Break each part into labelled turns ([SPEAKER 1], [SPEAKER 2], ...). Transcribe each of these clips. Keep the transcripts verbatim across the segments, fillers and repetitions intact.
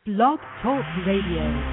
[SPEAKER 1] Blog Talk Radio.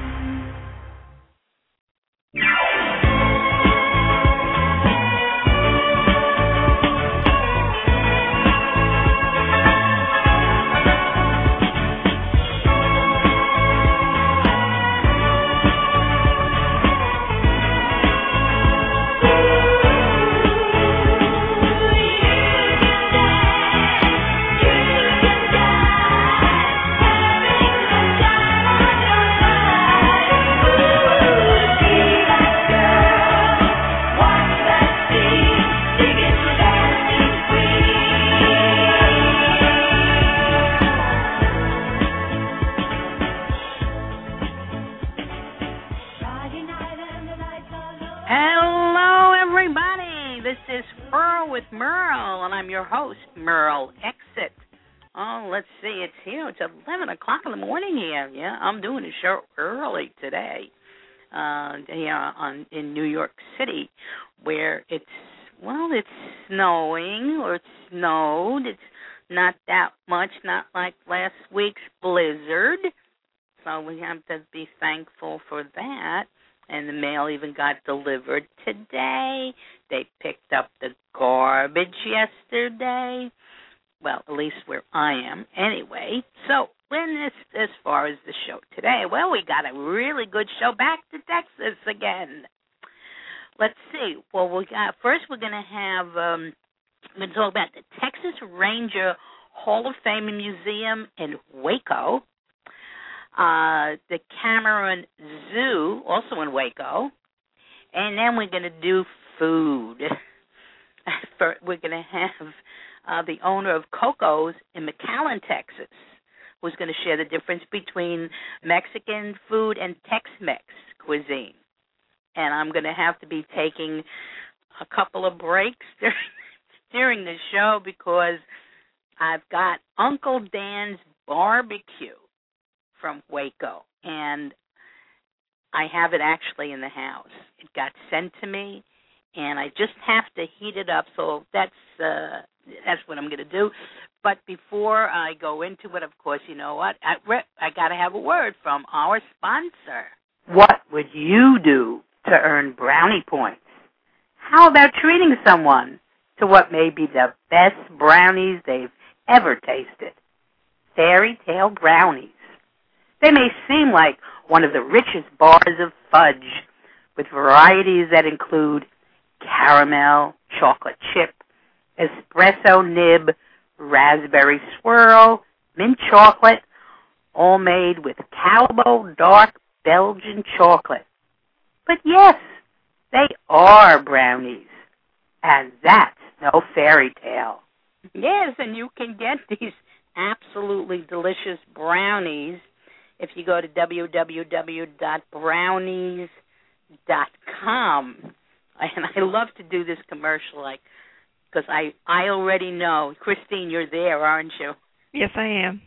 [SPEAKER 2] Host, Merle Exit. Oh, let's see, it's here. It's eleven o'clock in the morning here. Yeah, I'm doing the show early today uh, here on, in New York City, where it's, well, it's snowing or it snowed. It's not that much, not like last week's blizzard. So we have to be thankful for that. And the mail even got delivered today. They picked up the garbage yesterday. Well, at least where I am anyway. So when this, as far as the show today, well, we got a really good show. Back to Texas again. Let's see. Well, we got first we're going to have, um, we're going to talk about the Texas Ranger Hall of Fame and Museum in Waco. Uh, the Cameron Zoo, also in Waco. And then we're going to do food. For, we're going to have uh, the owner of Coco's in McAllen, Texas, who's going to share the difference between Mexican food and Tex-Mex cuisine. And I'm going to have to be taking a couple of breaks during, during the show because I've got Uncle Dan's Barbecue from Waco, and I have it actually in the house. It got sent to me, and I just have to heat it up, so that's uh, that's what I'm going to do. But before I go into it, of course, you know what? I, I got to have a word from our sponsor. What would you do to earn brownie points? How about treating someone to what may be the best brownies they've ever tasted? Fairy Tale Brownies. They may seem like one of the richest bars of fudge, with varieties that include caramel, chocolate chip, espresso nib, raspberry swirl, mint chocolate, all made with Calbo dark Belgian chocolate. But yes, they are brownies, and that's no fairy tale. Yes, and you can get these absolutely delicious brownies if you go to w w w dot brownies dot com. And I love to do this commercial, like, because I, I already know. Christine, you're there, aren't you?
[SPEAKER 3] Yes, I am.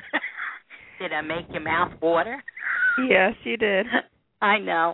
[SPEAKER 2] Did I make your mouth water?
[SPEAKER 3] Yes, you did.
[SPEAKER 2] I know.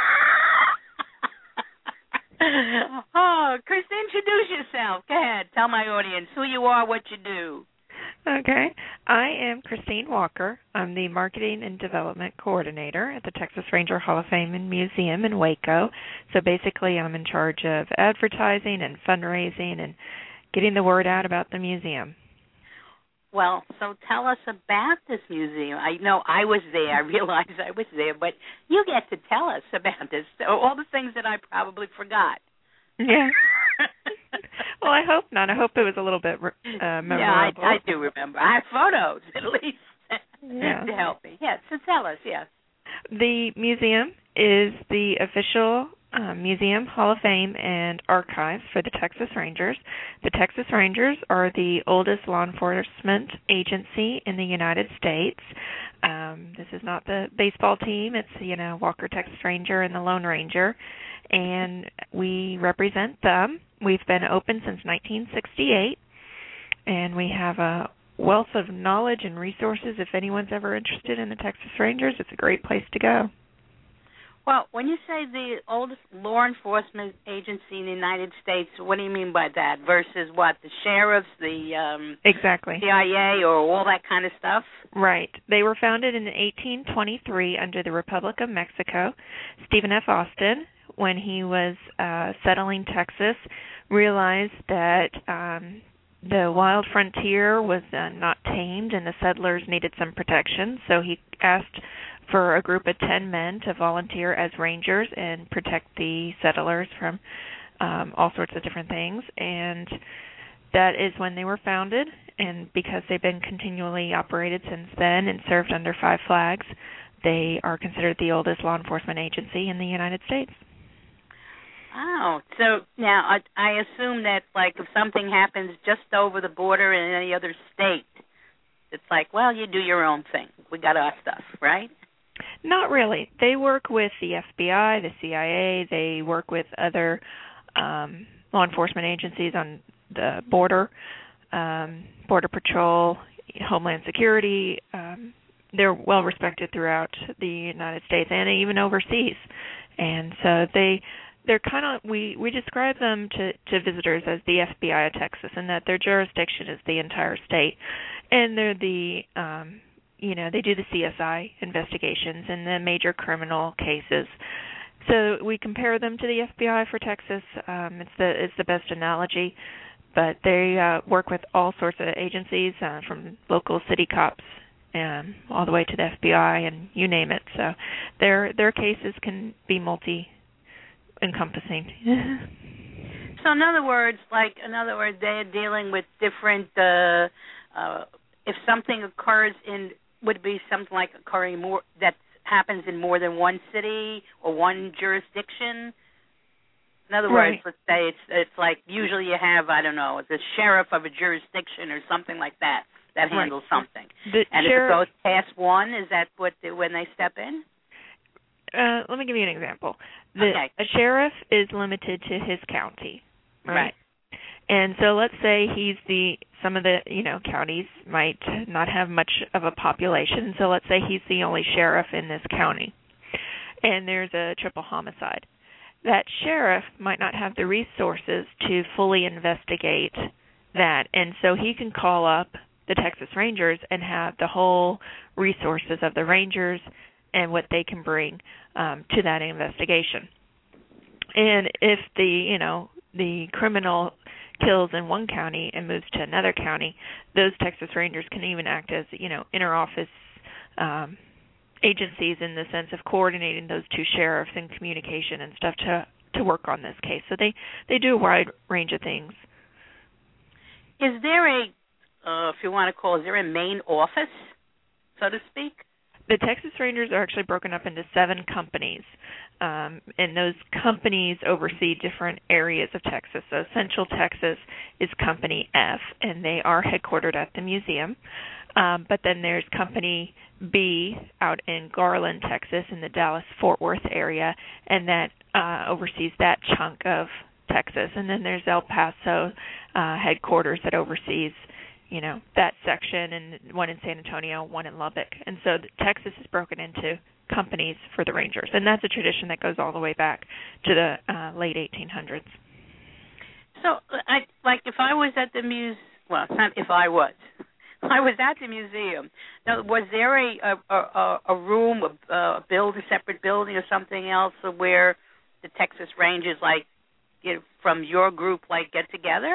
[SPEAKER 2] Oh, Chris, introduce yourself. Go ahead. Tell my audience who you are, what you do.
[SPEAKER 3] Okay. I am Christine Walker. I'm the Marketing and Development Coordinator at the Texas Ranger Hall of Fame and Museum in Waco. So basically I'm in charge of advertising and fundraising and getting the word out about the museum.
[SPEAKER 2] Well, so tell us about this museum. I know I was there. I realized I was there, but you get to tell us about this, all the things that I probably forgot.
[SPEAKER 3] Yeah. Well, I hope not. I hope it was a little bit uh, memorable.
[SPEAKER 2] Yeah, I, I do remember. I have photos, at least,
[SPEAKER 3] yeah.
[SPEAKER 2] to help me. Yes, so tell us, yes.
[SPEAKER 3] The museum is the official uh, Museum, Hall of Fame, and Archives for the Texas Rangers. The Texas Rangers are the oldest law enforcement agency in the United States. Um, this is not the baseball team. It's, you know, Walker Texas Ranger and the Lone Ranger, and we represent them. We've been open since nineteen sixty-eight, and we have a wealth of knowledge and resources. If anyone's ever interested in the Texas Rangers, it's a great place to go.
[SPEAKER 2] Well, when you say the oldest law enforcement agency in the United States, what do you mean by that? Versus what, the sheriffs, the um,
[SPEAKER 3] exactly
[SPEAKER 2] C I A, or all that kind of stuff?
[SPEAKER 3] Right. They were founded in eighteen twenty-three under the Republic of Mexico. Stephen F. Austin, when he was uh, settling Texas, realized that um, the wild frontier was uh, not tamed and the settlers needed some protection, so he asked for a group of ten men to volunteer as rangers and protect the settlers from um, all sorts of different things. And that is when they were founded, and because they've been continually operated since then and served under five flags, they are considered the oldest law enforcement agency in the United States.
[SPEAKER 2] Oh, so now I, I assume that, like, if something happens just over the border in any other state, it's like, well, you do your own thing. We got our stuff, right?
[SPEAKER 3] Not really. They work with the F B I, the C I A. They work with other um, law enforcement agencies on the border, um, Border Patrol, Homeland Security. Um, they're well respected throughout the United States and even overseas. And so they, they're kind of, we, we describe them to, to visitors as the F B I of Texas, and that their jurisdiction is the entire state. And they're the um, you know, they do the C S I investigations and the major criminal cases. So we compare them to the F B I for Texas. Um, it's the it's the best analogy, but they uh, work with all sorts of agencies, uh, from local city cops um, all the way to the F B I and you name it. So their their cases can be multi-encompassing.
[SPEAKER 2] So in other words, like in other words, they're dealing with different. Uh, uh, if something occurs in would it be something like occurring more that happens in more than one city or one jurisdiction? In other
[SPEAKER 3] right.
[SPEAKER 2] words, let's say it's it's like usually you have, I don't know, the sheriff of a jurisdiction or something like that that handles right. something.
[SPEAKER 3] The
[SPEAKER 2] and
[SPEAKER 3] sheriff,
[SPEAKER 2] if it goes past one, is that what they, when they step in?
[SPEAKER 3] Uh, let me give you an example. The,
[SPEAKER 2] okay.
[SPEAKER 3] A sheriff is limited to his county, right?
[SPEAKER 2] right?
[SPEAKER 3] And so let's say he's the, some of the, you know, counties might not have much of a population, so let's say he's the only sheriff in this county, and there's a triple homicide. That sheriff might not have the resources to fully investigate that, and so he can call up the Texas Rangers and have the whole resources of the Rangers and what they can bring um, to that investigation. And if the, you know, the criminal kills in one county and moves to another county, those Texas Rangers can even act as, you know, inter-office um, agencies in the sense of coordinating those two sheriffs and communication and stuff to to work on this case. So they, they do a wide range of things.
[SPEAKER 2] Is there a, uh, if you want to call, is there a main office, so to speak?
[SPEAKER 3] The Texas Rangers are actually broken up into seven companies, um, and those companies oversee different areas of Texas. So Central Texas is Company F, and they are headquartered at the museum. Um, but then there's Company B out in Garland, Texas, in the Dallas-Fort Worth area, and that uh, oversees that chunk of Texas. And then there's El Paso uh, headquarters that oversees, you know, that section, and one in San Antonio, one in Lubbock. And so Texas is broken into companies for the Rangers, and that's a tradition that goes all the way back to the uh, late eighteen hundreds.
[SPEAKER 2] So, I, like, if I was at the muse, well, not if I was, I was at the museum. Now, was there a a, a, a room, a, a build, a separate building, or something else where the Texas Rangers, like, you know, from your group, like, get together?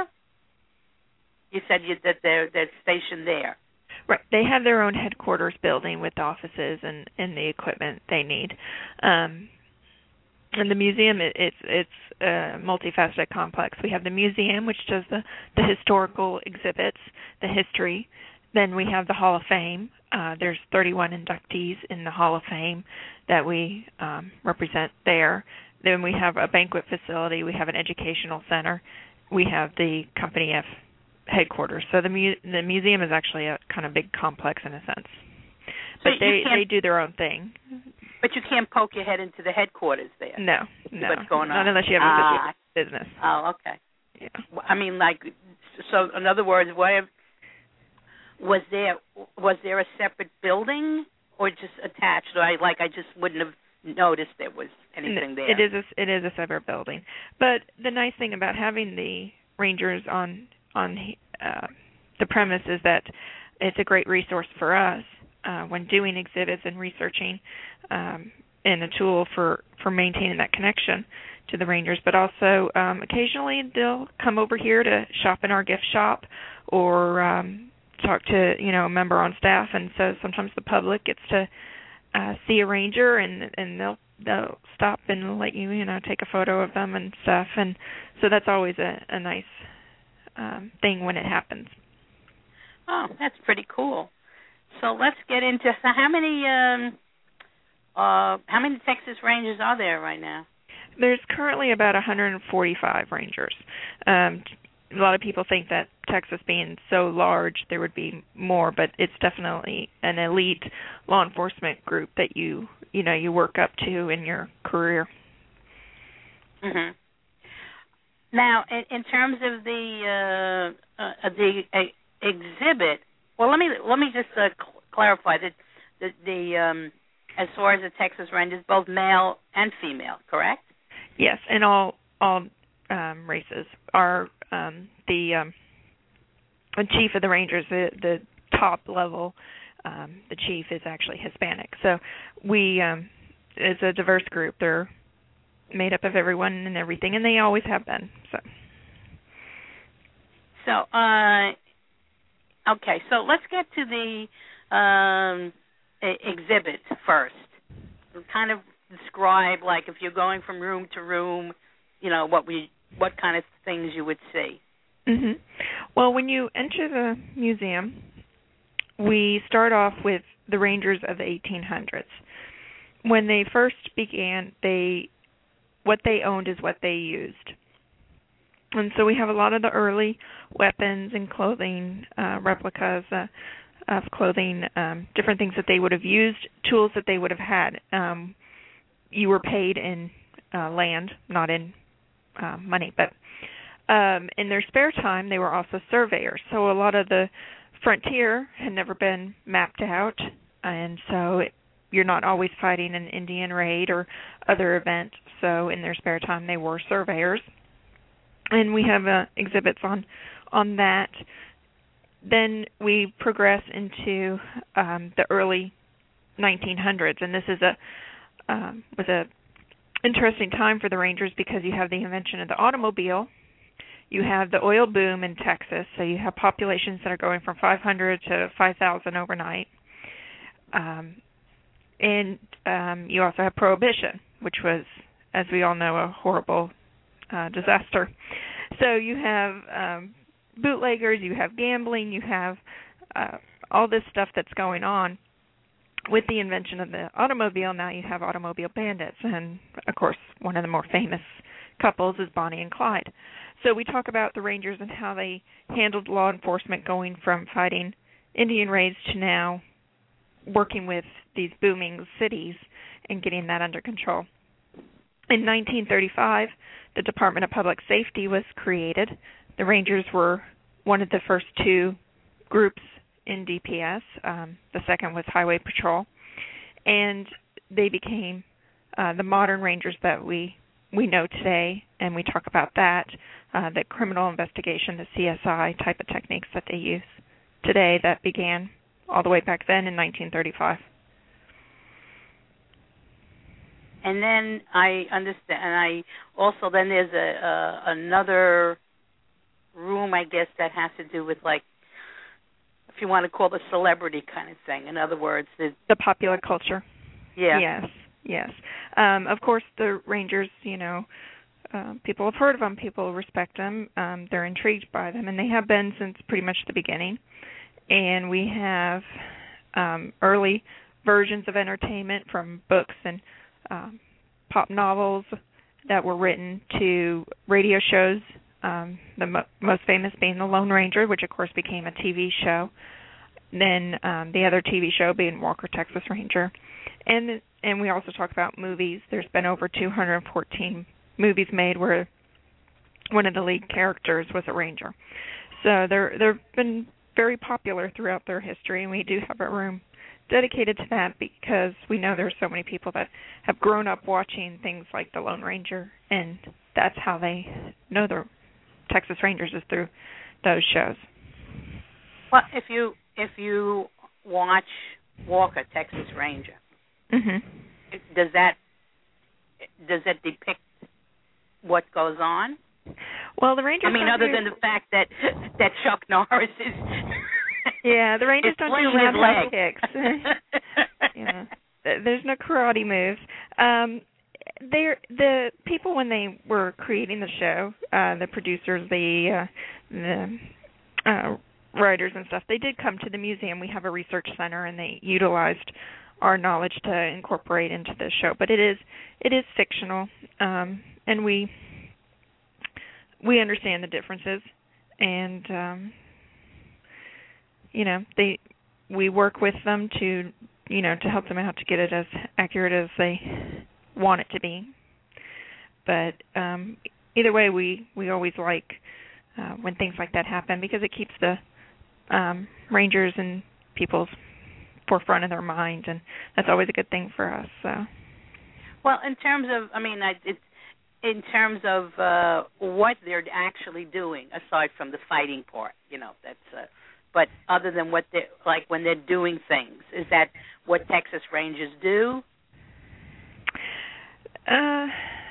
[SPEAKER 2] You said you, that they're, they're stationed there.
[SPEAKER 3] Right. They have their own headquarters building with offices and, and the equipment they need. Um, and the museum, it, it's it's a multifaceted complex. We have the museum, which does the, the historical exhibits, the history. Then we have the Hall of Fame. Uh, there's thirty-one inductees in the Hall of Fame that we um, represent there. Then we have a banquet facility. We have an educational center. We have the Company F headquarters. So the mu- the museum is actually a kind of big complex in a sense. But
[SPEAKER 2] so
[SPEAKER 3] they, they do their own thing.
[SPEAKER 2] But you can't poke your head into the headquarters there.
[SPEAKER 3] No, no.
[SPEAKER 2] What's going on?
[SPEAKER 3] Not unless you have a
[SPEAKER 2] ah.
[SPEAKER 3] business.
[SPEAKER 2] Oh, okay.
[SPEAKER 3] Yeah.
[SPEAKER 2] I mean, like, so in other words, what if, was there was there a separate building or just attached? Or I, like, I just wouldn't have notice there was anything there.
[SPEAKER 3] It is a, it is a separate building. But the nice thing about having the Rangers on on uh, the premise is that it's a great resource for us uh, when doing exhibits and researching, um, and a tool for, for maintaining that connection to the Rangers. But also um, occasionally they'll come over here to shop in our gift shop or um, talk to, you know, a member on staff, and so sometimes the public gets to uh, see a Ranger, and and they'll they'll stop and let you, you know, take a photo of them and stuff, and so that's always a, a nice um, thing when it happens.
[SPEAKER 2] Oh, that's pretty cool. So let's get into, so how many um, uh, how many Texas Rangers are there right now?
[SPEAKER 3] There's currently about one hundred forty-five Rangers. Um, a lot of people think that Texas being so large, there would be more, but it's definitely an elite law enforcement group that you, you know, you work up to in your career.
[SPEAKER 2] Mm-hmm. Now, in, in terms of the uh, uh, the uh, exhibit, well, let me let me just uh, cl- clarify that the, the um, as far as the Texas Rangers, both male and female, correct?
[SPEAKER 3] Yes, and all all um, races. Are um, the um, the chief of the Rangers, the the top level, um, the chief is actually Hispanic. So we, um, it's a diverse group. They're made up of everyone and everything, and they always have been. So,
[SPEAKER 2] so uh, okay. So let's get to the um, e- exhibit first. Kind of describe, like, if you're going from room to room, you know, what we, what kind of things you would see.
[SPEAKER 3] Mm-hmm. Well, when you enter the museum, we start off with the Rangers of the eighteen hundreds. When they first began, they what they owned is what they used. And so we have a lot of the early weapons and clothing, uh, replicas uh, of clothing, um, different things that they would have used, tools that they would have had. Um, you were paid in uh, land, not in uh, money, but um, in their spare time, they were also surveyors. So a lot of the frontier had never been mapped out, and so it, you're not always fighting an Indian raid or other event. So in their spare time, they were surveyors, and we have uh, exhibits on on that. Then we progress into um, the early nineteen hundreds, and this is a um, was a interesting time for the Rangers because you have the invention of the automobile, you have the oil boom in Texas, so you have populations that are going from five hundred to five thousand overnight, um, and um, you also have Prohibition, which was, as we all know, a horrible uh, disaster. So you have um, bootleggers, you have gambling, you have uh, all this stuff that's going on. With the invention of the automobile, now you have automobile bandits, and of course one of the more famous couples is Bonnie and Clyde. So we talk about the Rangers and how they handled law enforcement going from fighting Indian raids to now working with these booming cities and getting that under control. In nineteen thirty-five, the Department of Public Safety was created. The Rangers were one of the first two groups in D P S. Um, the second was Highway Patrol. And they became uh, the modern Rangers that we, we know today, and we talk about that, uh, the criminal investigation, the C S I type of techniques that they use today that began all the way back then in nineteen thirty-five.
[SPEAKER 2] And then I understand, and I also, then there's a uh, another room, I guess, that has to do with, like, if you want to call it a celebrity kind of thing. In other words, the,
[SPEAKER 3] the popular culture.
[SPEAKER 2] Yeah.
[SPEAKER 3] Yes, yes. Um, of course, the Rangers, you know, uh, people have heard of them, people respect them, um, they're intrigued by them, and they have been since pretty much the beginning. And we have um, early versions of entertainment, from books and um, pop novels that were written to radio shows, um, the mo- most famous being The Lone Ranger, which of course became a T V show. Then um, the other T V show being Walker, Texas Ranger. And and we also talk about movies. There's been over two hundred fourteen movies made where one of the lead characters was a ranger. So they're, they've been very popular throughout their history, and we do have a room dedicated to that because we know there's so many people that have grown up watching things like The Lone Ranger, and that's how they know the Texas Rangers is through those shows.
[SPEAKER 2] Well, if you if you watch Walker, Texas Ranger,
[SPEAKER 3] mhm,
[SPEAKER 2] does that does that depict what goes on?
[SPEAKER 3] Well, the Rangers.
[SPEAKER 2] I mean, other than the fact that that Chuck Norris is.
[SPEAKER 3] Yeah, the Rangers don't do roundhouse kicks. Yeah, there's no karate moves. Um, they're the people when they were creating the show, uh, the producers, the uh, the uh, writers and stuff. They did come to the museum. We have a research center, and they utilized our knowledge to incorporate into the show. But it is it is fictional, um, and we we understand the differences, and um, you know they we work with them to you know to help them out to get it as accurate as they want it to be. But um, either way, we we always like uh, when things like that happen because it keeps the um, Rangers in people's forefront of their mind, and that's always a good thing for us. So,
[SPEAKER 2] well, in terms of, I mean, I, it's in terms of uh, what they're actually doing, aside from the fighting part, you know, that's. Uh, but other than what they like when they're doing things, is that what Texas Rangers do?
[SPEAKER 3] Uh,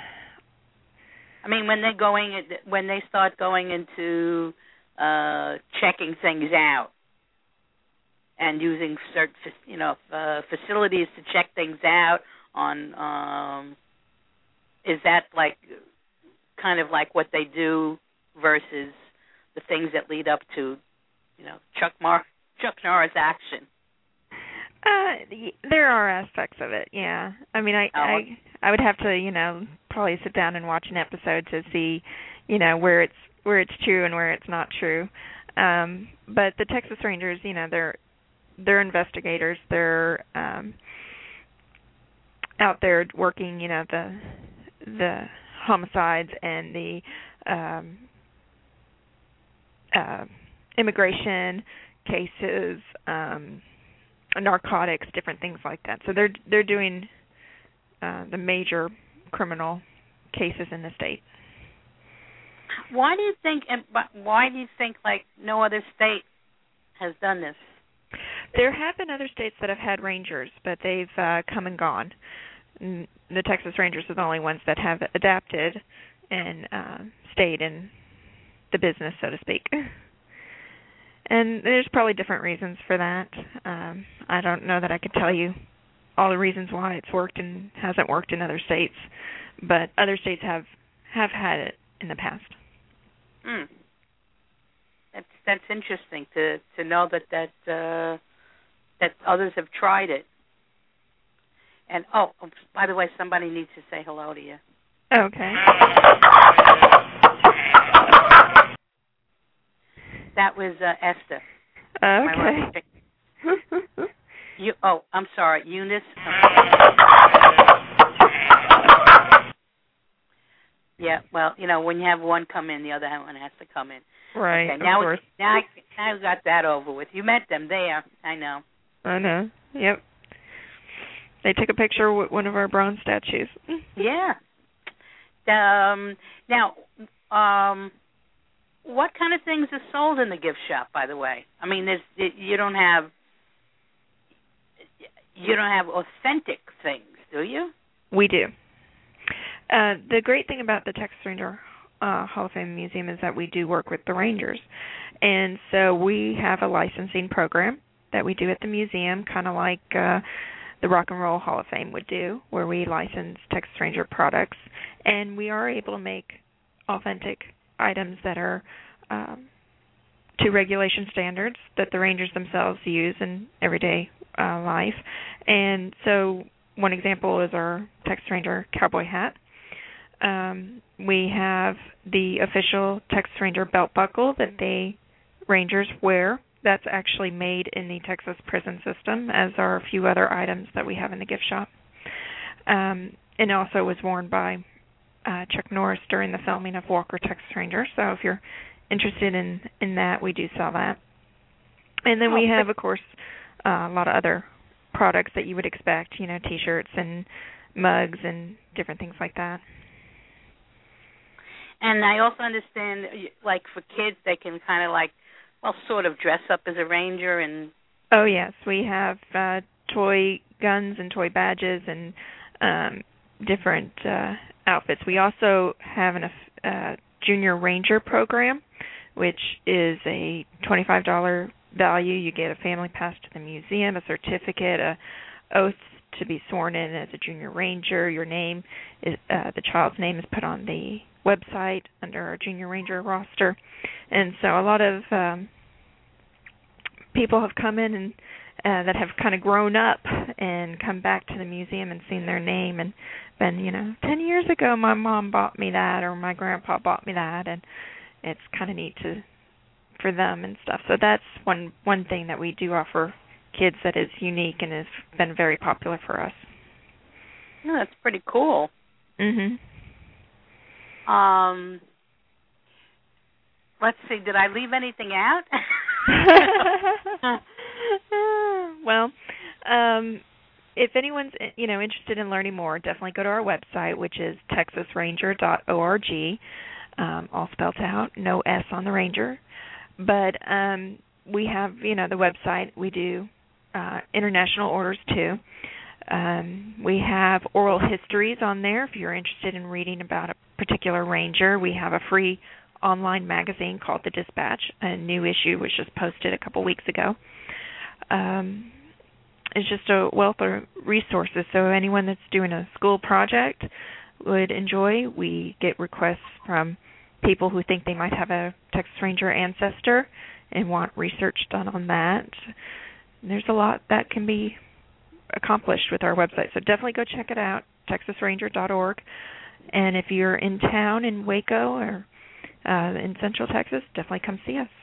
[SPEAKER 2] I mean, when they're going, when they start going into uh, checking things out and using certain, you know, uh, facilities to check things out on, um, is that like kind of like what they do versus the things that lead up to, you know, Chuck Mar- Chuck Norris action?
[SPEAKER 3] Uh, there are aspects of it, yeah. I mean, I,
[SPEAKER 2] oh.
[SPEAKER 3] I I would have to, you know, probably sit down and watch an episode to see, you know, where it's where it's true and where it's not true. Um, but the Texas Rangers, you know, they're they're investigators. They're um, out there working, you know, the the homicides and the um, uh, immigration cases. Um, narcotics, different things like that. So they're they're doing uh, the major criminal cases in the state.
[SPEAKER 2] Why do you think? Why do you think like no other state has done this?
[SPEAKER 3] There have been other states that have had rangers, but they've uh, come and gone. The Texas Rangers are the only ones that have adapted and uh, stayed in the business, so to speak. And there's probably different reasons for that. Um, I don't know that I could tell you all the reasons why it's worked and hasn't worked in other states, but other states have have had it in the past.
[SPEAKER 2] Mm. That's that's interesting to to know that that uh, that others have tried it. And oh, by the way, somebody needs to say hello to you.
[SPEAKER 3] Okay.
[SPEAKER 2] That was uh, Esther.
[SPEAKER 3] Okay.
[SPEAKER 2] you, oh, I'm sorry, Eunice. Yeah, well, you know, when you have one come in, the other one has to come in.
[SPEAKER 3] Right,
[SPEAKER 2] okay, now
[SPEAKER 3] of course.
[SPEAKER 2] Now I, now I got that over with. You met them there. I know.
[SPEAKER 3] I know. Yep. They took a picture with one of our bronze statues.
[SPEAKER 2] Yeah. Um. Now, um. what kind of things are sold in the gift shop, by the way? I mean, there's you don't have you don't have authentic things, do you?
[SPEAKER 3] We do. Uh, the great thing about the Texas Ranger uh, Hall of Fame Museum is that we do work with the Rangers, and so we have a licensing program that we do at the museum, kind of like uh, the Rock and Roll Hall of Fame would do, where we license Texas Ranger products, and we are able to make authentic items that are um, to regulation standards that the Rangers themselves use in everyday uh, life. And so one example is our Texas Ranger cowboy hat. Um, we have the official Texas Ranger belt buckle that the Rangers wear. That's actually made in the Texas prison system, as are a few other items that we have in the gift shop. Um, and also was worn by Uh, Chuck Norris during the filming of Walker, Texas Ranger. So if you're interested in, in that, we do sell that. And then we have, of course, uh, a lot of other products that you would expect, you know, T-shirts and mugs and different things like that.
[SPEAKER 2] And I also understand, like, for kids, they can kind of, like, well, sort of dress up as a ranger and...
[SPEAKER 3] Oh, yes. We have uh, toy guns and toy badges and um, different uh, outfits. We also have an uh, Junior Ranger program, which is a twenty-five dollars value. You get a family pass to the museum, a certificate, a oath to be sworn in as a Junior Ranger. Your name is uh, the child's name is put on the website under our Junior Ranger roster, and so a lot of um, people have come in and uh, that have kind of grown up and come back to the museum and seen their name and been, you know, ten years ago my mom bought me that or my grandpa bought me that, and it's kind of neat to for them and stuff. So that's one one thing that we do offer kids that is unique and has been very popular for us.
[SPEAKER 2] Yeah, that's pretty cool.
[SPEAKER 3] Mhm.
[SPEAKER 2] Um, let's see. Did I leave anything out?
[SPEAKER 3] Well, um, if anyone's you know interested in learning more, definitely go to our website, which is texas ranger dot org, um, all spelled out, no S on the Ranger. But um, we have you know the website. We do uh, international orders too. Um, we have oral histories on there if you're interested in reading about a particular ranger. We have a free online magazine called The Dispatch. A new issue was just posted a couple weeks ago. Um, it's just a wealth of resources. So anyone that's doing a school project would enjoy. We get requests from people who think they might have a Texas Ranger ancestor and want research done on that. And there's a lot that can be accomplished with our website. So definitely go check it out, texas ranger dot org. And if you're in town in Waco or uh, in Central Texas, definitely come see us.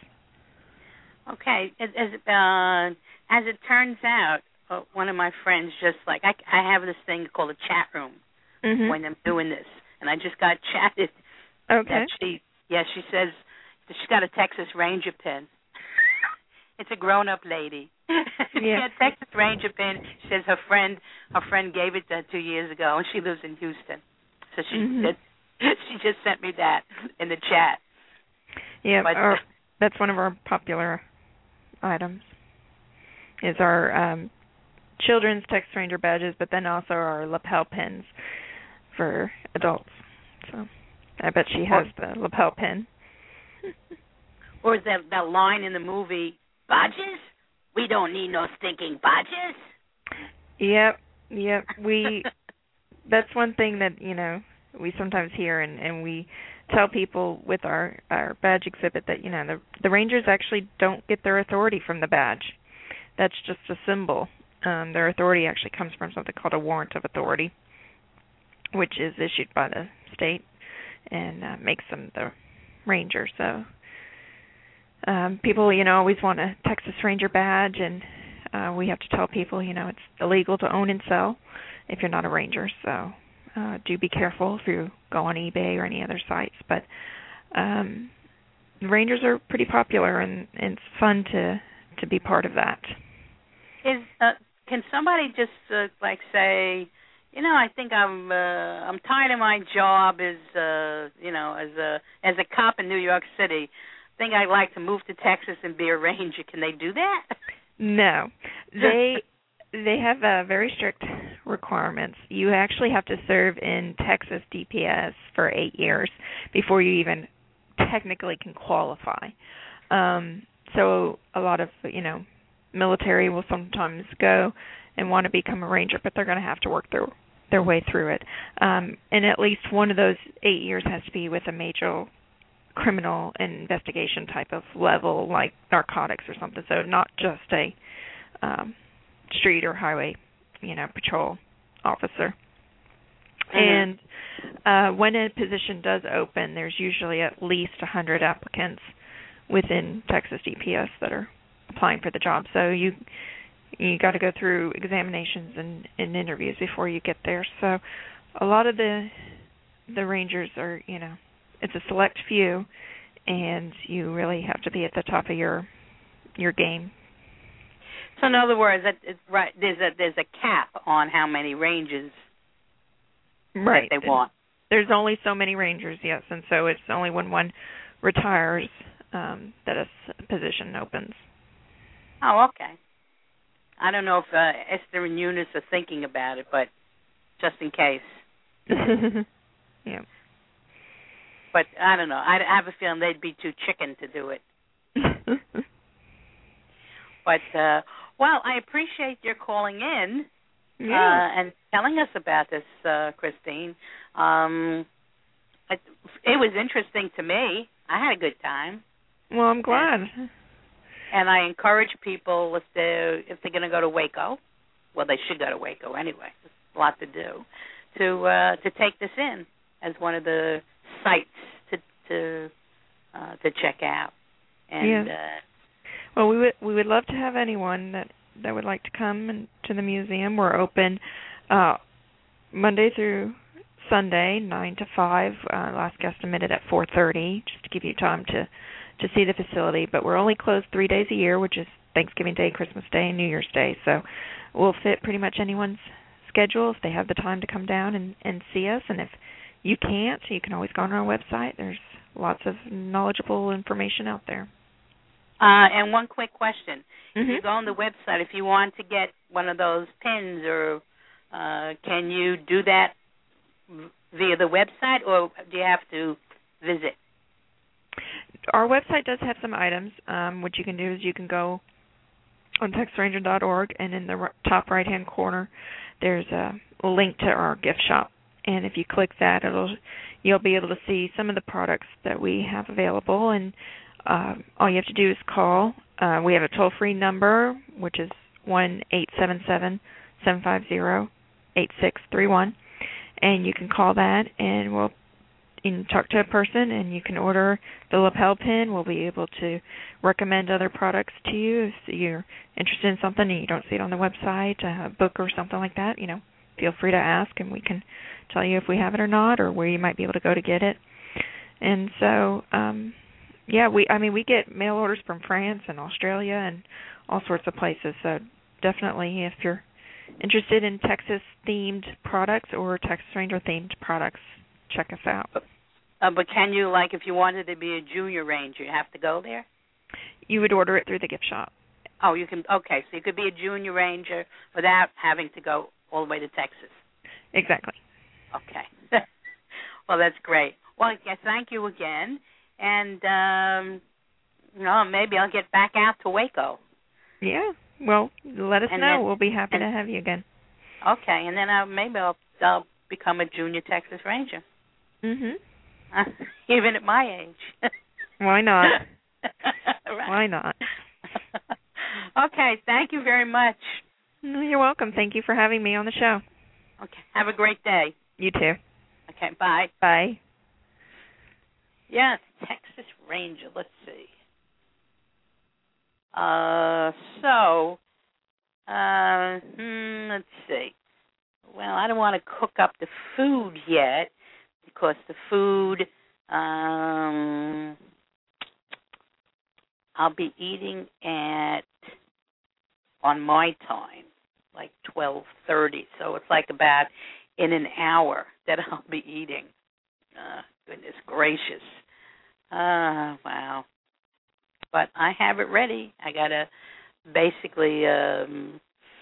[SPEAKER 2] Okay. As, as, uh, as it turns out, uh, one of my friends just like, I, I have this thing called a chat room
[SPEAKER 3] Mm-hmm.
[SPEAKER 2] when I'm doing this. And I just got chatted.
[SPEAKER 3] Okay.
[SPEAKER 2] That she, yeah, she says that she's got a Texas Ranger pin. It's a grown-up lady.
[SPEAKER 3] Yeah.
[SPEAKER 2] She had Texas Ranger pin. She says her friend, her friend gave it to her two years ago, and she lives in Houston. So she
[SPEAKER 3] Mm-hmm.
[SPEAKER 2] did, she just sent me that in the chat.
[SPEAKER 3] Yeah,
[SPEAKER 2] But,
[SPEAKER 3] our, that's one of our popular items. Is our um, children's Texas Ranger badges, but then also our lapel pins for adults. So I bet she has the lapel pin.
[SPEAKER 2] Or is that that line in the movie, badges? We don't need no stinking badges.
[SPEAKER 3] Yep, yep. We that's one thing that, you know, we sometimes hear and, and we tell people with our, our badge exhibit that, you know, the the Rangers actually don't get their authority from the badge. That's just a symbol. Um, their authority actually comes from something called a warrant of authority, which is issued by the state and uh, makes them the Ranger. So um, people, you know, always want a Texas Ranger badge, and uh, we have to tell people, you know, it's illegal to own and sell if you're not a Ranger. So uh, do be careful if you go on eBay or any other sites. But um, the Rangers are pretty popular, and, and it's fun to, to be part of that.
[SPEAKER 2] Is uh, can somebody just uh, like say, you know, I think I'm uh, I'm tired of my job as uh, you know as a as a cop in New York City. I think I'd like to move to Texas and be a ranger. Can they do that?
[SPEAKER 3] No, they they have uh, very strict requirements. You actually have to serve in Texas D P S for eight years before you even technically can qualify. Um, so a lot of you know. military will sometimes go and want to become a ranger, but they're going to have to work their their way through it. Um, and at least one of those eight years has to be with a major criminal investigation type of level, like narcotics or something. So not just a um, street or highway, you know, patrol officer. Mm-hmm. And uh, when a position does open, there's usually at least one hundred applicants within Texas D P S that are applying for the job, so you you got to go through examinations and, and interviews before you get there. So a lot of the the Rangers are, you know, it's a select few, and you really have to be at the top of your your game.
[SPEAKER 2] So in other words, that it's right, there's a there's a cap on how many ranges
[SPEAKER 3] right.
[SPEAKER 2] that they want.
[SPEAKER 3] There's only so many Rangers, yes, and so it's only when one retires um, that a s- position opens.
[SPEAKER 2] Oh, okay. I don't know if uh, Esther and Eunice are thinking about it, but just in case.
[SPEAKER 3] Yeah.
[SPEAKER 2] But I don't know. I, I have a feeling they'd be too chicken to do it. But, uh, well, I appreciate your calling in
[SPEAKER 3] yeah.
[SPEAKER 2] uh, and telling us about this, uh, Christine. Um, it, it was interesting to me. I had a good time.
[SPEAKER 3] Well, I'm glad.
[SPEAKER 2] And, and I encourage people, if they're, if they're going to go to Waco, well, they should go to Waco anyway. There's a lot to do, to uh, to take this in as one of the sites to to uh, to check out. And
[SPEAKER 3] yeah.
[SPEAKER 2] uh,
[SPEAKER 3] well, we would we would love to have anyone that, that would like to come and, to the museum. We're open uh, Monday through Sunday, nine to five. Uh, last guest admitted at four thirty, just to give you time to, to see the facility. But we're only closed three days a year, which is Thanksgiving Day, Christmas Day, and New Year's Day. So we'll fit pretty much anyone's schedule if they have the time to come down and, and see us. And if you can't, you can always go on our website. There's lots of knowledgeable information out there.
[SPEAKER 2] Uh, and one quick question.
[SPEAKER 3] Mm-hmm.
[SPEAKER 2] If you go on the website, if you want to get one of those pins, or uh, can you do that via the website, or do you have to visit?
[SPEAKER 3] Our website does have some items. Um, what you can do is you can go on texas ranger dot org, and in the r- top right-hand corner, there's a link to our gift shop. And if you click that, it'll you'll be able to see some of the products that we have available. And uh, all you have to do is call. Uh, we have a toll-free number, which is one eight seven seven, seven five zero, eight six three one. And you can call that, and we'll you can talk to a person, and you can order the lapel pin. We'll be able to recommend other products to you if you're interested in something and you don't see it on the website, a book or something like that. You know, feel free to ask, and we can tell you if we have it or not, or where you might be able to go to get it. And so, um, yeah, we I mean, we get mail orders from France and Australia and all sorts of places. So definitely, if you're interested in Texas-themed products or Texas Ranger-themed products, check us out.
[SPEAKER 2] Uh, but can you, like, if you wanted to be a junior ranger, you have to go there?
[SPEAKER 3] You would order it through the gift shop.
[SPEAKER 2] Oh, you can. Okay, so you could be a junior ranger without having to go all the way to Texas.
[SPEAKER 3] Exactly.
[SPEAKER 2] Okay. Well, that's great. Well, yeah, thank you again. And, um, you know, maybe I'll get back out to Waco.
[SPEAKER 3] Yeah. Well, let us
[SPEAKER 2] and
[SPEAKER 3] know.
[SPEAKER 2] Then,
[SPEAKER 3] we'll be happy
[SPEAKER 2] and,
[SPEAKER 3] to have you again.
[SPEAKER 2] Okay, and then I'll, maybe I'll, I'll become a junior Texas Ranger.
[SPEAKER 3] Mhm.
[SPEAKER 2] Uh, even at my age.
[SPEAKER 3] Why not?
[SPEAKER 2] Right.
[SPEAKER 3] Why not?
[SPEAKER 2] Okay, thank you very much.
[SPEAKER 3] You're welcome. Thank you for having me on the show.
[SPEAKER 2] Okay, have a great day.
[SPEAKER 3] You too.
[SPEAKER 2] Okay, bye.
[SPEAKER 3] Bye.
[SPEAKER 2] Yes, Texas Ranger. Let's see. Uh, so, uh, hmm, let's see. Well, I don't want to cook up the food yet because the food, um, I'll be eating at, on my time, like twelve thirty. So it's like about in an hour that I'll be eating. Uh, goodness gracious. Uh, wow. But I have it ready. I got to basically um,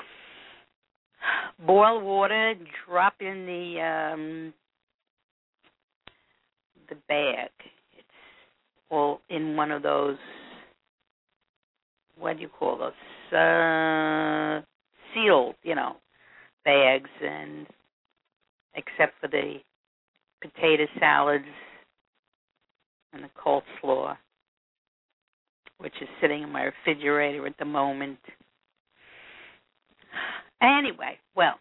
[SPEAKER 2] boil water, drop in the um, the bag. It's all in one of those, what do you call those? Uh, sealed, you know, bags, and except for the potato salads and the coleslaw, which is sitting in my refrigerator at the moment. Anyway, well,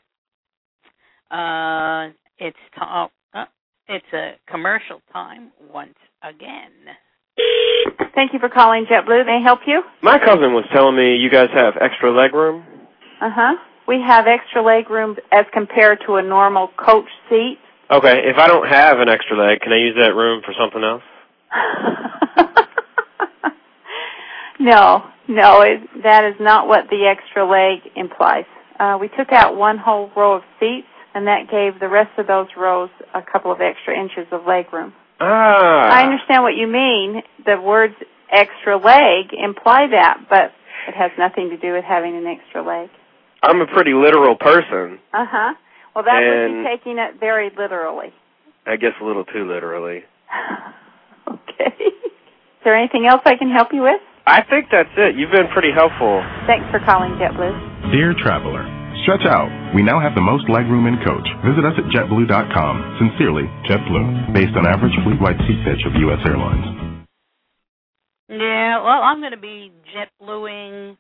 [SPEAKER 2] uh, it's time. Uh, it's a commercial time once again.
[SPEAKER 4] Thank you for calling JetBlue. May I help you?
[SPEAKER 5] My cousin was telling me you guys have extra leg room.
[SPEAKER 4] Uh-huh. We have extra leg room as compared to a normal coach seat.
[SPEAKER 5] Okay, if I don't have an extra leg, can I use that room for something else?
[SPEAKER 4] No, no, it, that is not what the extra leg implies. Uh, we took out one whole row of seats, and that gave the rest of those rows a couple of extra inches of leg room.
[SPEAKER 5] Ah.
[SPEAKER 4] I understand what you mean. The words extra leg imply that, but it has nothing to do with having an extra leg.
[SPEAKER 5] I'm a pretty literal person.
[SPEAKER 4] Uh-huh. Well, that
[SPEAKER 5] and
[SPEAKER 4] would be taking it very literally.
[SPEAKER 5] I guess a little too literally.
[SPEAKER 4] Okay. Is there anything else I can help you with?
[SPEAKER 5] I think that's it. You've been pretty helpful.
[SPEAKER 4] Thanks for calling JetBlue.
[SPEAKER 6] Dear traveler, stretch out. We now have the most legroom in coach. Visit us at jet blue dot com. Sincerely, JetBlue, based on average fleet-wide seat pitch of U S Airlines.
[SPEAKER 2] Yeah, well, I'm going to be JetBlueing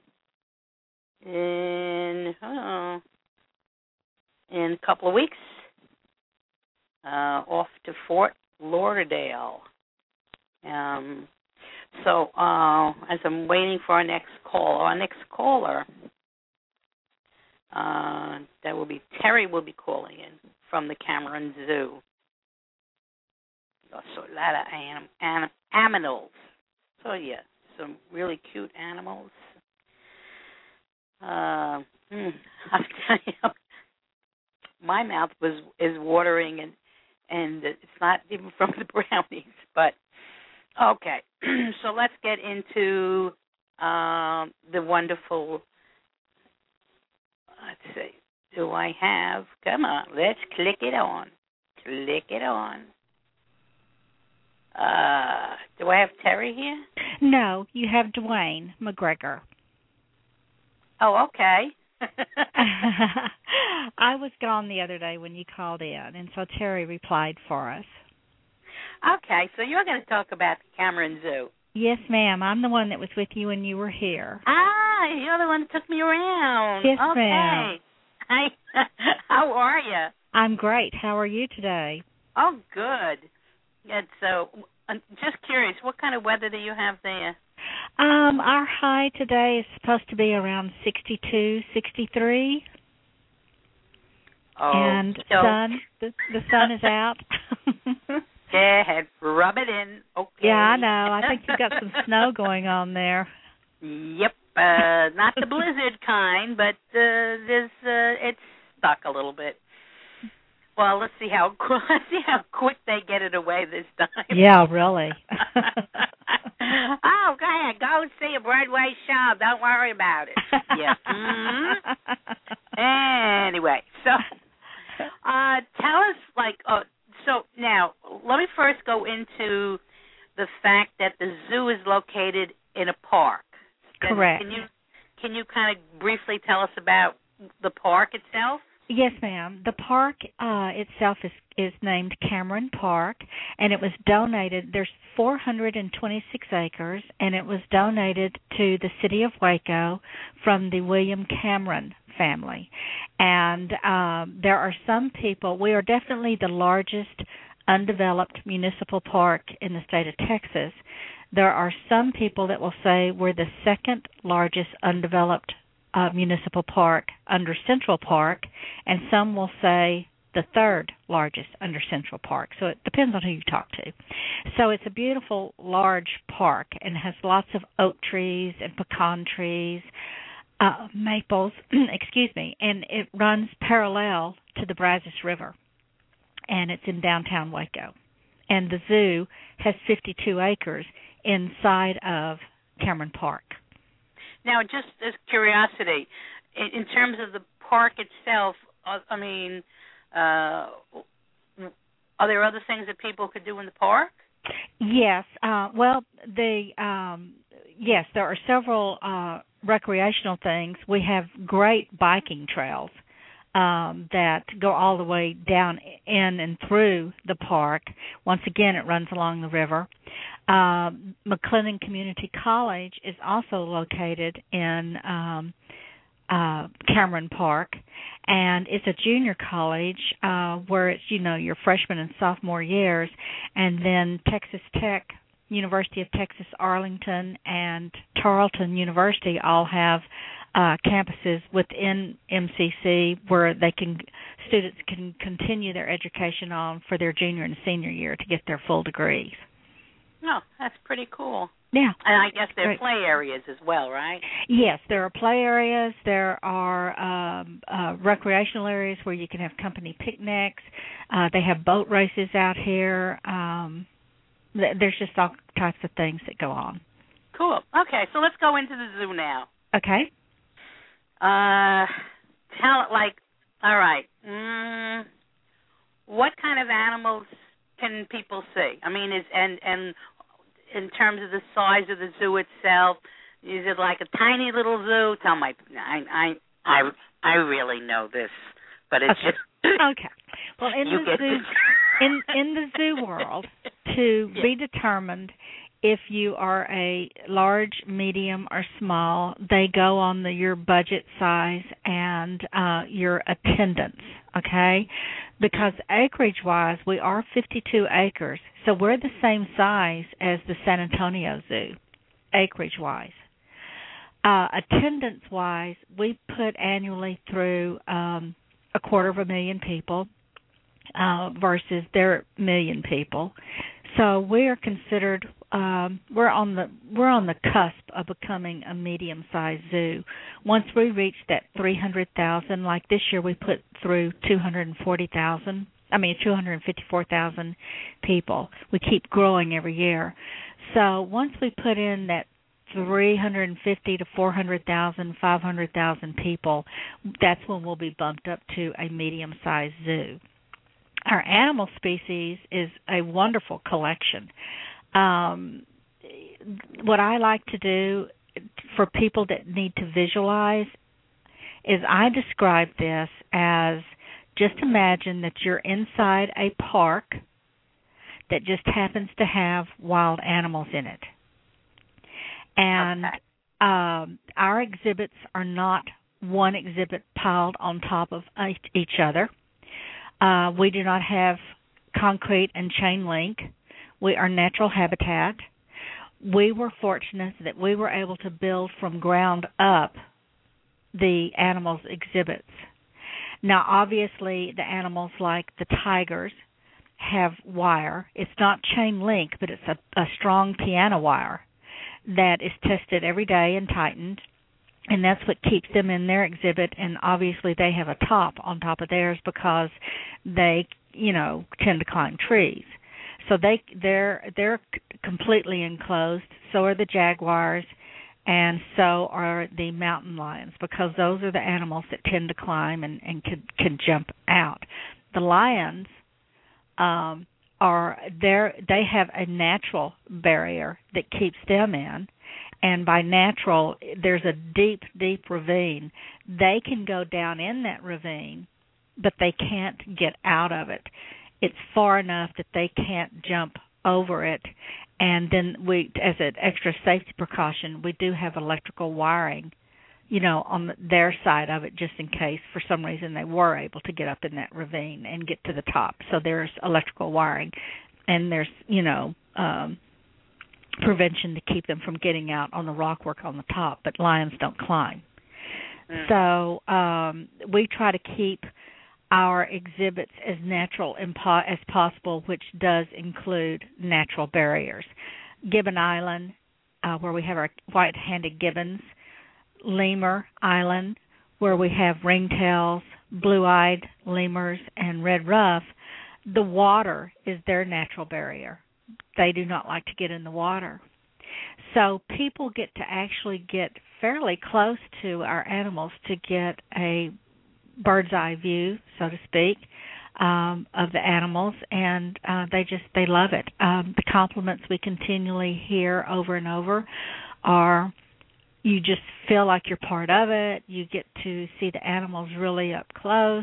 [SPEAKER 2] in, oh, in a couple of weeks, uh, off to Fort Lauderdale. Um, so uh, as I'm waiting for our next call, our next caller, uh, that will be Terry will be calling in from the Cameron Zoo. So a lot of anim, anim, aminals. So yeah, some really cute animals. Uh, hmm, I'll tell you, my mouth was is watering, and and it's not even from the brownies. But okay, so let's get into um, the wonderful. Let's see. Do I have? Come on, let's click it on. Click it on. Uh, do I have Terry here?
[SPEAKER 1] No, you have Dwayne McGregor.
[SPEAKER 2] Oh, okay.
[SPEAKER 1] I was gone the other day when you called in, and so Terry replied for us.
[SPEAKER 2] Okay, so you're going to talk about the Cameron Zoo.
[SPEAKER 1] Yes, ma'am. I'm the one that was with you when you were here.
[SPEAKER 2] Ah, you're the one that took me around.
[SPEAKER 1] Yes,
[SPEAKER 2] okay.
[SPEAKER 1] ma'am.
[SPEAKER 2] Hi. How are you?
[SPEAKER 1] I'm great. How are you today?
[SPEAKER 2] Oh, good. Good. So, I'm just curious, what kind of weather do you have there?
[SPEAKER 1] Um, our high today is supposed to be around sixty-two, sixty-three.
[SPEAKER 2] Oh,
[SPEAKER 1] and
[SPEAKER 2] so
[SPEAKER 1] sun, the, the sun is out.
[SPEAKER 2] Go ahead, rub it in. Okay.
[SPEAKER 1] Yeah, I know. I think you've got some snow going on there.
[SPEAKER 2] Yep. Uh, not the blizzard kind, but uh, there's uh, it's stuck a little bit. Well, let's see how let's see how quick they get it away this time.
[SPEAKER 1] Yeah, really.
[SPEAKER 2] Oh, go ahead, go see a Broadway show. Don't worry about it. Yeah. Mm-hmm. Anyway, so uh, tell us, like, uh, so now let me first go into the fact that the zoo is located in a park.
[SPEAKER 1] Correct.
[SPEAKER 2] Can you can you kind of briefly tell us about the park itself?
[SPEAKER 1] Yes, ma'am. The park uh, itself is, is named Cameron Park, and it was donated. There's four hundred twenty-six acres, and it was donated to the city of Waco from the William Cameron family. And um, there are some people, we are definitely the largest undeveloped municipal park in the state of Texas. There are some people that will say we're the second largest undeveloped Uh, municipal park under Central Park, and some will say the third largest under Central Park. So it depends on who you talk to. So it's a beautiful, large park and has lots of oak trees and pecan trees, uh, maples, excuse me, and it runs parallel to the Brazos River, and it's in downtown Waco. And the zoo has fifty-two acres inside of Cameron Park.
[SPEAKER 2] Now, just as curiosity, in, in terms of the park itself, uh, I mean, uh, are there other things that people could do in the park?
[SPEAKER 1] Yes. Uh, well, the um, yes, there are several uh, recreational things. We have great biking trails um, that go all the way down in and through the park. Once again, it runs along the river. Uh, McLennan Community College is also located in um, uh, Cameron Park, and it's a junior college uh, where it's, you know, your freshman and sophomore years, and then Texas Tech, University of Texas Arlington, and Tarleton University all have uh, campuses within M C C where they can students can continue their education on for their junior and senior year to get their full degrees.
[SPEAKER 2] Oh, that's pretty cool.
[SPEAKER 1] Yeah.
[SPEAKER 2] And I guess there are
[SPEAKER 1] Right.
[SPEAKER 2] play areas as well, right?
[SPEAKER 1] Yes, there are play areas. There are um, uh, recreational areas where you can have company picnics. Uh, they have boat races out here. Um, th- there's just all types of things that go on.
[SPEAKER 2] Cool. Okay, so let's go into the zoo now.
[SPEAKER 1] Okay.
[SPEAKER 2] Uh, tell it like, all right. Mm, what kind of animals can people see? I mean, is and and in terms of the size of the zoo itself, is it like a tiny little zoo? Tell my, I I I, I really know this, but it's
[SPEAKER 1] okay.
[SPEAKER 2] just
[SPEAKER 1] okay. Well, in
[SPEAKER 2] you
[SPEAKER 1] the
[SPEAKER 2] get
[SPEAKER 1] zoo,
[SPEAKER 2] this.
[SPEAKER 1] in in the zoo world, to
[SPEAKER 2] Yeah.
[SPEAKER 1] be determined if you are a large, medium, or small, they go on the your budget size and uh, your attendance. Okay, because acreage-wise, we are fifty-two acres, so we're the same size as the San Antonio Zoo, acreage-wise. Uh, attendance-wise, we put annually through um, a quarter of a million people uh, versus their million people. So we are considered um, we're on the we're on the cusp of becoming a medium-sized zoo. Once we reach that three hundred thousand, like this year, we put through two hundred forty thousand. I mean, two hundred fifty-four thousand people. We keep growing every year. So once we put in that three hundred fifty to four hundred thousand, five hundred thousand people, that's when we'll be bumped up to a medium-sized zoo. Our animal species is a wonderful collection. Um, what I like to do for people that need to visualize is I describe this as just imagine that you're inside a park that just happens to have wild animals in it. And
[SPEAKER 2] Okay.
[SPEAKER 1] um, our exhibits are not one exhibit piled on top of each other. Uh, we do not have concrete and chain link. We are natural habitat. We were fortunate that we were able to build from ground up the animals' exhibits. Now, obviously, the animals like the tigers have wire. It's not chain link, but it's a, a strong piano wire that is tested every day and tightened. And that's what keeps them in their exhibit. And obviously they have a top on top of theirs because they, you know, tend to climb trees. So they they're they're completely enclosed. So are the jaguars, and so are the mountain lions, because those are the animals that tend to climb and, and can can jump out. The lions um, are there. They have a natural barrier that keeps them in. And by natural, there's a deep, deep ravine. They can go down in that ravine, but they can't get out of it. It's far enough that they can't jump over it. And then we, as an extra safety precaution, we do have electrical wiring, you know, on their side of it, just in case for some reason they were able to get up in that ravine and get to the top. So there's electrical wiring, and there's, you know, um, prevention to keep them from getting out on the rock work on the top, but lions don't climb. Mm. So um, we try to keep our exhibits as natural as possible, which does include natural barriers. Gibbon Island, uh, where we have our white-handed gibbons, Lemur Island, where we have ringtails, blue-eyed lemurs, and red ruff, the water is their natural barrier. They do not like to get in the water. So people get to actually get fairly close to our animals to get a bird's eye view, so to speak, um, of the animals, and uh, they just, they love it. Um, the compliments we continually hear over and over are, you just feel like you're part of it. You get to see the animals really up close.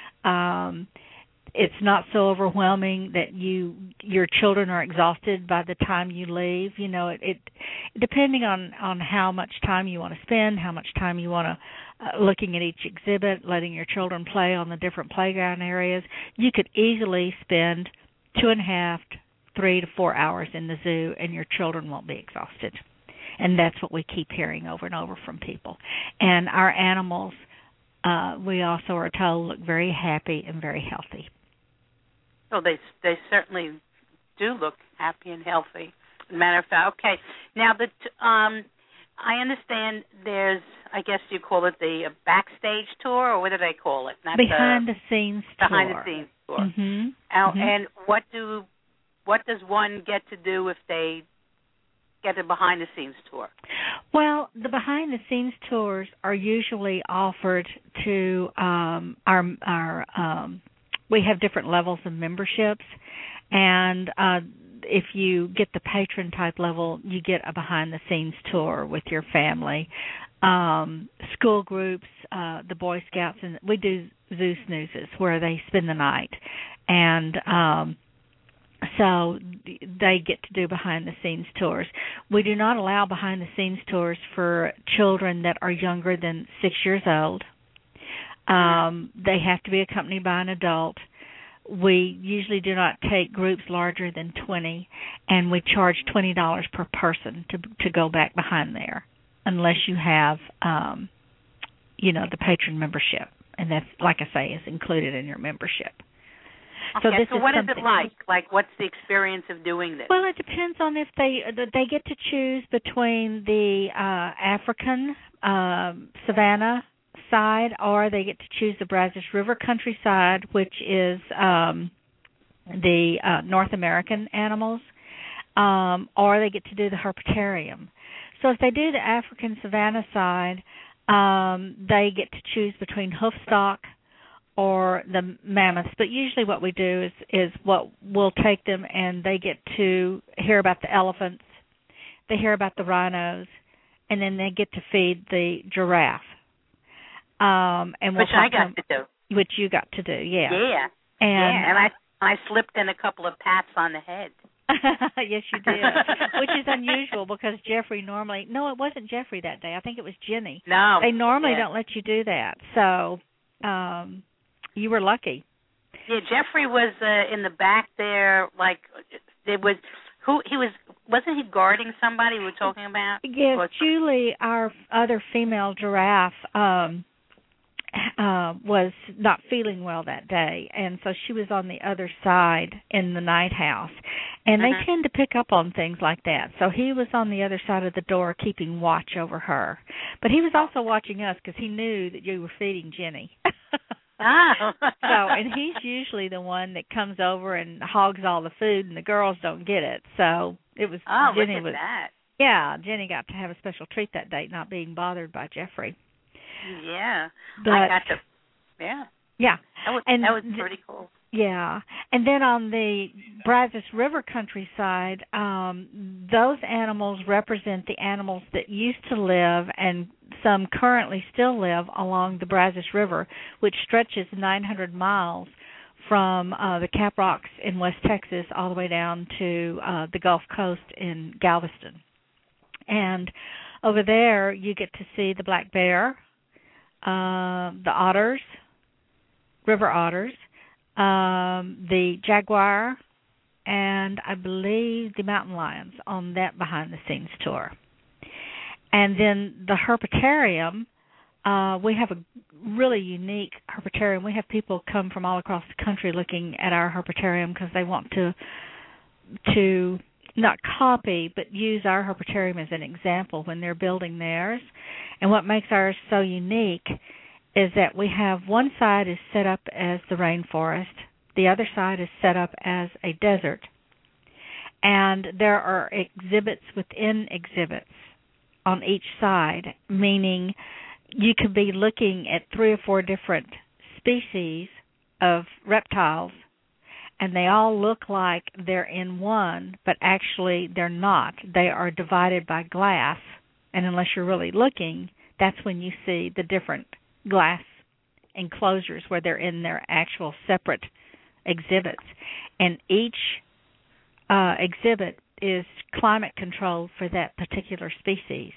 [SPEAKER 1] Um, it's not so overwhelming that you your children are exhausted by the time you leave. You know, it, it depending on, on how much time you want to spend, how much time you want to uh, looking at each exhibit, letting your children play on the different playground areas, you could easily spend two and a half, three to four hours in the zoo, and your children won't be exhausted. And that's what we keep hearing over and over from people. And our animals, uh, we also are told, look very happy and very healthy.
[SPEAKER 2] Oh, they they certainly do look happy and healthy. Matter of fact, okay. Now, the um, I understand there's, I guess you call it the backstage tour, or what do they call it? Not
[SPEAKER 1] behind
[SPEAKER 2] the,
[SPEAKER 1] the scenes tour.
[SPEAKER 2] Behind the scenes tour.
[SPEAKER 1] Mm-hmm.
[SPEAKER 2] Now,
[SPEAKER 1] mm-hmm.
[SPEAKER 2] And what do what does one get to do if they get a behind the scenes tour?
[SPEAKER 1] Well, the behind the scenes tours are usually offered to um, our our. Um, we have different levels of memberships, and uh, if you get the patron type level, you get a behind the scenes tour with your family. Um, school groups, uh, the Boy Scouts, and we do Zoo Snoozes where they spend the night, and um, so they get to do behind the scenes tours. We do not allow behind the scenes tours for children that are younger than six years old. Um, they have to be accompanied by an adult. We usually do not take groups larger than twenty, and we charge twenty dollars per person to to go back behind there, unless you have, um, you know, the patron membership, and that's, like I say, is included in your membership.
[SPEAKER 2] Okay,
[SPEAKER 1] so this
[SPEAKER 2] so
[SPEAKER 1] is
[SPEAKER 2] what is
[SPEAKER 1] something,
[SPEAKER 2] it like? Like, what's the experience of doing this?
[SPEAKER 1] Well, it depends on if they they get to choose between the uh, African uh, savanna side, or they get to choose the Brazos River countryside, which is um, the uh, North American animals, um, or they get to do the herpetarium. So if they do the African savanna side, um, they get to choose between hoofstock or the mammoths. But usually what we do is, is what we'll take them and they get to hear about the elephants, they hear about the rhinos, and then they get to feed the giraffe. Um, and we'll
[SPEAKER 2] which I got
[SPEAKER 1] them,
[SPEAKER 2] to do.
[SPEAKER 1] Which you got to do, yeah.
[SPEAKER 2] Yeah.
[SPEAKER 1] And,
[SPEAKER 2] yeah, and I I slipped in a couple of pats on the head.
[SPEAKER 1] Yes, you did, which is unusual because Jeffrey normally, no, it wasn't Jeffrey that day. I think it was Jenny.
[SPEAKER 2] No.
[SPEAKER 1] They normally
[SPEAKER 2] yeah.
[SPEAKER 1] don't let you do that. So um, you were lucky.
[SPEAKER 2] Yeah, Jeffrey was uh, in the back there, like, it was, who, he was, wasn't he guarding somebody we were talking about?
[SPEAKER 1] Yes,
[SPEAKER 2] was,
[SPEAKER 1] Julie, our other female giraffe, um, Uh, was not feeling well that day, and so she was on the other side in the night house. And
[SPEAKER 2] uh-huh.
[SPEAKER 1] they tend to pick up on things like that. So he was on the other side of the door keeping watch over her. But he was also watching us because he knew that you were feeding Jenny.
[SPEAKER 2] Oh.
[SPEAKER 1] So, and he's usually the one that comes over and hogs all the food, and the girls don't get it. So it was
[SPEAKER 2] oh,
[SPEAKER 1] Jenny
[SPEAKER 2] look at
[SPEAKER 1] was
[SPEAKER 2] that.
[SPEAKER 1] Yeah, Jenny got to have a special treat that day, not being bothered by Jeffrey.
[SPEAKER 2] Yeah,
[SPEAKER 1] but,
[SPEAKER 2] I got to. Yeah,
[SPEAKER 1] yeah,
[SPEAKER 2] that was
[SPEAKER 1] and
[SPEAKER 2] that was pretty cool.
[SPEAKER 1] Yeah, and then on the Brazos River countryside, um, those animals represent the animals that used to live and some currently still live along the Brazos River, which stretches nine hundred miles from uh, the Cap Rocks in West Texas all the way down to uh, the Gulf Coast in Galveston. And over there, you get to see the black bear, Uh, the otters, river otters, um, the jaguar, and I believe the mountain lions on that behind-the-scenes tour. And then the herpetarium, uh, we have a really unique herpetarium. We have people come from all across the country looking at our herpetarium because they want to to not copy, but use our herpetarium as an example when they're building theirs. And what makes ours so unique is that we have one side is set up as the rainforest, the other side is set up as a desert. And there are exhibits within exhibits on each side, meaning you could be looking at three or four different species of reptiles, and they all look like they're in one, but actually they're not. They are divided by glass, and unless you're really looking, that's when you see the different glass enclosures where they're in their actual separate exhibits. And each uh, exhibit is climate controlled for that particular species.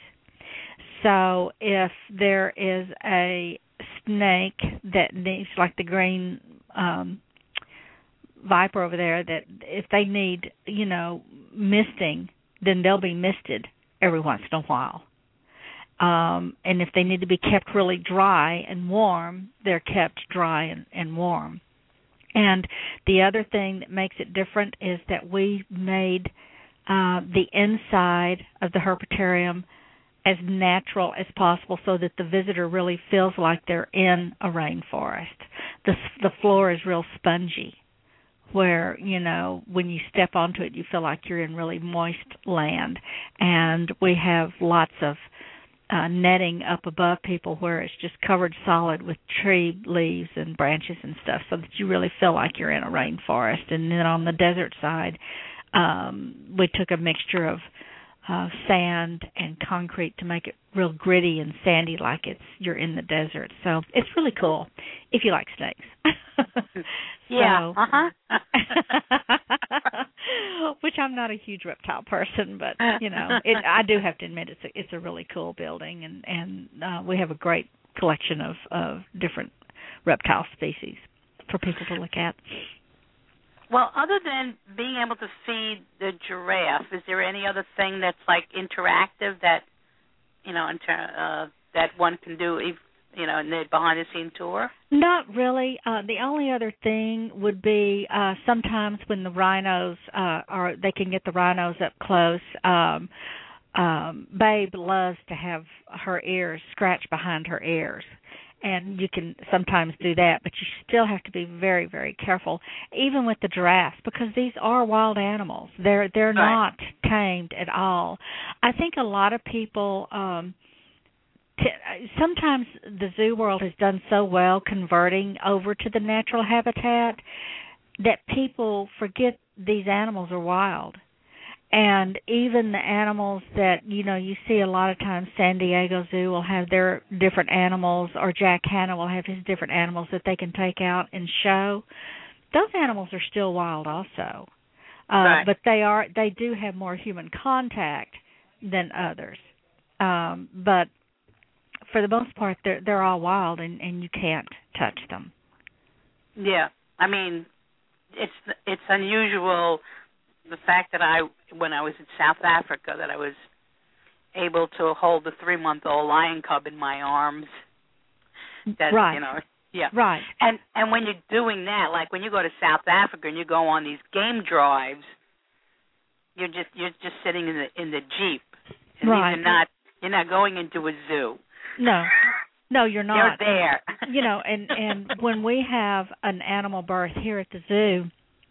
[SPEAKER 1] So if there is a snake that needs, like the green um, viper over there, that if they need, you know, misting, then they'll be misted every once in a while. Um, and if they need to be kept really dry and warm, they're kept dry and, and warm. And the other thing that makes it different is that we made uh, the inside of the herpetarium as natural as possible so that the visitor really feels like they're in a rainforest. The, the floor is real spongy, where, you know, when you step onto it, you feel like you're in really moist land. And we have lots of uh, netting up above people where it's just covered solid with tree leaves and branches and stuff so that you really feel like you're in a rainforest. And then on the desert side, um, we took a mixture of uh, sand and concrete to make it real gritty and sandy, like it's you're in the desert. So it's really cool if you like snakes.
[SPEAKER 2] Yeah.
[SPEAKER 1] So,
[SPEAKER 2] uh-huh.
[SPEAKER 1] which I'm not a huge reptile person, but you know, it, I do have to admit it's a, it's a really cool building, and and uh, we have a great collection of of different reptile species for people to look at.
[SPEAKER 2] Well, other than being able to feed the giraffe, is there any other thing that's like interactive that you know, in ter- uh, that one can do, you know, in the behind-the-scene tour?
[SPEAKER 1] Not really. Uh, the only other thing would be uh, sometimes when the rhinos uh, are, they can get the rhinos up close. Um, um, Babe loves to have her ears scratched behind her ears. And you can sometimes do that, but you still have to be very, very careful, even with the giraffes, because these are wild animals. They're they're
[SPEAKER 2] right.
[SPEAKER 1] not tamed at all. I think a lot of people, um, t- sometimes the zoo world has done so well converting over to the natural habitat that people forget these animals are wild. And even the animals that, you know, you see a lot of times, San Diego Zoo will have their different animals, or Jack Hanna will have his different animals that they can take out and show. Those animals are still wild also. Uh,
[SPEAKER 2] right.
[SPEAKER 1] But they are they do have more human contact than others. Um, but for the most part, they're, they're all wild, and, and you can't touch them.
[SPEAKER 2] Yeah. I mean, it's it's unusual, the fact that I, when I was in South Africa, that I was able to hold the three-month-old lion cub in my arms. That,
[SPEAKER 1] right.
[SPEAKER 2] You know, yeah.
[SPEAKER 1] Right.
[SPEAKER 2] And and when you're doing that, like when you go to South Africa and you go on these game drives, you're just you're just sitting in the in the Jeep. And
[SPEAKER 1] right.
[SPEAKER 2] You're not you're not going into a zoo.
[SPEAKER 1] No. No, you're not.
[SPEAKER 2] You're there.
[SPEAKER 1] You know, and and when we have an animal birth here at the zoo,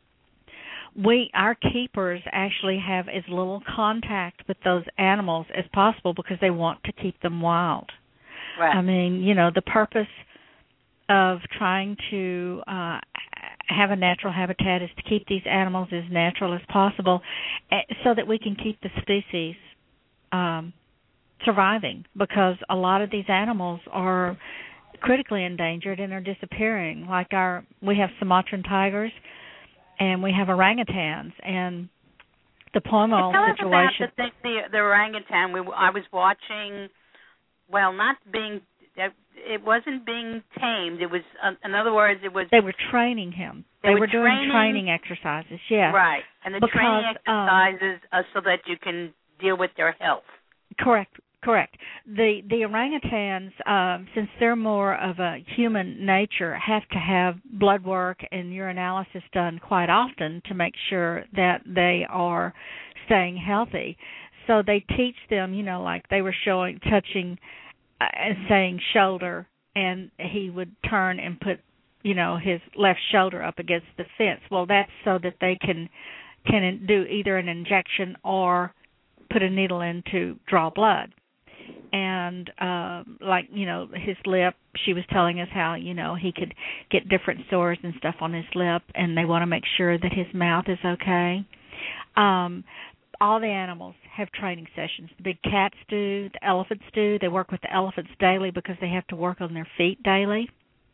[SPEAKER 1] we our keepers actually have as little contact with those animals as possible because they want to keep them wild.
[SPEAKER 2] Right.
[SPEAKER 1] I mean, you know, the purpose of trying to uh, have a natural habitat is to keep these animals as natural as possible, so that we can keep the species um, surviving. Because a lot of these animals are critically endangered and are disappearing. Like our, we have Sumatran tigers. And we have orangutans, and the palm oil
[SPEAKER 2] Tell
[SPEAKER 1] situation.
[SPEAKER 2] us about the, the, the orangutan. We, I was watching, well, not being, it wasn't being tamed. It was, uh, in other words, it was.
[SPEAKER 1] They were training him.
[SPEAKER 2] They,
[SPEAKER 1] they
[SPEAKER 2] were,
[SPEAKER 1] were
[SPEAKER 2] training,
[SPEAKER 1] doing training exercises, yeah.
[SPEAKER 2] Right, and the
[SPEAKER 1] because,
[SPEAKER 2] training exercises
[SPEAKER 1] um,
[SPEAKER 2] are so that you can deal with their health.
[SPEAKER 1] Correct. Correct. The the orangutans, um, since they're more of a human nature, have to have blood work and urinalysis done quite often to make sure that they are staying healthy. So they teach them, you know, like they were showing, touching uh, and saying shoulder, and he would turn and put, you know, his left shoulder up against the fence. Well, that's so that they can can do either an injection or put a needle in to draw blood. And uh, like, you know, his lip, she was telling us how, you know, he could get different sores and stuff on his lip, and they want to make sure that his mouth is okay. Um, all the animals have training sessions. The big cats do, the elephants do. They work with the elephants daily because they have to work on their feet daily.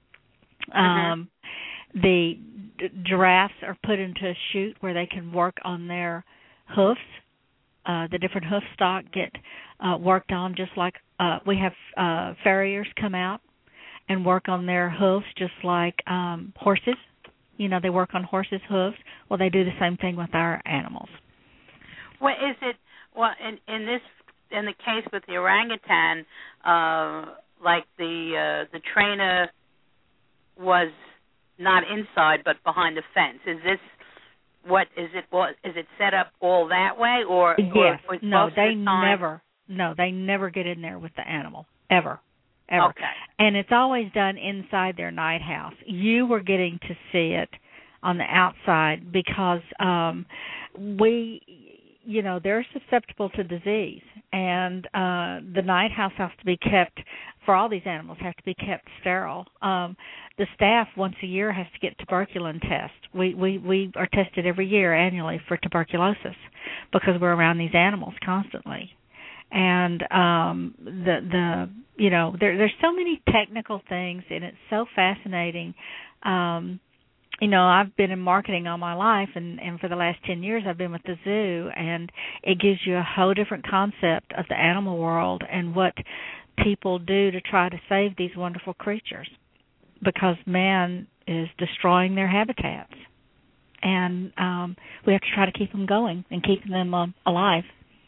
[SPEAKER 1] Um, mm-hmm. The d- giraffes are put into a chute where they can work on their hoofs. Uh, the different hoof stock get uh, worked on, just like uh, we have uh, farriers come out and work on their hoofs, just like um, horses. You know, they work on horses' hooves. Well, they do the same thing with our animals.
[SPEAKER 2] Well, is it well in, in this in the case with the orangutan, uh, like the uh, the trainer was not inside but behind the fence? Is this what is it? What is it set up all that way, or
[SPEAKER 1] yes?
[SPEAKER 2] Or, or
[SPEAKER 1] no,
[SPEAKER 2] most
[SPEAKER 1] they
[SPEAKER 2] of the time?
[SPEAKER 1] never. No, they never get in there with the animal ever, ever.
[SPEAKER 2] Okay.
[SPEAKER 1] And it's always done inside their night house. You were getting to see it on the outside because um, we, you know, they're susceptible to disease, and uh, the night house has to be kept. For all these animals, have to be kept sterile. Um, the staff once a year has to get tuberculin test. We, we we are tested every year annually for tuberculosis because we're around these animals constantly. And um, the the you know there there's so many technical things, and it's so fascinating. Um, you know, I've been in marketing all my life, and, and for the last ten years I've been with the zoo, and it gives you a whole different concept of the animal world and what people do to try to save these wonderful creatures, because man is destroying their habitats, and um, we have to try to keep them going and keep them um, alive.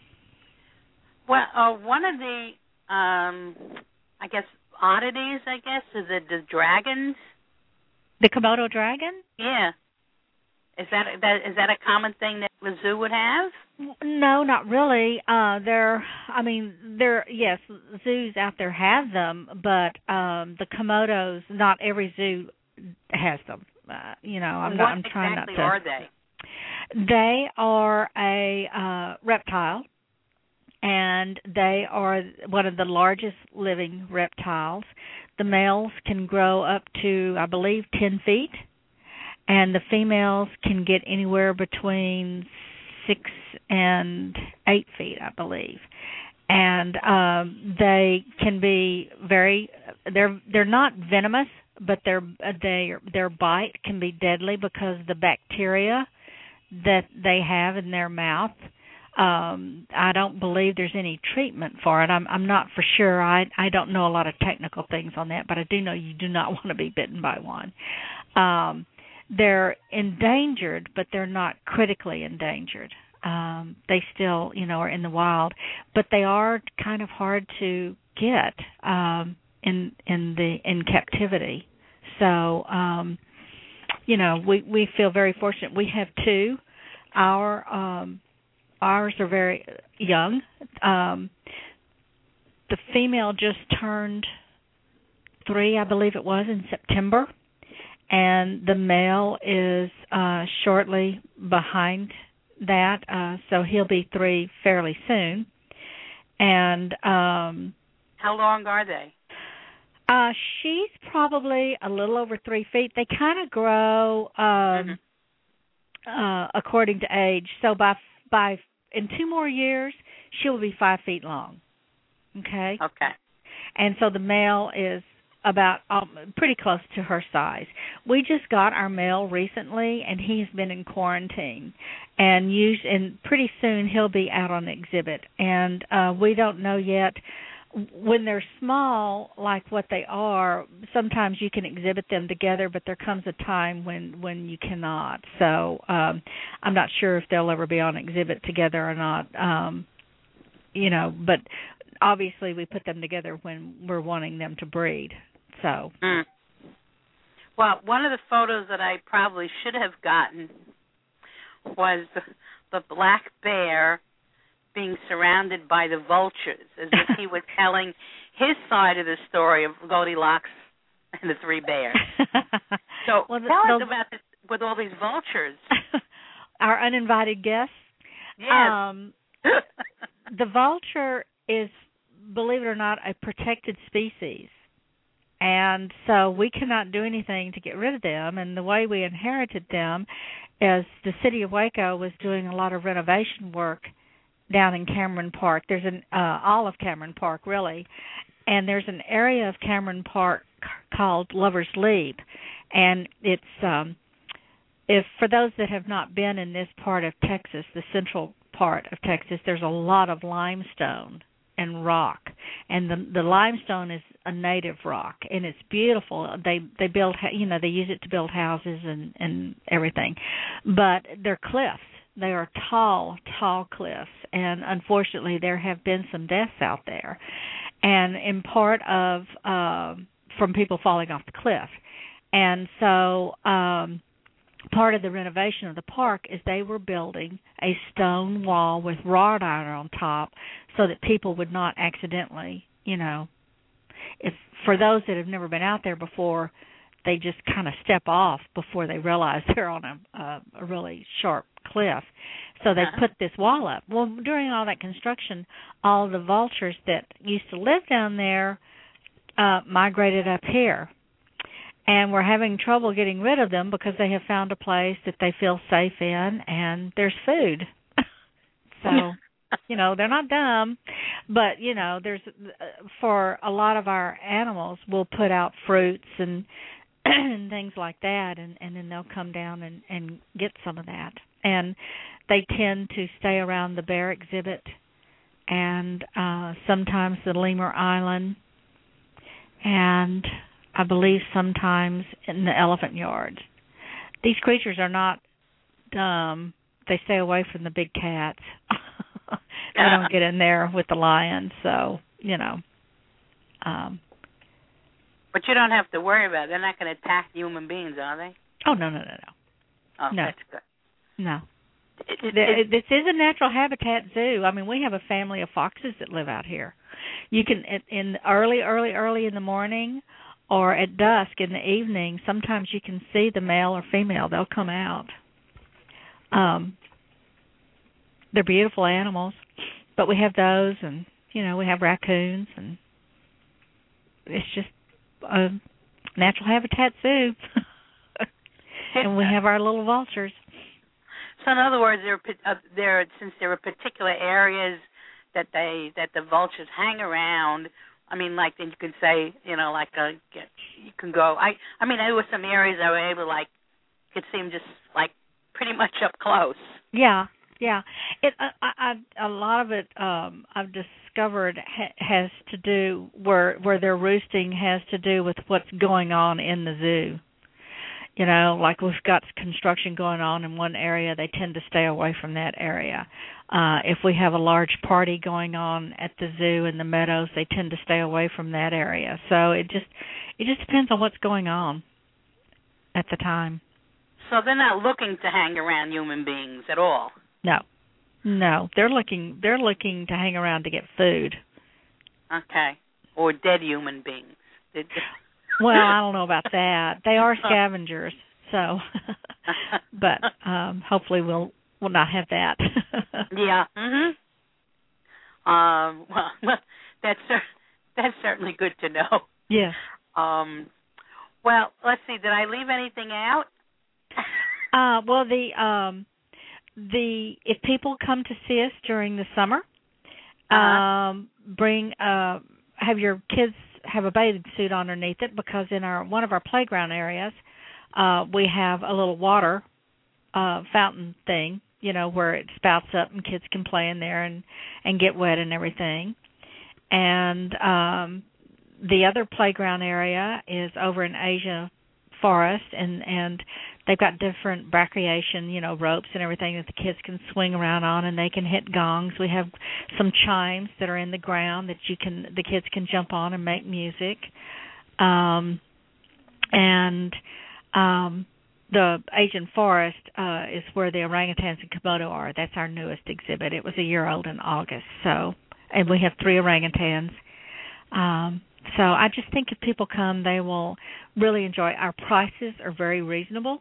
[SPEAKER 2] Well, uh, one of the, um, I guess, oddities, I guess, is the, the dragons.
[SPEAKER 1] The Komodo dragon?
[SPEAKER 2] Yeah. Is that, that is that a common thing that the zoo would have?
[SPEAKER 1] No, not really. Uh, they're, I mean, they're, yes, zoos out there have them, but um, the Komodos, not every zoo has them. Uh, you know, I'm
[SPEAKER 2] what
[SPEAKER 1] not. I'm trying
[SPEAKER 2] exactly
[SPEAKER 1] not to.
[SPEAKER 2] Are they?
[SPEAKER 1] They are a uh, reptile, and they are one of the largest living reptiles. The males can grow up to, I believe, ten feet. And the females can get anywhere between six and eight feet, I believe. And um, they can be very. They're they're not venomous, but their their their bite can be deadly because the bacteria that they have in their mouth. Um, I don't believe there's any treatment for it. I'm I'm not for sure. I I don't know a lot of technical things on that, but I do know you do not want to be bitten by one. Um, They're endangered, but they're not critically endangered. Um, they still, you know, are in the wild, but they are kind of hard to get um, in in the in captivity. So, um, you know, we we feel very fortunate. We have two. Our um, ours are very young. Um, the female just turned three, I believe it was, in September. And the male is uh, shortly behind that, uh, so he'll be three fairly soon. And um,
[SPEAKER 2] how long are they?
[SPEAKER 1] Uh, she's probably a little over three feet. They kind of grow um, mm-hmm. uh, according to age. So by by in two more years, she'll be five feet long. Okay.
[SPEAKER 2] Okay.
[SPEAKER 1] And so the male is about um, pretty close to her size. We just got our male recently, and he's been in quarantine, and use, and pretty soon he'll be out on exhibit. And uh, we don't know yet. When they're small, like what they are, sometimes you can exhibit them together, but there comes a time when, when you cannot. So um, I'm not sure if they'll ever be on exhibit together or not. Um, you know, but obviously we put them together when we're wanting them to breed. So,
[SPEAKER 2] mm. Well, one of the photos that I probably should have gotten was the, the black bear being surrounded by the vultures, as if he was telling his side of the story of Goldilocks and the three bears. So
[SPEAKER 1] well, the,
[SPEAKER 2] tell
[SPEAKER 1] those,
[SPEAKER 2] us about this with all these vultures.
[SPEAKER 1] Our uninvited guests.
[SPEAKER 2] Yes.
[SPEAKER 1] Um, the vulture is, believe it or not, a protected species. And so we cannot do anything to get rid of them. And the way we inherited them is the city of Waco was doing a lot of renovation work down in Cameron Park. There's an uh, all of Cameron Park, really. And there's an area of Cameron Park called Lover's Leap. And it's, um, if for those that have not been in this part of Texas, the central part of Texas, there's a lot of limestone and rock, and the the limestone is a native rock, and it's beautiful. They they build, you know, they use it to build houses and and everything, but they're cliffs. They are tall, tall cliffs, and unfortunately, there have been some deaths out there, and in part of uh, from people falling off the cliff, and so um, part of the renovation of the park is they were building a stone wall with wrought iron on top so that people would not accidentally, you know, if for those that have never been out there before, they just kind of step off before they realize they're on a, a, a really sharp cliff. So they
[SPEAKER 2] Uh-huh.
[SPEAKER 1] put this wall up. Well, during all that construction, all the vultures that used to live down there uh, migrated up here. And we're having trouble getting rid of them because they have found a place that they feel safe in and there's food. So, you know, they're not dumb. But, you know, there's for a lot of our animals, we'll put out fruits and and things like that, and, and then they'll come down and, and get some of that. And they tend to stay around the bear exhibit and uh, sometimes the lemur island, and I believe sometimes in the elephant yard. These creatures are not dumb. They stay away from the big cats. They don't get in there with the lions, so, you know. Um,
[SPEAKER 2] But you don't have to worry about it. They're not going to attack human beings, are they?
[SPEAKER 1] oh, no, no, no, no.
[SPEAKER 2] Oh,
[SPEAKER 1] No.
[SPEAKER 2] that's good.
[SPEAKER 1] No.
[SPEAKER 2] It, it,
[SPEAKER 1] There-
[SPEAKER 2] it,
[SPEAKER 1] This is a natural habitat zoo. I mean, we have a family of foxes that live out here. You can, in early, early, early in the morning or at dusk in the evening, sometimes you can see the male or female. They'll come out. Um, they're beautiful animals, but we have those, and, you know, we have raccoons, and it's just a natural habitat zoo. And we have our little vultures.
[SPEAKER 2] so, in other words, there, are, uh, there, since there are particular areas that they that the vultures hang around. I mean, like then you can say, you know, like a, you can go. I, I mean, there were some areas I were able to like, could see them just like pretty much up close.
[SPEAKER 1] Yeah, yeah. It, I, I, a lot of it, um, I've discovered ha- has to do where where they're roosting has to do with what's going on in the zoo. You know, like we've got construction going on in one area, they tend to stay away from that area. Uh, if we have a large party going on at the zoo in the meadows, they tend to stay away from that area. So it just it just depends on what's going on at the time.
[SPEAKER 2] So they're not looking to hang around human beings at all.
[SPEAKER 1] No, no, they're looking they're looking to hang around to get food.
[SPEAKER 2] Okay, or dead human beings. They- they-
[SPEAKER 1] Well, I don't know about that. They are scavengers, so. But um, hopefully we'll we'll not have that.
[SPEAKER 2] Yeah. Mhm. Um. Well, that's cer- that's certainly good to know.
[SPEAKER 1] Yeah.
[SPEAKER 2] Um. Well, let's see. Did I leave anything out?
[SPEAKER 1] Uh, well, the um, the if people come to see us during the summer,
[SPEAKER 2] Uh-huh.
[SPEAKER 1] um, bring uh, have your kids have a bathing suit underneath it, because in our one of our playground areas, uh, we have a little water uh, fountain thing, you know, where it spouts up and kids can play in there and, and get wet and everything. And um, the other playground area is over in Asia Forest, and, and they've got different recreation, you know, ropes and everything that the kids can swing around on, and they can hit gongs. We have some chimes that are in the ground that you can the kids can jump on and make music. Um, and um, the Asian Forest uh, is where the orangutans and Komodo are. That's our newest exhibit. It was a year old in August, so and we have three orangutans. Um, So I just think if people come, they will really enjoy. Our prices are very reasonable.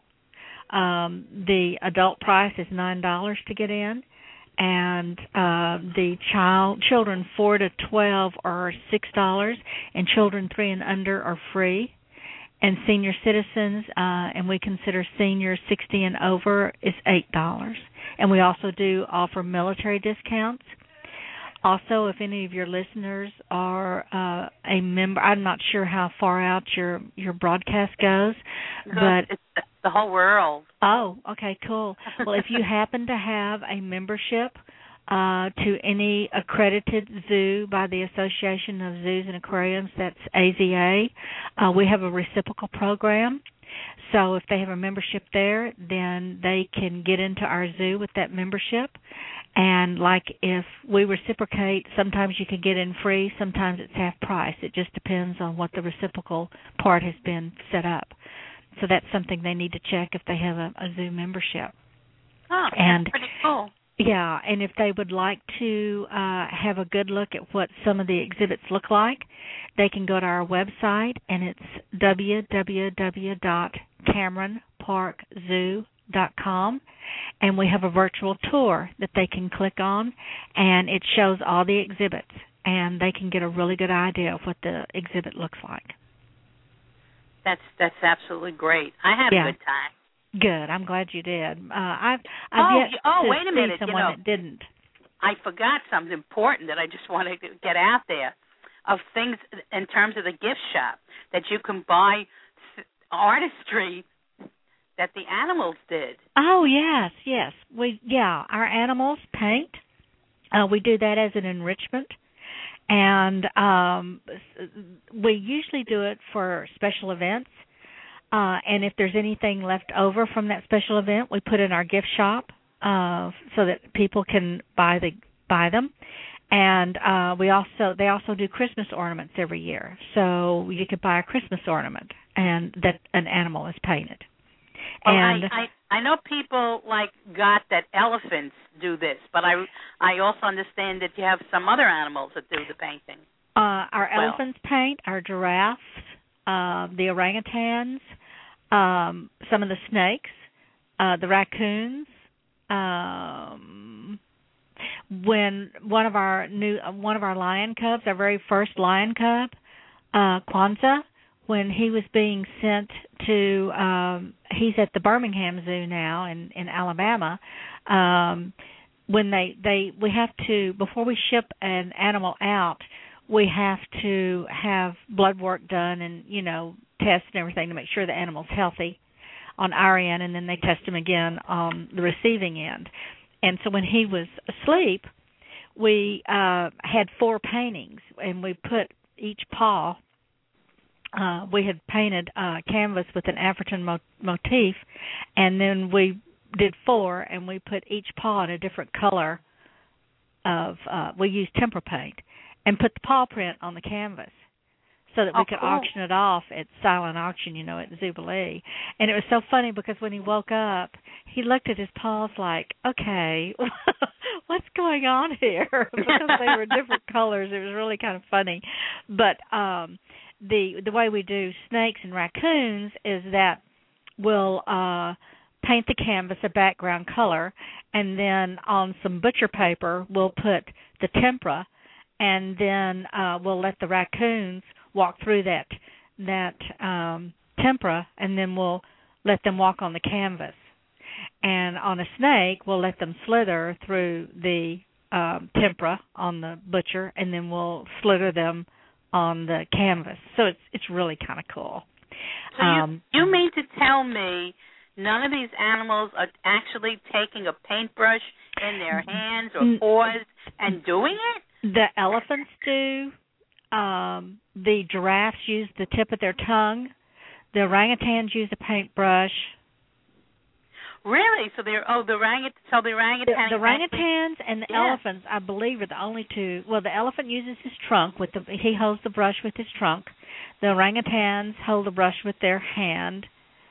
[SPEAKER 1] Um, the adult price is nine dollars to get in, and uh, the child children four to twelve are six dollars, and children three and under are free. And senior citizens, uh, and we consider seniors sixty and over, is eight dollars. And we also do offer military discounts. Also, if any of your listeners are uh, a member, I'm not sure how far out your, your broadcast goes, but
[SPEAKER 2] it's the whole world.
[SPEAKER 1] Oh, okay, cool. Well, if you happen to have a membership uh, to any accredited zoo by the Association of Zoos and Aquariums, that's A Z A, uh, we have a reciprocal program. So if they have a membership there, then they can get into our zoo with that membership. And like if we reciprocate, sometimes you can get in free, sometimes it's half price. It just depends on what the reciprocal part has been set up. so that's something they need to check if they have a, a zoo membership.
[SPEAKER 2] Oh,
[SPEAKER 1] and
[SPEAKER 2] that's pretty cool.
[SPEAKER 1] Yeah, and if they would like to uh, have a good look at what some of the exhibits look like, they can go to our website, and it's w w w dot cameron park zoo dot com, and we have a virtual tour that they can click on, and it shows all the exhibits, and they can get a really good idea of what the exhibit looks like.
[SPEAKER 2] That's that's absolutely great. I had
[SPEAKER 1] yeah.
[SPEAKER 2] a good time.
[SPEAKER 1] Good. I'm glad you did. Uh, I've I've
[SPEAKER 2] oh,
[SPEAKER 1] yet
[SPEAKER 2] oh,
[SPEAKER 1] to
[SPEAKER 2] wait a
[SPEAKER 1] see
[SPEAKER 2] minute.
[SPEAKER 1] someone
[SPEAKER 2] you know,
[SPEAKER 1] that didn't.
[SPEAKER 2] I forgot something important that I just wanted to get out there of things in terms of the gift shop that you can buy artistry that the animals did.
[SPEAKER 1] Oh yes, yes. We yeah, our animals paint. Uh, we do that as an enrichment, and um, we usually do it for special events. Uh, and if there's anything left over from that special event, we put in our gift shop uh, so that people can buy the buy them. And uh, we also they also do Christmas ornaments every year, so you could buy a Christmas ornament and that an animal is painted.
[SPEAKER 2] Well,
[SPEAKER 1] and
[SPEAKER 2] I, I I know people like got that elephants do this, but I I also understand that you have some other animals that do the painting.
[SPEAKER 1] Uh, our
[SPEAKER 2] well.
[SPEAKER 1] elephants paint, our giraffes, uh, the orangutans, um, some of the snakes, uh, the raccoons. Um, when one of our new one of our lion cubs, our very first lion cub, uh, Kwanzaa, when he was being sent to, um, he's at the Birmingham Zoo now in, in Alabama. Um, when they, they, we have to, before we ship an animal out, we have to have blood work done and, you know, tests and everything to make sure the animal's healthy on our end, and then they test him again on the receiving end. And so when he was asleep, we uh, had four paintings, and we put each paw, uh, we had painted uh, canvas with an African mo- motif, and then we did four, and we put each paw in a different color of, uh, we used tempera paint, and put the paw print on the canvas so that we
[SPEAKER 2] oh,
[SPEAKER 1] could
[SPEAKER 2] cool.
[SPEAKER 1] auction it off at silent auction, you know, at Zubilee. And it was so funny because when he woke up, he looked at his paws like, okay, what's going on here? Because they were different colors. It was really kind of funny. But um, the the way we do snakes and raccoons is that we'll uh, paint the canvas a background color, and then on some butcher paper we'll put the tempera, and then uh, we'll let the raccoons walk through that that um, tempera, and then we'll let them walk on the canvas. And on a snake, we'll let them slither through the um, tempera on the butcher, and then we'll slither them on the canvas. So it's it's really kind of cool.
[SPEAKER 2] So
[SPEAKER 1] um,
[SPEAKER 2] you, you mean to tell me none of these animals are actually taking a paintbrush in their hands or paws and doing it?
[SPEAKER 1] The elephants do. Um, the giraffes use the tip of their tongue. The orangutans use a paintbrush.
[SPEAKER 2] Really? So they're oh the orangut so the orangutans
[SPEAKER 1] the, the orangutans and the
[SPEAKER 2] yeah.
[SPEAKER 1] elephants, I believe, are the only two. Well, the elephant uses his trunk with the he holds the brush with his trunk. The orangutans hold the brush with their hand,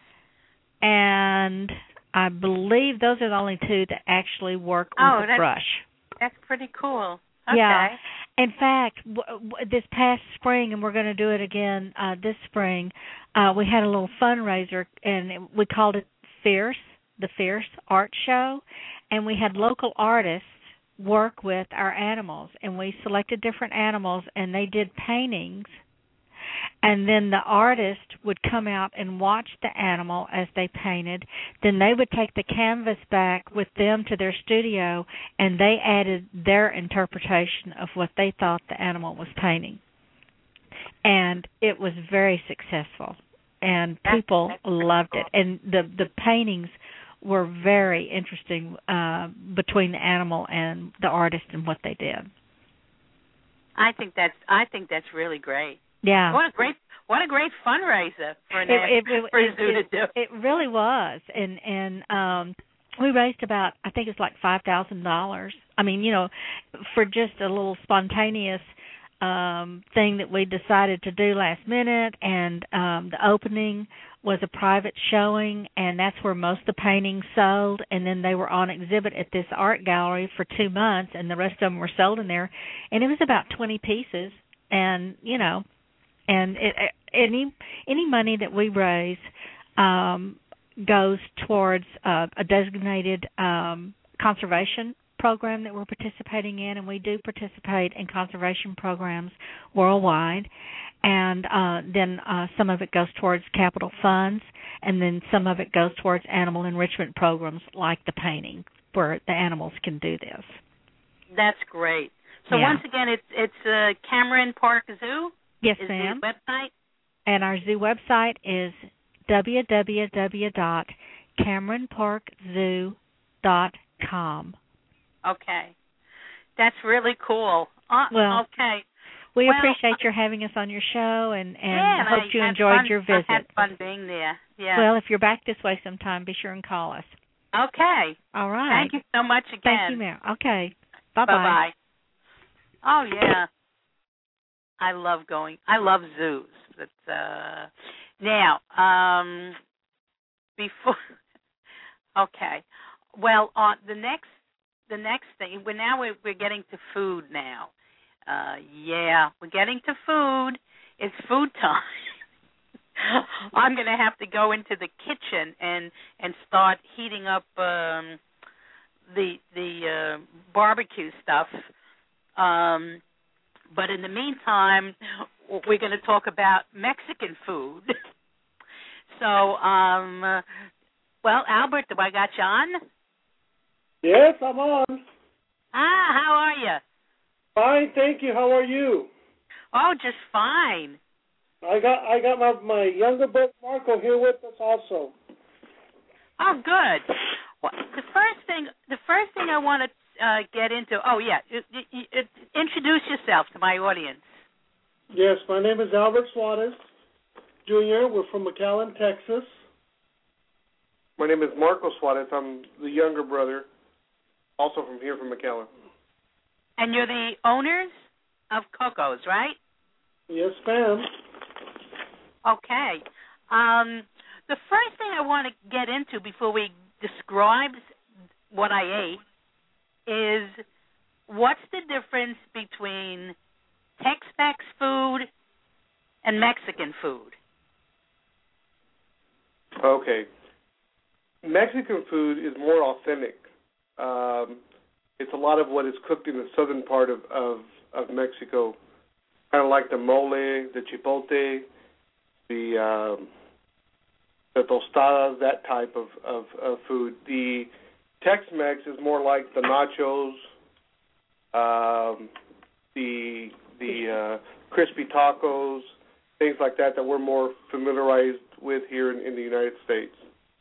[SPEAKER 1] and I believe those are the only two that actually work with
[SPEAKER 2] oh,
[SPEAKER 1] the
[SPEAKER 2] that's,
[SPEAKER 1] brush.
[SPEAKER 2] That's pretty cool. Okay.
[SPEAKER 1] Yeah. In fact, w- w- this past spring, and we're going to do it again uh, this spring, uh, we had a little fundraiser, and it, we called it Fierce, the Fierce Art Show, and we had local artists work with our animals, and we selected different animals, and they did paintings, and then the artist would come out and watch the animal as they painted. Then they would take the canvas back with them to their studio, and they added their interpretation of what they thought the animal was painting. And it was very successful, and people loved it. And the, the paintings were very interesting uh, between the animal and the artist and what they did.
[SPEAKER 2] I think that's I think that's really great.
[SPEAKER 1] Yeah.
[SPEAKER 2] What a great what a great fundraiser for an
[SPEAKER 1] it, it,
[SPEAKER 2] for
[SPEAKER 1] it,
[SPEAKER 2] a zoo
[SPEAKER 1] it,
[SPEAKER 2] to do.
[SPEAKER 1] It really was, and and um, we raised about I think it's like five thousand dollars. I mean, you know, for just a little spontaneous um, thing that we decided to do last minute, and um, the opening was a private showing, and that's where most of the paintings sold, and then they were on exhibit at this art gallery for two months, and the rest of them were sold in there, and it was about twenty pieces, and, you know, and it, any any money that we raise um, goes towards uh, a designated um, conservation program that we're participating in, and we do participate in conservation programs worldwide. And uh, then uh, some of it goes towards capital funds, and then some of it goes towards animal enrichment programs like the painting, where the animals can do this.
[SPEAKER 2] That's great. So
[SPEAKER 1] yeah.
[SPEAKER 2] once again, it's it's uh, Cameron Park Zoo?
[SPEAKER 1] Yes,
[SPEAKER 2] is
[SPEAKER 1] ma'am.
[SPEAKER 2] the website?
[SPEAKER 1] And our zoo website is w w w dot cameron park zoo dot com.
[SPEAKER 2] Okay. That's really cool. Uh,
[SPEAKER 1] well,
[SPEAKER 2] okay.
[SPEAKER 1] We
[SPEAKER 2] well,
[SPEAKER 1] appreciate your having us on your show, and, and
[SPEAKER 2] yeah,
[SPEAKER 1] hope
[SPEAKER 2] I
[SPEAKER 1] you
[SPEAKER 2] had
[SPEAKER 1] enjoyed
[SPEAKER 2] fun,
[SPEAKER 1] your visit.
[SPEAKER 2] I had fun being there. Yeah.
[SPEAKER 1] Well, if you're back this way sometime, be sure and call us.
[SPEAKER 2] Okay.
[SPEAKER 1] All right.
[SPEAKER 2] Thank you so much again.
[SPEAKER 1] Thank you, ma'am. Okay. Bye-bye.
[SPEAKER 2] Bye-bye. Oh, yeah. I love going. I love zoos. But, uh, now, um, before, okay. Well, uh, the next, the next thing. We're now we're, we're getting to food now. Uh, yeah, we're getting to food. It's food time. I'm going to have to go into the kitchen and and start heating up um, the the uh, barbecue stuff. Um, but in the meantime, we're going to talk about Mexican food. So, um, uh, well, Albert, do I got you on?
[SPEAKER 7] Yes, I'm on.
[SPEAKER 2] Ah, how are you?
[SPEAKER 7] Fine, thank you. How are you?
[SPEAKER 2] Oh, just fine.
[SPEAKER 7] I got I got my my younger brother Marco here with us also.
[SPEAKER 2] Oh, good. Well, the first thing the first thing I want to uh, get into. Oh, yeah. It, it, it, introduce yourself to my audience.
[SPEAKER 7] Yes, my name is Albert Suarez Junior We're from McAllen, Texas.
[SPEAKER 5] My name is Marco Suarez. I'm the younger brother, also from here from McAllen.
[SPEAKER 2] And you're the owners of Coco's, right?
[SPEAKER 7] Yes, ma'am.
[SPEAKER 2] Okay. Um, the first thing I want to get into before we describe what I ate is what's the difference between Tex-Mex food and Mexican food?
[SPEAKER 5] Okay. Mexican food is more authentic. Um, it's a lot of what is cooked in the southern part of, of, of Mexico, kind of like the mole, the chipotle, the um, the tostadas, that type of, of, of food. The Tex-Mex is more like the nachos, um, the the uh, crispy tacos, things like that that we're more familiarized with here in, in the United States.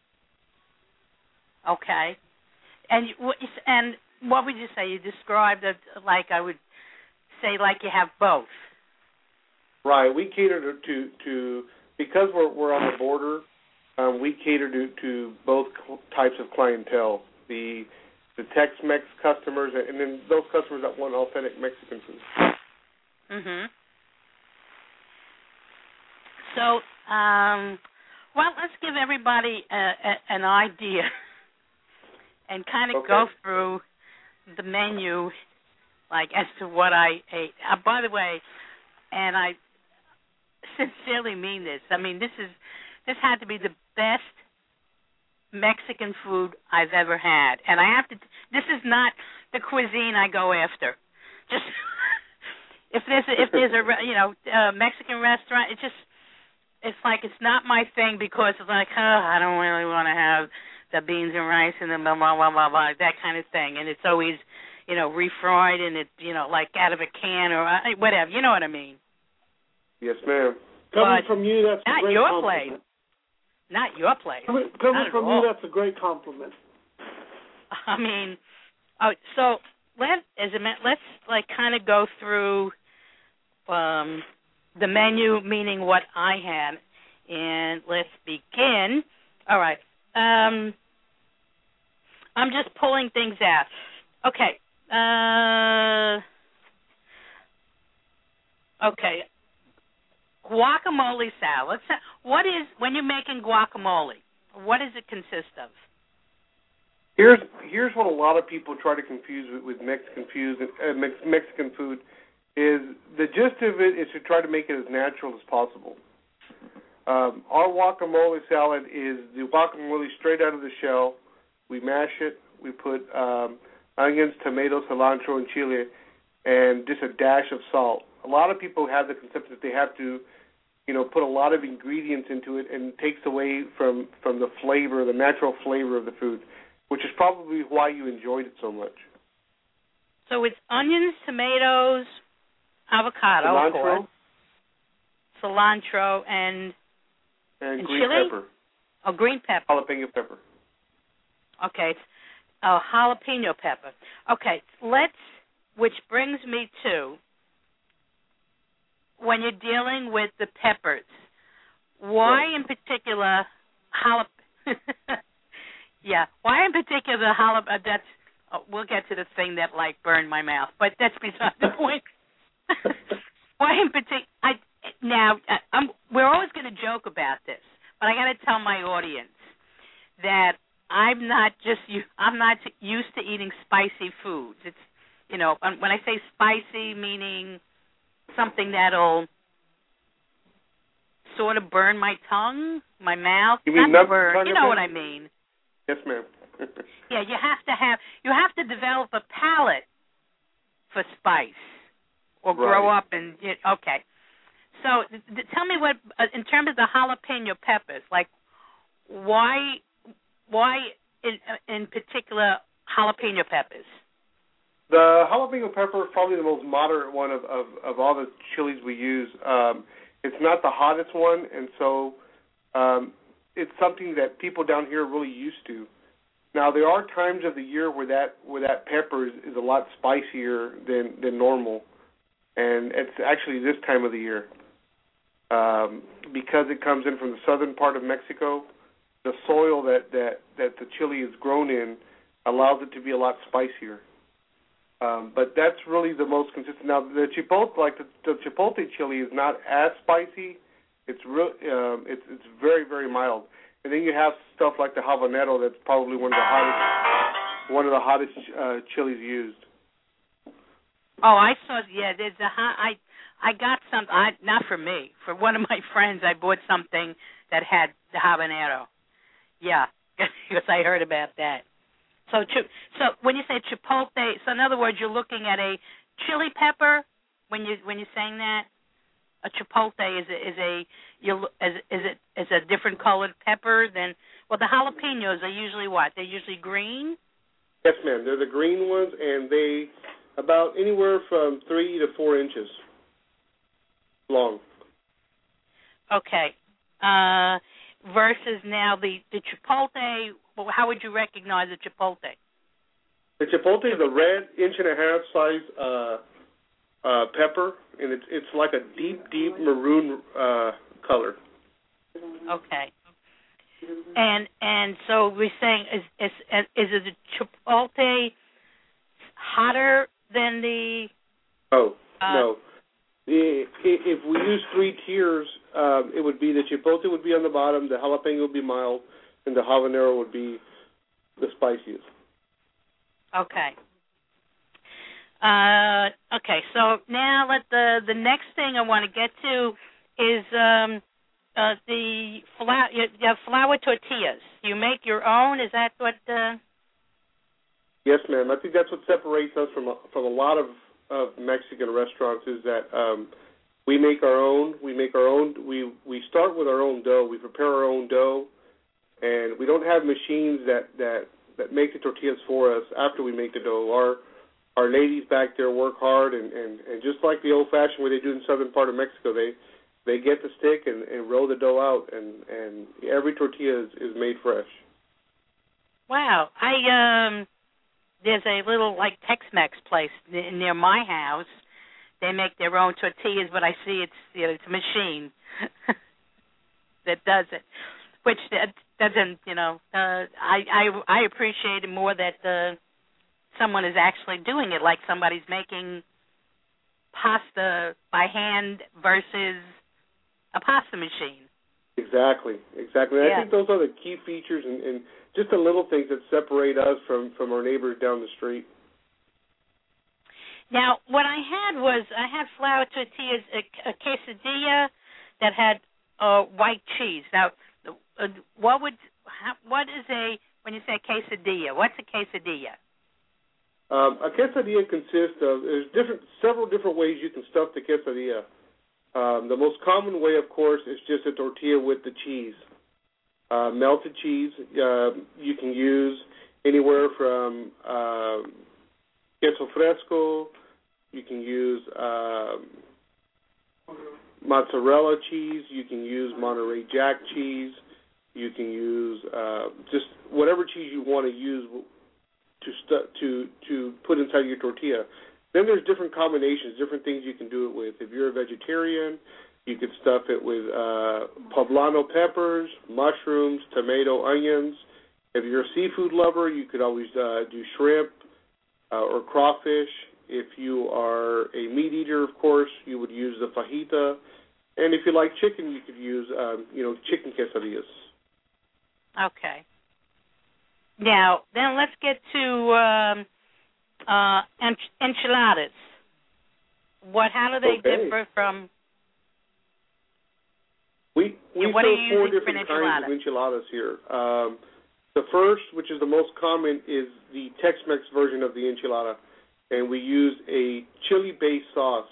[SPEAKER 2] Okay. And and what would you say? You described it like I would say like you have both.
[SPEAKER 5] Right. We cater to, to, to because we're we're on the border, um, we cater to, to both types of clientele. The the Tex-Mex customers and then those customers that want authentic Mexican food.
[SPEAKER 2] Mhm. So, um, well, let's give everybody a, a, an idea and kind of
[SPEAKER 5] okay.
[SPEAKER 2] go through the menu, like as to what I ate. Uh, by the way, and I sincerely mean this. I mean, this is this had to be the best Mexican food I've ever had, and I have to. This is not the cuisine I go after. Just if there's a, if there's a you know a Mexican restaurant, it just it's like it's not my thing because it's like oh I don't really want to have the beans and rice and the blah blah blah blah blah that kind of thing, and it's always you know refried and it you know like out of a can or uh, whatever. You know what I mean?
[SPEAKER 5] Yes, ma'am.
[SPEAKER 7] Coming
[SPEAKER 2] but
[SPEAKER 7] from you, that's
[SPEAKER 2] not
[SPEAKER 7] a great
[SPEAKER 2] your
[SPEAKER 7] compliment.
[SPEAKER 2] place. Not your place.
[SPEAKER 7] Coming, coming
[SPEAKER 2] not
[SPEAKER 7] from
[SPEAKER 2] you,
[SPEAKER 7] that's a great compliment.
[SPEAKER 2] I mean, oh, so let as a let's like kind of go through um, the menu, meaning what I had, and let's begin. All right, um, I'm just pulling things out. Okay. Uh, okay. Guacamole salad. what is when you're making guacamole? What does it consist of?
[SPEAKER 5] Here's here's what a lot of people try to confuse with, with Mexican food. Uh, Mexican food is the gist of it is to try to make it as natural as possible. Um, our guacamole salad is the guacamole straight out of the shell. We mash it. We put um, onions, tomatoes, cilantro, and chile, and just a dash of salt. A lot of people have the concept that they have to, you know, put a lot of ingredients into it, and it takes away from, from the flavor, the natural flavor of the food, which is probably why you enjoyed it so much.
[SPEAKER 2] So it's onions, tomatoes, avocado,
[SPEAKER 5] cilantro,
[SPEAKER 2] of course, cilantro, and
[SPEAKER 5] and,
[SPEAKER 2] and
[SPEAKER 5] green
[SPEAKER 2] chili?
[SPEAKER 5] pepper.
[SPEAKER 2] Oh, green pepper.
[SPEAKER 5] Jalapeno pepper.
[SPEAKER 2] Okay. Oh, jalapeno pepper. Okay, let's, which brings me to, when you're dealing with the peppers, why
[SPEAKER 5] right.
[SPEAKER 2] in particular jalap? yeah, why in particular jalap? Uh, that's. Oh, we'll get to the thing that like burned my mouth, but that's beside the point. Why in particular? I now I'm, we're always going to joke about this, but I got to tell my audience that I'm not just I'm not used to eating spicy foods. It's, you know, when I say spicy, meaning something that'll sort of burn my tongue, my mouth.
[SPEAKER 5] You mean
[SPEAKER 2] not burn, you know what
[SPEAKER 5] I
[SPEAKER 2] mean?
[SPEAKER 5] Yes, ma'am.
[SPEAKER 2] Yeah, you have to have you have to develop a palate for spice, or grow
[SPEAKER 5] right.
[SPEAKER 2] up and you know, okay. So th- th- tell me what, uh, in terms of the jalapeno peppers, like why why in in particular jalapeno peppers?
[SPEAKER 5] The jalapeno pepper is probably the most moderate one of, of, of all the chilies we use. Um, it's not the hottest one, and so um, it's something that people down here are really used to. Now, there are times of the year where that where that pepper is, is a lot spicier than, than normal, and it's actually this time of the year. Um, because it comes in from the southern part of Mexico, the soil that, that, that the chili is grown in allows it to be a lot spicier. Um, but that's really the most consistent. Now, the chipotle, like the, the chipotle chili, is not as spicy. It's real. Um, it's it's very very mild. And then you have stuff like the habanero. That's probably one of the hottest one of the hottest uh, chilies used.
[SPEAKER 2] Oh, I saw. Yeah, there's a. I I got some. I not for me. For one of my friends, I bought something that had the habanero. Yeah, because I heard about that. So, so when you say chipotle, so in other words, you're looking at a chili pepper when you when you're saying that. A chipotle is a, is a you is is it is a different colored pepper than well the jalapenos are usually what? They're usually green.
[SPEAKER 5] Yes, ma'am. They're the green ones, and they about anywhere from three to four inches long.
[SPEAKER 2] Okay. Uh, versus now the the chipotle. Well, how would you recognize a chipotle?
[SPEAKER 5] The chipotle is a red inch and a half size uh, uh, pepper, and it's it's like a deep, deep maroon uh, color.
[SPEAKER 2] Okay. And and so we're saying is is is it the chipotle hotter than the?
[SPEAKER 5] Oh
[SPEAKER 2] uh,
[SPEAKER 5] no. If, if we use three tiers, um, it would be the chipotle would be on the bottom, the jalapeno would be mild, and the habanero would be the spiciest.
[SPEAKER 2] Okay. Uh, okay. So now let the the next thing I want to get to is um, uh, the flour. You have flour tortillas. You make your own. Is that what? Uh...
[SPEAKER 5] Yes, ma'am. I think that's what separates us from a, from a lot of, of Mexican restaurants is that um, we make our own. We make our own. We we start with our own dough. We prepare our own dough. And we don't have machines that, that, that make the tortillas for us after we make the dough. Our our ladies back there work hard, and, and, and just like the old-fashioned way they do in the southern part of Mexico, they they get the stick and, and roll the dough out, and, and every tortilla is, is made fresh.
[SPEAKER 2] Wow. I um, there's a little, like, Tex-Mex place near my house. They make their own tortillas, but I see it's, you know, it's a machine that does it. Which doesn't, you know, uh, I, I I appreciate it more that uh, someone is actually doing it, like somebody's making pasta by hand versus a pasta machine.
[SPEAKER 5] Exactly, exactly. And
[SPEAKER 2] yeah.
[SPEAKER 5] I think those are the key features and, and just the little things that separate us from, from our neighbors down the street.
[SPEAKER 2] Now, what I had was I had flour tortillas, a, a quesadilla that had uh, white cheese. Now, uh, what would how, what is a when you say quesadilla? What's a quesadilla?
[SPEAKER 5] Um, a quesadilla consists of there's different several different ways you can stuff the quesadilla. Um, the most common way, of course, is just a tortilla with the cheese, uh, melted cheese. Uh, you can use anywhere from uh, queso fresco. You can use uh, mozzarella cheese. You can use Monterey Jack cheese. You can use uh, just whatever cheese you want to use to stu- to to put inside your tortilla. Then there's different combinations, different things you can do it with. If you're a vegetarian, you could stuff it with uh, poblano peppers, mushrooms, tomato, onions. If you're a seafood lover, you could always uh, do shrimp uh, or crawfish. If you are a meat eater, of course, you would use the fajita. And if you like chicken, you could use, um, you know, chicken quesadillas.
[SPEAKER 2] Okay. Now, then let's get to um, uh, ench- enchiladas. What? How do they
[SPEAKER 5] okay.
[SPEAKER 2] differ from?
[SPEAKER 5] We we
[SPEAKER 2] yeah, what
[SPEAKER 5] sell
[SPEAKER 2] are you
[SPEAKER 5] four
[SPEAKER 2] using
[SPEAKER 5] different
[SPEAKER 2] for
[SPEAKER 5] kinds of enchiladas here. Um, the first, which is the most common, is the Tex-Mex version of the enchilada, and we use a chili-based sauce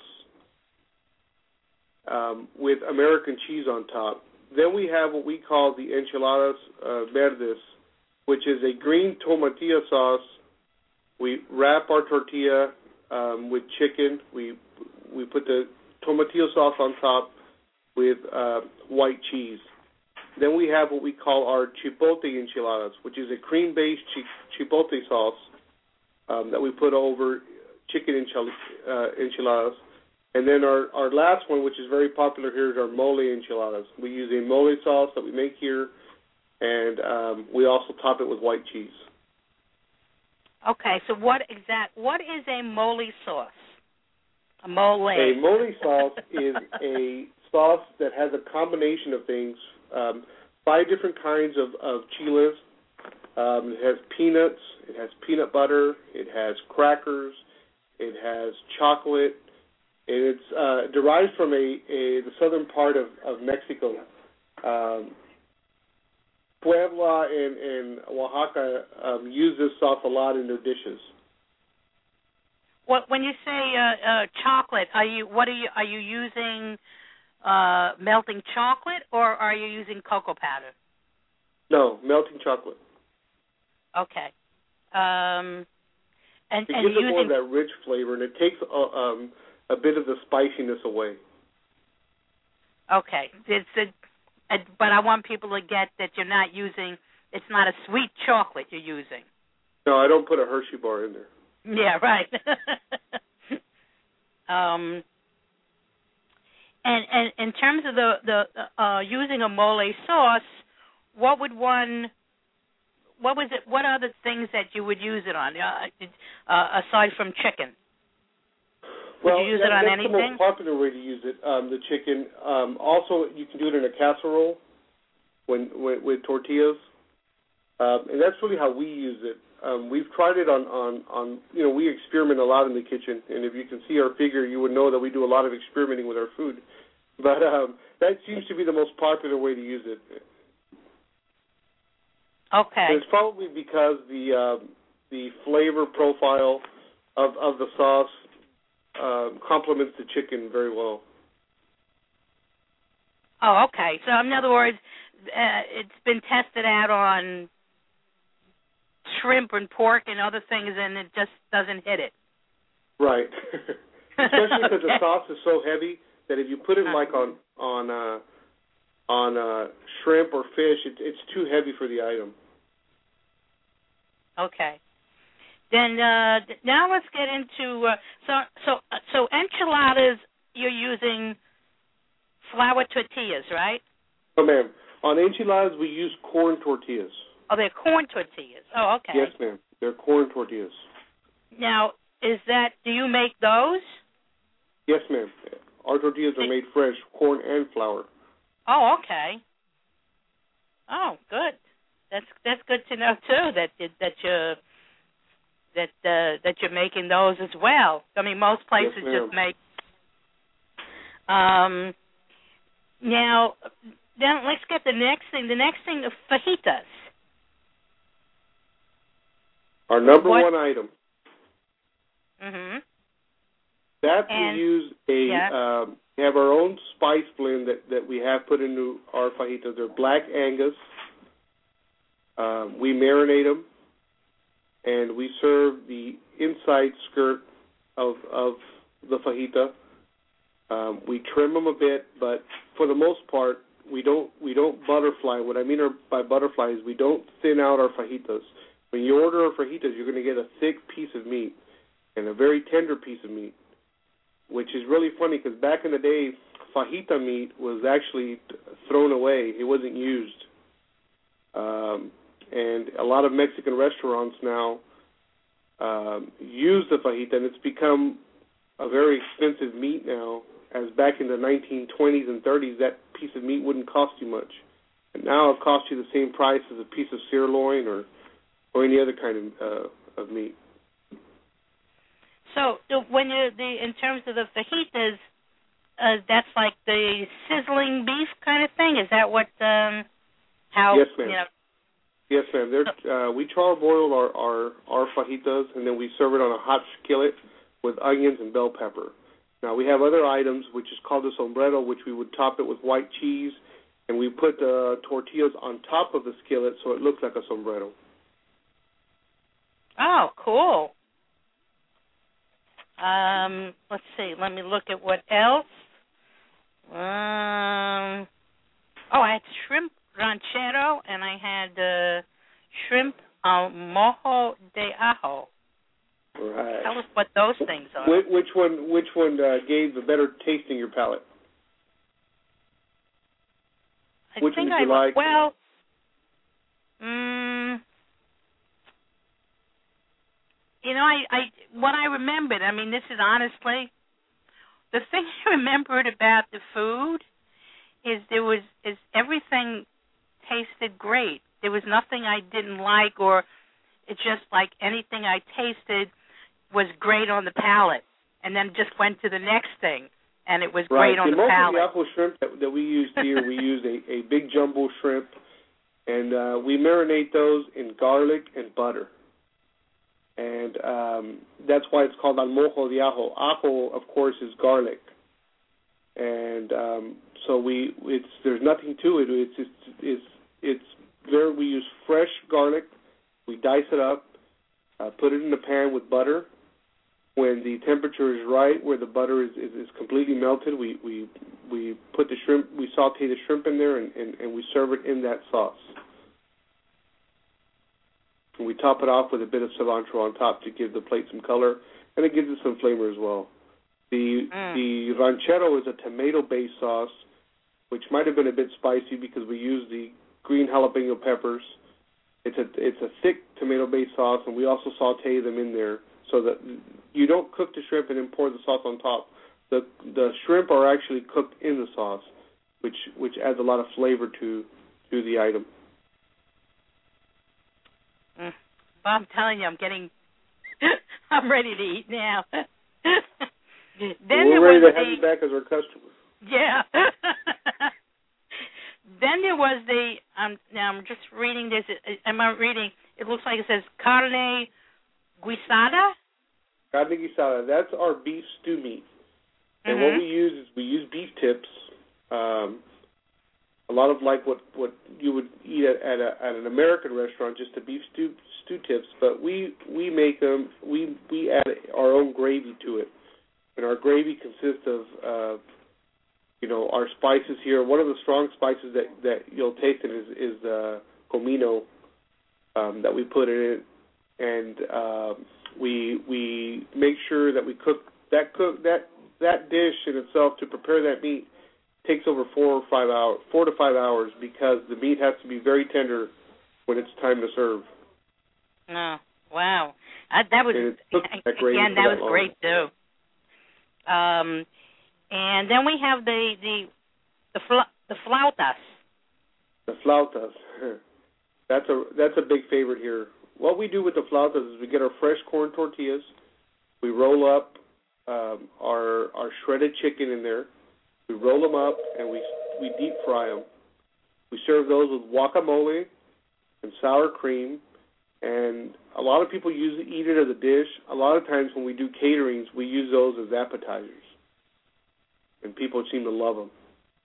[SPEAKER 5] um, with American cheese on top. Then we have what we call the enchiladas uh, verdes, which is a green tomatilla sauce. We wrap our tortilla um, with chicken. We we put the tomatillo sauce on top with uh, white cheese. Then we have what we call our chipotle enchiladas, which is a cream-based chi- chipotle sauce um, that we put over chicken enchil- uh, enchiladas. And then our, our last one, which is very popular here, is our mole enchiladas. We use a mole sauce that we make here, and um, we also top it with white cheese.
[SPEAKER 2] Okay, so what exact? What is a mole sauce? A mole.
[SPEAKER 5] A mole sauce is a sauce that has a combination of things, um, five different kinds of, of chiles. Um, it has peanuts, it has peanut butter, it has crackers, it has chocolate, and it's uh, derived from a, a the southern part of, of Mexico. Um, Puebla and, and Oaxaca um, use this sauce a lot in their dishes.
[SPEAKER 2] What, when you say uh, uh, chocolate, are you what are you are you using? Uh, melting chocolate, or are you using cocoa powder?
[SPEAKER 5] No, melting chocolate.
[SPEAKER 2] Okay. Um, and
[SPEAKER 5] it
[SPEAKER 2] and
[SPEAKER 5] gives it
[SPEAKER 2] using...
[SPEAKER 5] more of that rich flavor, and it takes a, um, a bit of the spiciness away.
[SPEAKER 2] Okay. It's a, a, but I want people to get that you're not using. It's not a sweet chocolate you're using.
[SPEAKER 5] No, I don't put a Hershey bar in there.
[SPEAKER 2] Yeah, right. um. And, and in terms of the, the uh, using a mole sauce, what would one, what was it? What are the things that you would use it on, uh, uh, aside from chicken? Would
[SPEAKER 5] well,
[SPEAKER 2] you use
[SPEAKER 5] that,
[SPEAKER 2] it on
[SPEAKER 5] that's
[SPEAKER 2] anything?
[SPEAKER 5] the most popular way to use it, um, the chicken. Um, also, you can do it in a casserole when, when with tortillas, um, and that's really how we use it. Um, we've tried it on, on, on, you know, we experiment a lot in the kitchen, and if you can see our figure, you would know that we do a lot of experimenting with our food. But um, that seems to be the most popular way to use it.
[SPEAKER 2] Okay.
[SPEAKER 5] And it's probably because the uh, the flavor profile of, of the sauce uh, complements the chicken very well.
[SPEAKER 2] Oh, okay. So in other words, uh, it's been tested out on shrimp and pork and other things, and it just doesn't hit it.
[SPEAKER 5] Right. Especially because
[SPEAKER 2] okay.
[SPEAKER 5] the sauce is so heavy that if you put it like on on uh, on uh, shrimp or fish, it, it's too heavy for the item.
[SPEAKER 2] Okay. Then uh, now let's get into uh, so so so enchiladas. You're using flour tortillas, right?
[SPEAKER 5] Oh, ma'am. On enchiladas, we use corn tortillas.
[SPEAKER 2] Oh, they're corn tortillas. Oh, okay.
[SPEAKER 5] Yes, ma'am. They're corn tortillas.
[SPEAKER 2] Now, is that, do you make those?
[SPEAKER 5] Yes, ma'am. Our tortillas are made fresh, corn and flour.
[SPEAKER 2] Oh, okay. Oh, good. That's that's good to know too. That that you that uh, that you're making those as well. I mean, most places
[SPEAKER 5] yes,
[SPEAKER 2] just make. Um. Now, then let's get the next thing. The next thing, the fajitas.
[SPEAKER 5] Our number
[SPEAKER 2] what?
[SPEAKER 5] one item.
[SPEAKER 2] Mhm.
[SPEAKER 5] That
[SPEAKER 2] and,
[SPEAKER 5] we use a.
[SPEAKER 2] Yeah.
[SPEAKER 5] Um, we have our own spice blend that, that we have put into our fajitas. They're black Angus. Um, we marinate them, and we serve the inside skirt of of the fajita. Um, we trim them a bit, but for the most part, we don't we don't butterfly. What I mean by butterfly is we don't thin out our fajitas. When you order our fajitas, you're going to get a thick piece of meat and a very tender piece of meat, which is really funny because back in the day, fajita meat was actually thrown away. It wasn't used. Um, and a lot of Mexican restaurants now um, use the fajita, and it's become a very expensive meat now, as back in the nineteen twenties and thirties, that piece of meat wouldn't cost you much. And now it costs you the same price as a piece of sirloin or, or any other kind of, uh, of meat.
[SPEAKER 2] So when you the in terms of the fajitas, uh, that's like the sizzling beef kind of thing. Is that what? Um, how?
[SPEAKER 5] Yes, ma'am.
[SPEAKER 2] You know,
[SPEAKER 5] yes, ma'am. They're, uh, we charbroil our, our our fajitas, and then we serve it on a hot skillet with onions and bell pepper. Now we have other items, which is called a sombrero, which we would top it with white cheese, and we put uh, tortillas on top of the skillet so it looks like a sombrero.
[SPEAKER 2] Oh, cool. Um, let's see. Let me look at what else. Um, oh, I had shrimp ranchero, and I had uh, shrimp al mojo de ajo.
[SPEAKER 5] Right.
[SPEAKER 2] Tell us what those things are.
[SPEAKER 5] Which, which one? Which one uh, gave the better taste in your palate?
[SPEAKER 2] I
[SPEAKER 5] which
[SPEAKER 2] think
[SPEAKER 5] one did you
[SPEAKER 2] I
[SPEAKER 5] like?
[SPEAKER 2] well. Um, you know, I, I what I remembered. I mean, this is honestly the thing I remembered about the food is there was is everything tasted great. There was nothing I didn't like, or it's just like anything I tasted was great on the palate, and then just went to the next thing, and it was
[SPEAKER 5] right.
[SPEAKER 2] great on
[SPEAKER 5] the
[SPEAKER 2] the palate.
[SPEAKER 5] Most of the apple shrimp that, that we used here, we use a, a big jumbo shrimp, and uh, we marinate those in garlic and butter. And um, that's why it's called al mojo de ajo. Ajo, of course, is garlic. And um, so we it's there's nothing to it. It's it's it's, it's there. We use fresh garlic. We dice it up, uh, put it in the pan with butter. When the temperature is right, where the butter is, is, is completely melted, we, we we put the shrimp, we saute the shrimp in there, and, and, and we serve it in that sauce. And we top it off with a bit of cilantro on top to give the plate some color, and it gives it some flavor as well. The mm. the ranchero is a tomato-based sauce, which might have been a bit spicy because we use the green jalapeno peppers. It's a it's a thick tomato-based sauce, and we also saute them in there so that you don't cook the shrimp and then pour the sauce on top. The the shrimp are actually cooked in the sauce, which which adds a lot of flavor to to the item.
[SPEAKER 2] Mm. Well, I'm telling you, I'm getting, I'm ready to eat now. Then
[SPEAKER 5] well,
[SPEAKER 2] there
[SPEAKER 5] we're ready
[SPEAKER 2] was
[SPEAKER 5] to have
[SPEAKER 2] the,
[SPEAKER 5] you back as our customer.
[SPEAKER 2] Yeah. Then there was the, um, now I'm just reading this, am I reading, it looks like it says carne guisada?
[SPEAKER 5] Carne guisada, that's our beef stew meat. And
[SPEAKER 2] mm-hmm.
[SPEAKER 5] what we use is we use beef tips, um, a lot of like what, what you would eat at, at, a, at an American restaurant, just the beef stew, stew tips, but we, we make them, we, we add our own gravy to it. And our gravy consists of, uh, you know, our spices here. One of the strong spices that, that you'll taste it is, is uh, comino um, that we put in it. And uh, we we make sure that we cook that cook that that dish in itself to prepare that meat takes over four or five hours, four to five hours, because the meat has to be very tender when it's time to serve.
[SPEAKER 2] Oh, wow! Uh, that was that again. That, that was long. Great too. Um, and then we have the the the, fla- the flautas.
[SPEAKER 5] The flautas. That's a that's a big favorite here. What we do with the flautas is we get our fresh corn tortillas. We roll up um, our our shredded chicken in there. We roll them up and we we deep fry them. We serve those with guacamole and sour cream. And a lot of people use eat it as a dish. A lot of times when we do caterings, we use those as appetizers. And people seem to love them.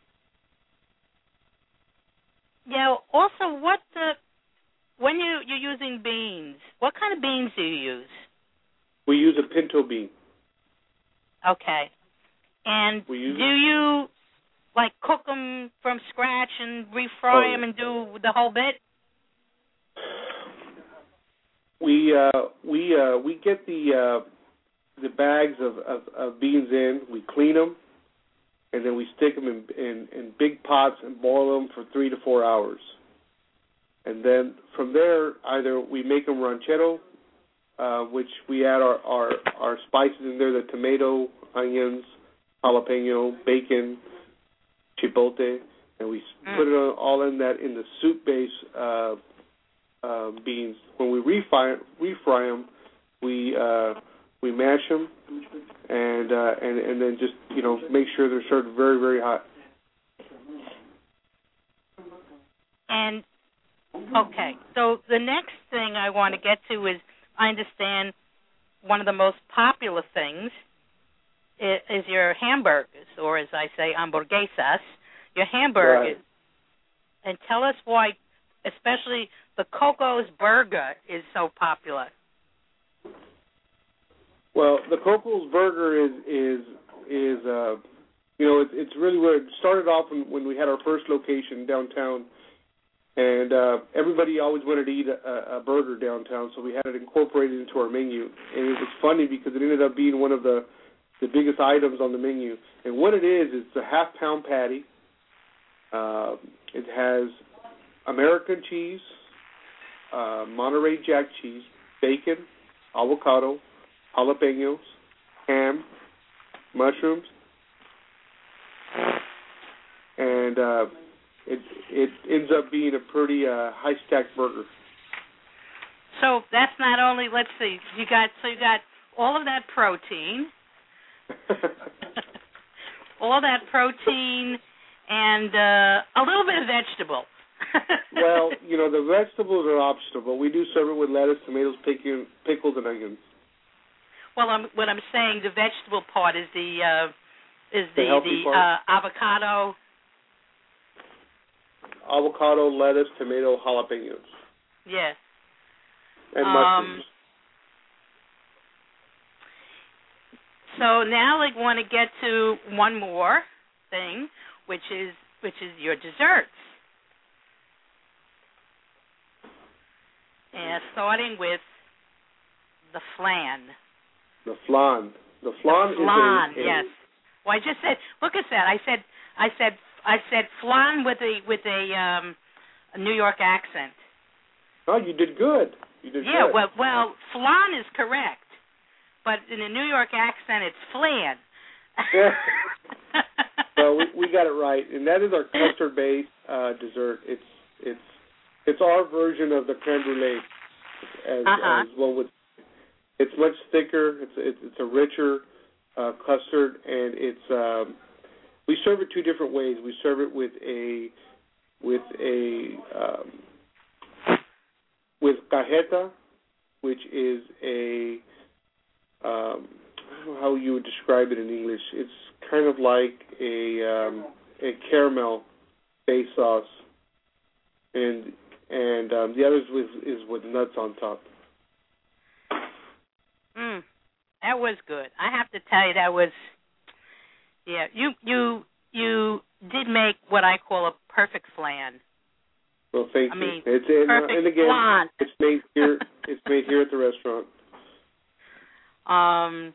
[SPEAKER 2] Yeah. Also, what the when you you're using beans, what kind of beans do you use?
[SPEAKER 5] We use a pinto bean.
[SPEAKER 2] Okay. And
[SPEAKER 5] we use
[SPEAKER 2] do you like cook them from scratch and refry
[SPEAKER 5] oh,
[SPEAKER 2] them and do the whole bit?
[SPEAKER 5] We uh, we uh, we get the uh, the bags of, of, of beans in. We clean them, and then we stick them in, in, in big pots and boil them for three to four hours. And then from there, either we make them ranchero, uh, which we add our, our, our spices in there, the tomato, onions, jalapeno, bacon, chipotle, and we mm. put it all in that in the soup base uh, uh, beans. When we refry, refry them, we uh, we mash them, and uh, and and then just you know make sure they're served very very hot.
[SPEAKER 2] And okay, so the next thing I want to get to is I understand one of the most popular things is, is your hamburgers, or as I say, hamburguesas, your hamburgers. Right. And tell us why, especially the Coco's Burger is so popular.
[SPEAKER 5] Well, the Coco's Burger is is is uh, you know it's it's really where it started off when, when we had our first location downtown. And uh, everybody always wanted to eat a, a burger downtown, so we had it incorporated into our menu. And it was funny because it ended up being one of the, the biggest items on the menu. And what it is, it's a half-pound patty. Uh, it has American cheese, uh, Monterey Jack cheese, bacon, avocado, jalapenos, ham, mushrooms, and uh, It it ends up being a pretty uh, high stack burger.
[SPEAKER 2] So that's not only let's see, you got so you got all of that protein, all that protein, and uh, a little bit of vegetable.
[SPEAKER 5] Well, you know the vegetables are optional, but we do serve it with lettuce, tomatoes, pickles, and onions.
[SPEAKER 2] Well, I'm, what I'm saying, the vegetable part is the uh, is the
[SPEAKER 5] the,
[SPEAKER 2] the uh, avocado.
[SPEAKER 5] Avocado, lettuce, tomato, jalapenos.
[SPEAKER 2] Yeah.
[SPEAKER 5] And
[SPEAKER 2] um,
[SPEAKER 5] mushrooms.
[SPEAKER 2] So now I want to get to one more thing, which is which is your desserts. And starting with the flan.
[SPEAKER 5] The flan. The flan,
[SPEAKER 2] the flan
[SPEAKER 5] is a, a
[SPEAKER 2] yes. Well, I just said. Look at that. I said. I said. I said flan with a with a, um, a New York accent.
[SPEAKER 5] Oh, you did good. You did
[SPEAKER 2] yeah,
[SPEAKER 5] good.
[SPEAKER 2] well, well, flan is correct, but in a New York accent, it's flan.
[SPEAKER 5] Well, we, we got it right, and that is our custard-based uh, dessert. It's it's it's our version of the creme brulee, as,
[SPEAKER 2] uh-huh.
[SPEAKER 5] as one would. It's much thicker. It's it's, it's a richer uh, custard, and it's. Um, We serve it two different ways. We serve it with a with a um, with cajeta, which is a um, I don't know how you would describe it in English. It's kind of like a um, a caramel base sauce, and and um, the other is, is with nuts on top.
[SPEAKER 2] Mm, that was good. I have to tell you, that was. Yeah, you you you did make what I call a perfect flan.
[SPEAKER 5] Well, thank
[SPEAKER 2] I
[SPEAKER 5] you.
[SPEAKER 2] mean,
[SPEAKER 5] it's in,
[SPEAKER 2] perfect
[SPEAKER 5] uh, and again,
[SPEAKER 2] flan.
[SPEAKER 5] it's made here. It's made here at the restaurant.
[SPEAKER 2] Um.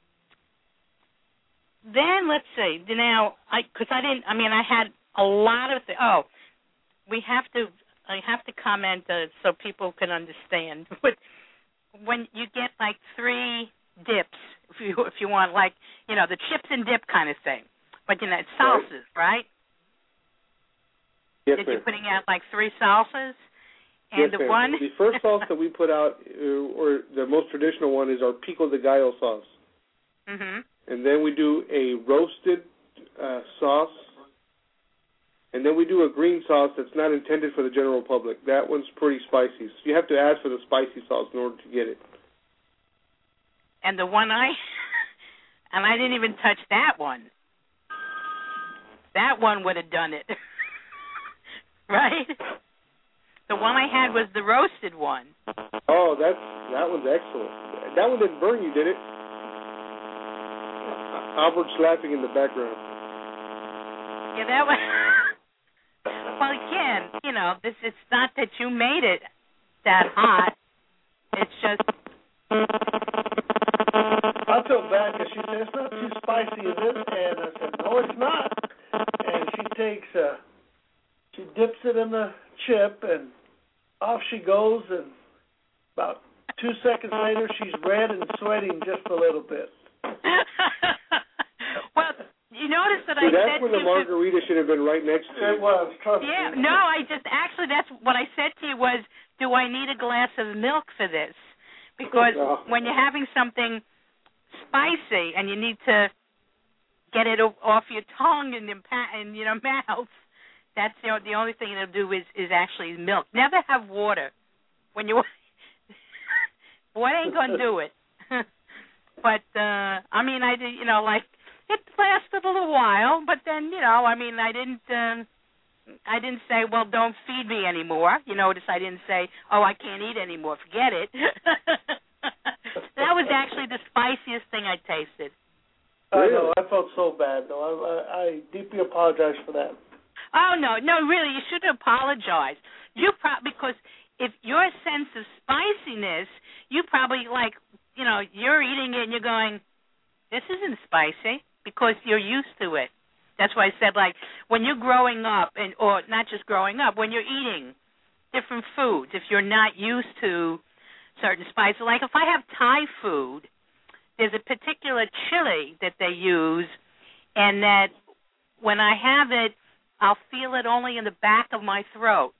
[SPEAKER 2] Then let's see. Now, I because I didn't. I mean, I had a lot of. Th- oh, we have to. I have to comment uh, so people can understand. But when you get like three dips. If you if you want, like, you know, the chips and dip kind of thing. But, you know, it's salsas, right?
[SPEAKER 5] Yes,
[SPEAKER 2] that
[SPEAKER 5] ma'am.
[SPEAKER 2] you're putting out like three salsas, and
[SPEAKER 5] yes,
[SPEAKER 2] the
[SPEAKER 5] ma'am.
[SPEAKER 2] one
[SPEAKER 5] The first sauce that we put out, uh, or the most traditional one, is our pico de gallo sauce.
[SPEAKER 2] Mhm.
[SPEAKER 5] And then we do a roasted uh, sauce. And then we do a green sauce that's not intended for the general public. That one's pretty spicy. So you have to ask for the spicy sauce in order to get it.
[SPEAKER 2] And the one I, and I didn't even touch that one. That one would have done it. Right? The one I had was the roasted one.
[SPEAKER 5] Oh, that's, that one's excellent. That one didn't burn you, did it? Albert's laughing in the background.
[SPEAKER 2] Yeah, that one. Well, again, you know, this it's not that you made it that hot. It's just.
[SPEAKER 7] I felt bad because she said, it's not too spicy, is it? And I said, no, it's not. And she takes, uh, she dips it in the chip, and off she goes, and about two seconds later, she's red and sweating just a little bit.
[SPEAKER 2] Well, you notice that
[SPEAKER 5] See,
[SPEAKER 2] I
[SPEAKER 5] that's
[SPEAKER 2] said
[SPEAKER 5] when the margarita should have been right next to you.
[SPEAKER 7] It was, trust
[SPEAKER 2] Yeah,
[SPEAKER 7] me.
[SPEAKER 2] no, I just, actually, that's what I said to you was, do I need a glass of milk for this? Because
[SPEAKER 5] No.
[SPEAKER 2] when you're having something spicy and you need to get it off your tongue and your, and, you know, mouth, that's the, the only thing it'll do is, is actually milk. Never have water. When you, water ain't going to do it. But, uh, I mean, I did, you know, like, it lasted a little while, but then, you know, I mean, I didn't, um, I didn't say, well, don't feed me anymore. You notice I didn't say, oh, I can't eat anymore. Forget it. That was actually the spiciest thing I tasted.
[SPEAKER 7] I know. I felt so bad, though. I, I, I deeply apologize for that.
[SPEAKER 2] Oh, no, no, really, you shouldn't apologize. You pro- because if your sense of spiciness, you probably, like, you know, you're eating it and you're going, this isn't spicy, because you're used to it. That's why I said, like, when you're growing up, and or not just growing up, when you're eating different foods, if you're not used to certain spices, like if I have Thai food, there's a particular chili that they use, and that when I have it, I'll feel it only in the back of my throat.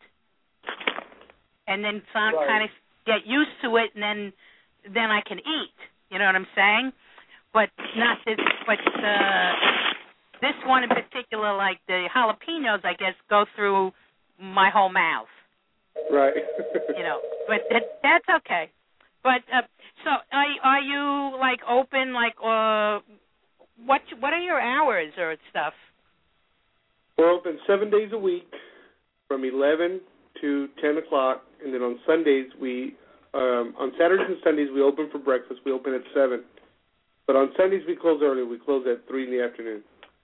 [SPEAKER 2] And then so I
[SPEAKER 7] Right.
[SPEAKER 2] kind of get used to it, and then then I can eat. You know what I'm saying? But not this, but uh, this one in particular, like the jalapenos, I guess, go through my whole mouth.
[SPEAKER 5] Right.
[SPEAKER 2] You know, but that, that's okay. But uh, so, are are you like open? Like, uh, what what are your hours or stuff?
[SPEAKER 5] We're open seven days a week, from eleven to ten o'clock, and then on Sundays we, um, on Saturdays and Sundays we open for breakfast. We open at seven, but on Sundays we close early. We close at three in the afternoon.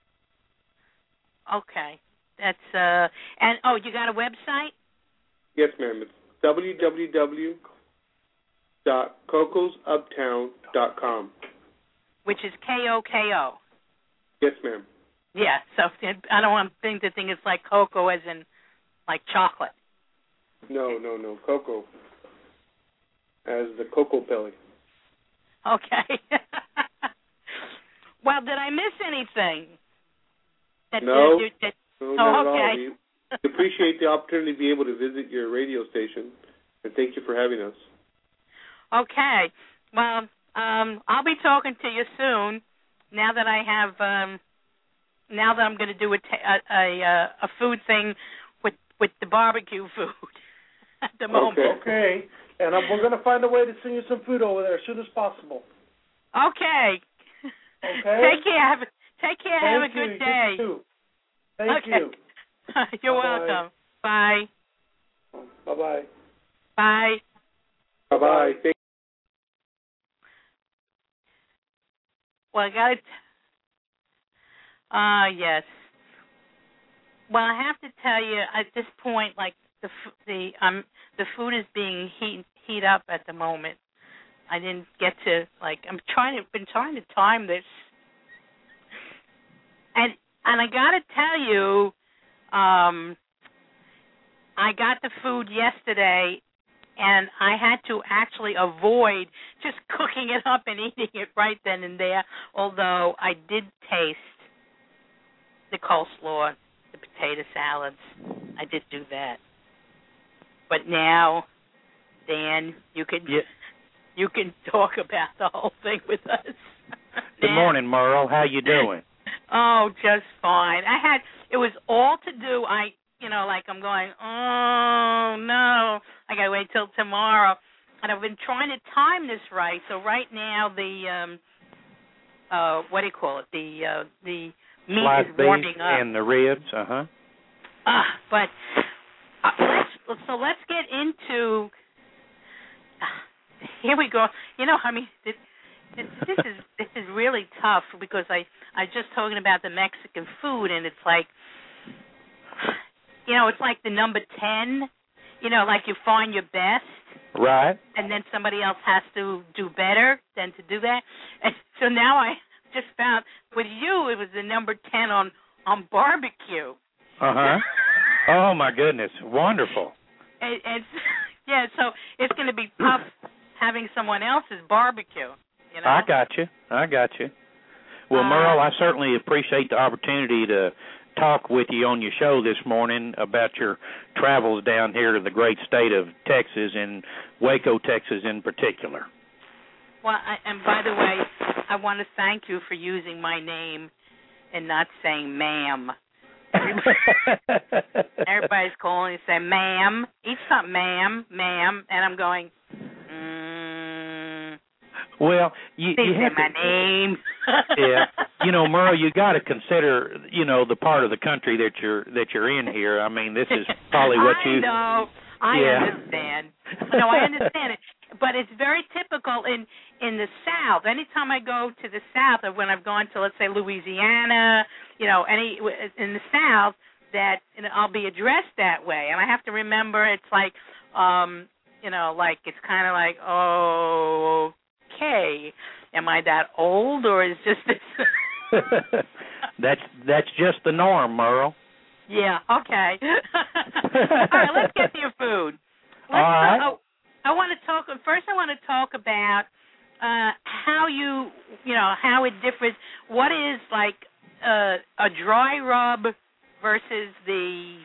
[SPEAKER 2] Okay, that's uh, and oh, you got a website?
[SPEAKER 5] Yes, ma'am. It's w w w dot cocos uptown dot com.
[SPEAKER 2] Which is K O K O.
[SPEAKER 5] Yes, ma'am.
[SPEAKER 2] Yeah, so I don't want things to think it's like cocoa as in like chocolate.
[SPEAKER 5] No, no, no. Coco. As the Cocoa Belly.
[SPEAKER 2] Okay. Well, did I miss anything? That,
[SPEAKER 5] No.
[SPEAKER 2] That, that,
[SPEAKER 5] No,
[SPEAKER 2] oh,
[SPEAKER 5] not
[SPEAKER 2] okay.
[SPEAKER 5] at all. We we appreciate the opportunity to be able to visit your radio station, and thank you for having us.
[SPEAKER 2] Okay. Well, um, I'll be talking to you soon. Now that I have, um, now that I'm going to do a, t- a, a a food thing with with the barbecue food at the moment.
[SPEAKER 5] Okay.
[SPEAKER 7] Okay. And I'm, we're going to find a way to send you some food over there as soon as possible.
[SPEAKER 2] Okay.
[SPEAKER 7] Okay?
[SPEAKER 2] Take care. Have, take care.
[SPEAKER 7] Thank
[SPEAKER 2] have a
[SPEAKER 7] you.
[SPEAKER 2] good day.
[SPEAKER 7] You too. Thank
[SPEAKER 2] Okay.
[SPEAKER 7] you.
[SPEAKER 2] You're
[SPEAKER 7] Bye-bye.
[SPEAKER 2] welcome. Bye.
[SPEAKER 7] Bye-bye.
[SPEAKER 2] Bye.
[SPEAKER 5] Bye-bye. Thank
[SPEAKER 2] Well, I got it. Ah, uh, yes. Well, I have to tell you, at this point, like the the um the food is being heat heat up at the moment. I didn't get to like I'm trying to been trying to time this, and and I got to tell you, um, I got the food yesterday, and I had to actually avoid just cooking it up and eating it right then and there, although I did taste the coleslaw the potato salads. I did do that. But now, Dan, you can
[SPEAKER 8] yeah.
[SPEAKER 2] you can talk about the whole thing with us.
[SPEAKER 8] Good morning, Merle. How you doing?
[SPEAKER 2] Oh, just fine. I had it was all to do. I you know like I'm going. Oh no, I gotta wait till tomorrow. And I've been trying to time this right. So right now the um uh what do you call it? The uh, the meat
[SPEAKER 8] Sliced
[SPEAKER 2] is warming up.
[SPEAKER 8] And the ribs, uh huh.
[SPEAKER 2] Uh, but uh, let's so let's get into. Uh, here we go. You know, I mean, this, this, this is this is really tough because I I just talking about the Mexican food and it's like, you know, it's like the number ten. You know, like you find your best.
[SPEAKER 8] Right.
[SPEAKER 2] And then somebody else has to do better than to do that. And so now I just found with you it was the number ten on, on barbecue.
[SPEAKER 8] Uh-huh. Oh, my goodness. Wonderful.
[SPEAKER 2] And, and yeah, so it's going to be tough having someone else's barbecue. You know?
[SPEAKER 8] I got you. I got you. Well,
[SPEAKER 2] uh,
[SPEAKER 8] Merle, I certainly appreciate the opportunity to talk with you on your show this morning about your travels down here to the great state of Texas and Waco, Texas in particular.
[SPEAKER 2] Well, I, and by the way, I want to thank you for using my name and not saying ma'am. Everybody's calling and saying ma'am. Eat something, ma'am, ma'am, and I'm going, mm,
[SPEAKER 8] well, you,
[SPEAKER 2] please
[SPEAKER 8] you
[SPEAKER 2] say
[SPEAKER 8] have
[SPEAKER 2] my
[SPEAKER 8] to,
[SPEAKER 2] name.
[SPEAKER 8] Yeah, you know, Merle, you got to consider, you know, the part of the country that you're that you're in here. I mean, this is probably what
[SPEAKER 2] I
[SPEAKER 8] you.
[SPEAKER 2] know. I
[SPEAKER 8] yeah.
[SPEAKER 2] understand. No, I understand it. But it's very typical in in the South. Anytime I go to the South, or when I've gone to, let's say, Louisiana, you know, any in the South, that you know, I'll be addressed that way, and I have to remember it's like, um, you know, like it's kind of like, oh, okay, am I that old, or is just this?
[SPEAKER 8] that's that's just the norm, Merle.
[SPEAKER 2] Yeah. Okay. All right. Let's get to your food. Let's
[SPEAKER 8] All right.
[SPEAKER 2] Talk, I, I want to talk. First, I want to talk about uh, how you, you know, how it differs. What is like uh, a dry rub versus the,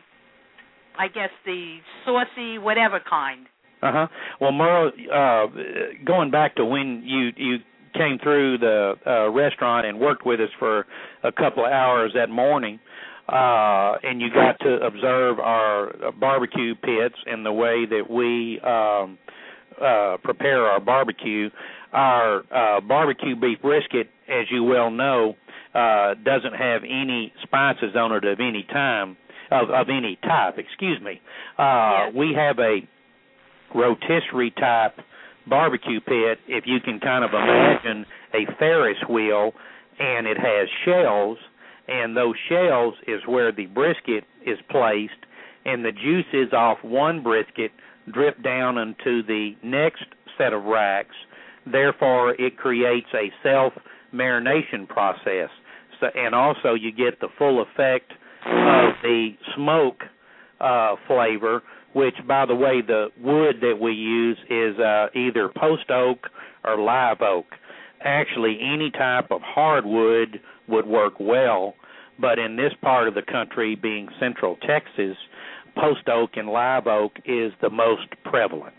[SPEAKER 2] I guess the saucy whatever kind.
[SPEAKER 8] Uh huh. Well, Merle, uh, going back to when you you came through the uh, restaurant and worked with us for a couple of hours that morning. Uh, and you got to observe our barbecue pits and the way that we um, uh, prepare our barbecue. Our uh, barbecue beef brisket, as you well know, uh, doesn't have any spices on it of any time of, of any type. Excuse me. Uh,
[SPEAKER 2] yes.
[SPEAKER 8] We have a rotisserie type barbecue pit. If you can kind of imagine a Ferris wheel, and it has shells. And those shells is where the brisket is placed, and the juices off one brisket drip down into the next set of racks. Therefore, it creates a self-marination process. So, and also you get the full effect of the smoke uh, flavor, which, by the way, the wood that we use is uh, either post oak or live oak. Actually, any type of hardwood would work well, but in this part of the country, being Central Texas, post oak and live oak is the most prevalent.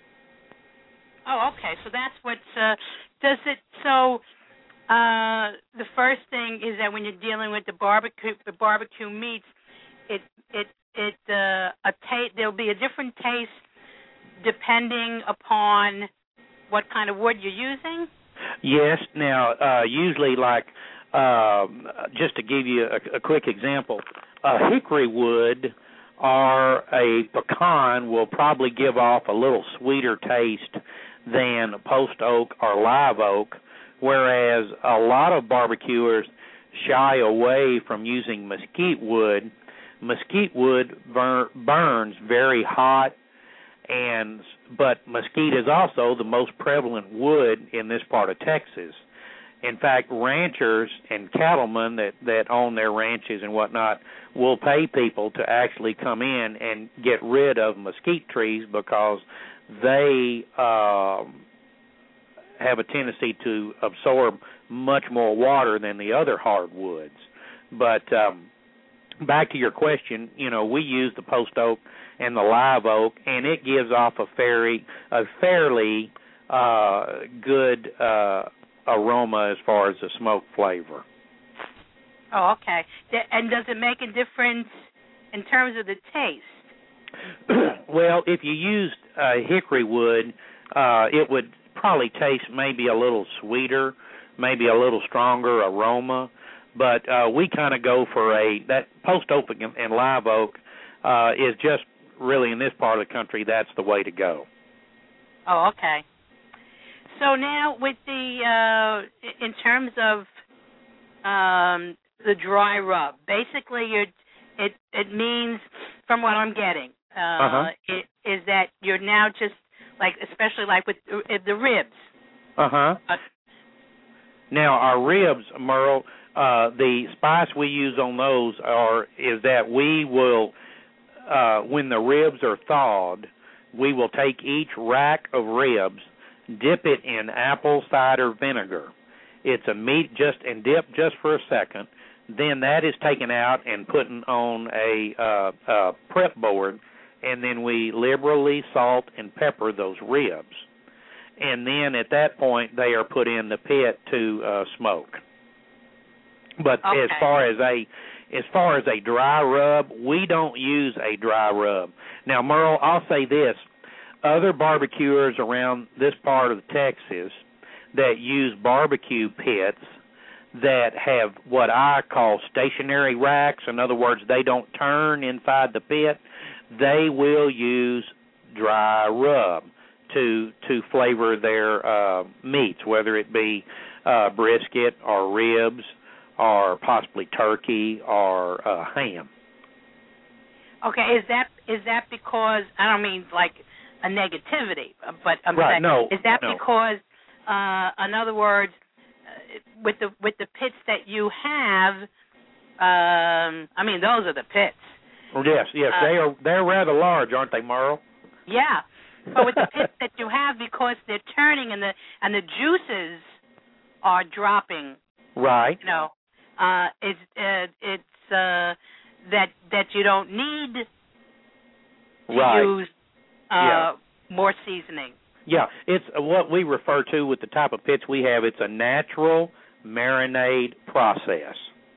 [SPEAKER 2] Oh, okay. So that's what uh, does it. So uh, the first thing is that when you're dealing with the barbecue, the barbecue meats, it it it uh, a ta- there'll be a different taste depending upon what kind of wood you're using.
[SPEAKER 8] Yes. Now, uh, usually, like, uh, just to give you a, a quick example, a hickory wood or a pecan will probably give off a little sweeter taste than post oak or live oak, whereas a lot of barbecuers shy away from using mesquite wood. Mesquite wood bur- burns very hot, and but mesquite is also the most prevalent wood in this part of Texas. In fact, ranchers and cattlemen that, that own their ranches and whatnot will pay people to actually come in and get rid of mesquite trees because they uh, have a tendency to absorb much more water than the other hardwoods. But um, back to your question, you know, we use the post oak and the live oak, and it gives off a fairly, a fairly uh, good uh, aroma as far as the smoke flavor.
[SPEAKER 2] Oh, okay. And does it make a difference in terms of the taste?
[SPEAKER 8] Well, if you used uh, hickory wood, uh, it would probably taste maybe a little sweeter, maybe a little stronger aroma. But uh, we kind of go for a, that post oak and, and live oak uh, is just really in this part of the country, that's the way to go.
[SPEAKER 2] Oh, okay. So now with the, uh, in terms of um, the dry rub, basically you're, it it means, from what I'm getting, uh,
[SPEAKER 8] uh-huh.
[SPEAKER 2] it, is that you're now just, like, especially like with uh, the ribs.
[SPEAKER 8] Uh-huh. Uh, now, our ribs, Merle, uh, the spice we use on those are is that we will, uh, when the ribs are thawed, we will take each rack of ribs, dip it in apple cider vinegar. It's a meat just and dip just for a second. Then that is taken out and put on a uh, uh, prep board, and then we liberally salt and pepper those ribs. And then at that point, they are put in the pit to uh, smoke. But
[SPEAKER 2] okay.
[SPEAKER 8] as far as a as far as a dry rub, we don't use a dry rub. Now, Merle, I'll say this: other barbecuers around this part of Texas that use barbecue pits that have what I call stationary racks, in other words, they don't turn inside the pit, they will use dry rub to to flavor their uh, meats, whether it be uh, brisket or ribs or possibly turkey or uh, ham.
[SPEAKER 2] Okay, is that is that because, I don't mean like a negativity, but I'm
[SPEAKER 8] right,
[SPEAKER 2] saying,
[SPEAKER 8] no,
[SPEAKER 2] is that
[SPEAKER 8] no.
[SPEAKER 2] because, uh, in other words, uh, with the with the pits that you have, um, I mean those are the pits.
[SPEAKER 8] Yes, yes,
[SPEAKER 2] uh,
[SPEAKER 8] they are. They're rather large, aren't they, Merle?
[SPEAKER 2] Yeah, but with the pits that you have, because they're turning and the and the juices are dropping.
[SPEAKER 8] Right.
[SPEAKER 2] You know, uh, it's uh, it's uh, that that you don't need to
[SPEAKER 8] right.
[SPEAKER 2] use uh,
[SPEAKER 8] yeah.
[SPEAKER 2] more seasoning.
[SPEAKER 8] Yeah, it's what we refer to with the type of pits we have. It's a natural marinade process.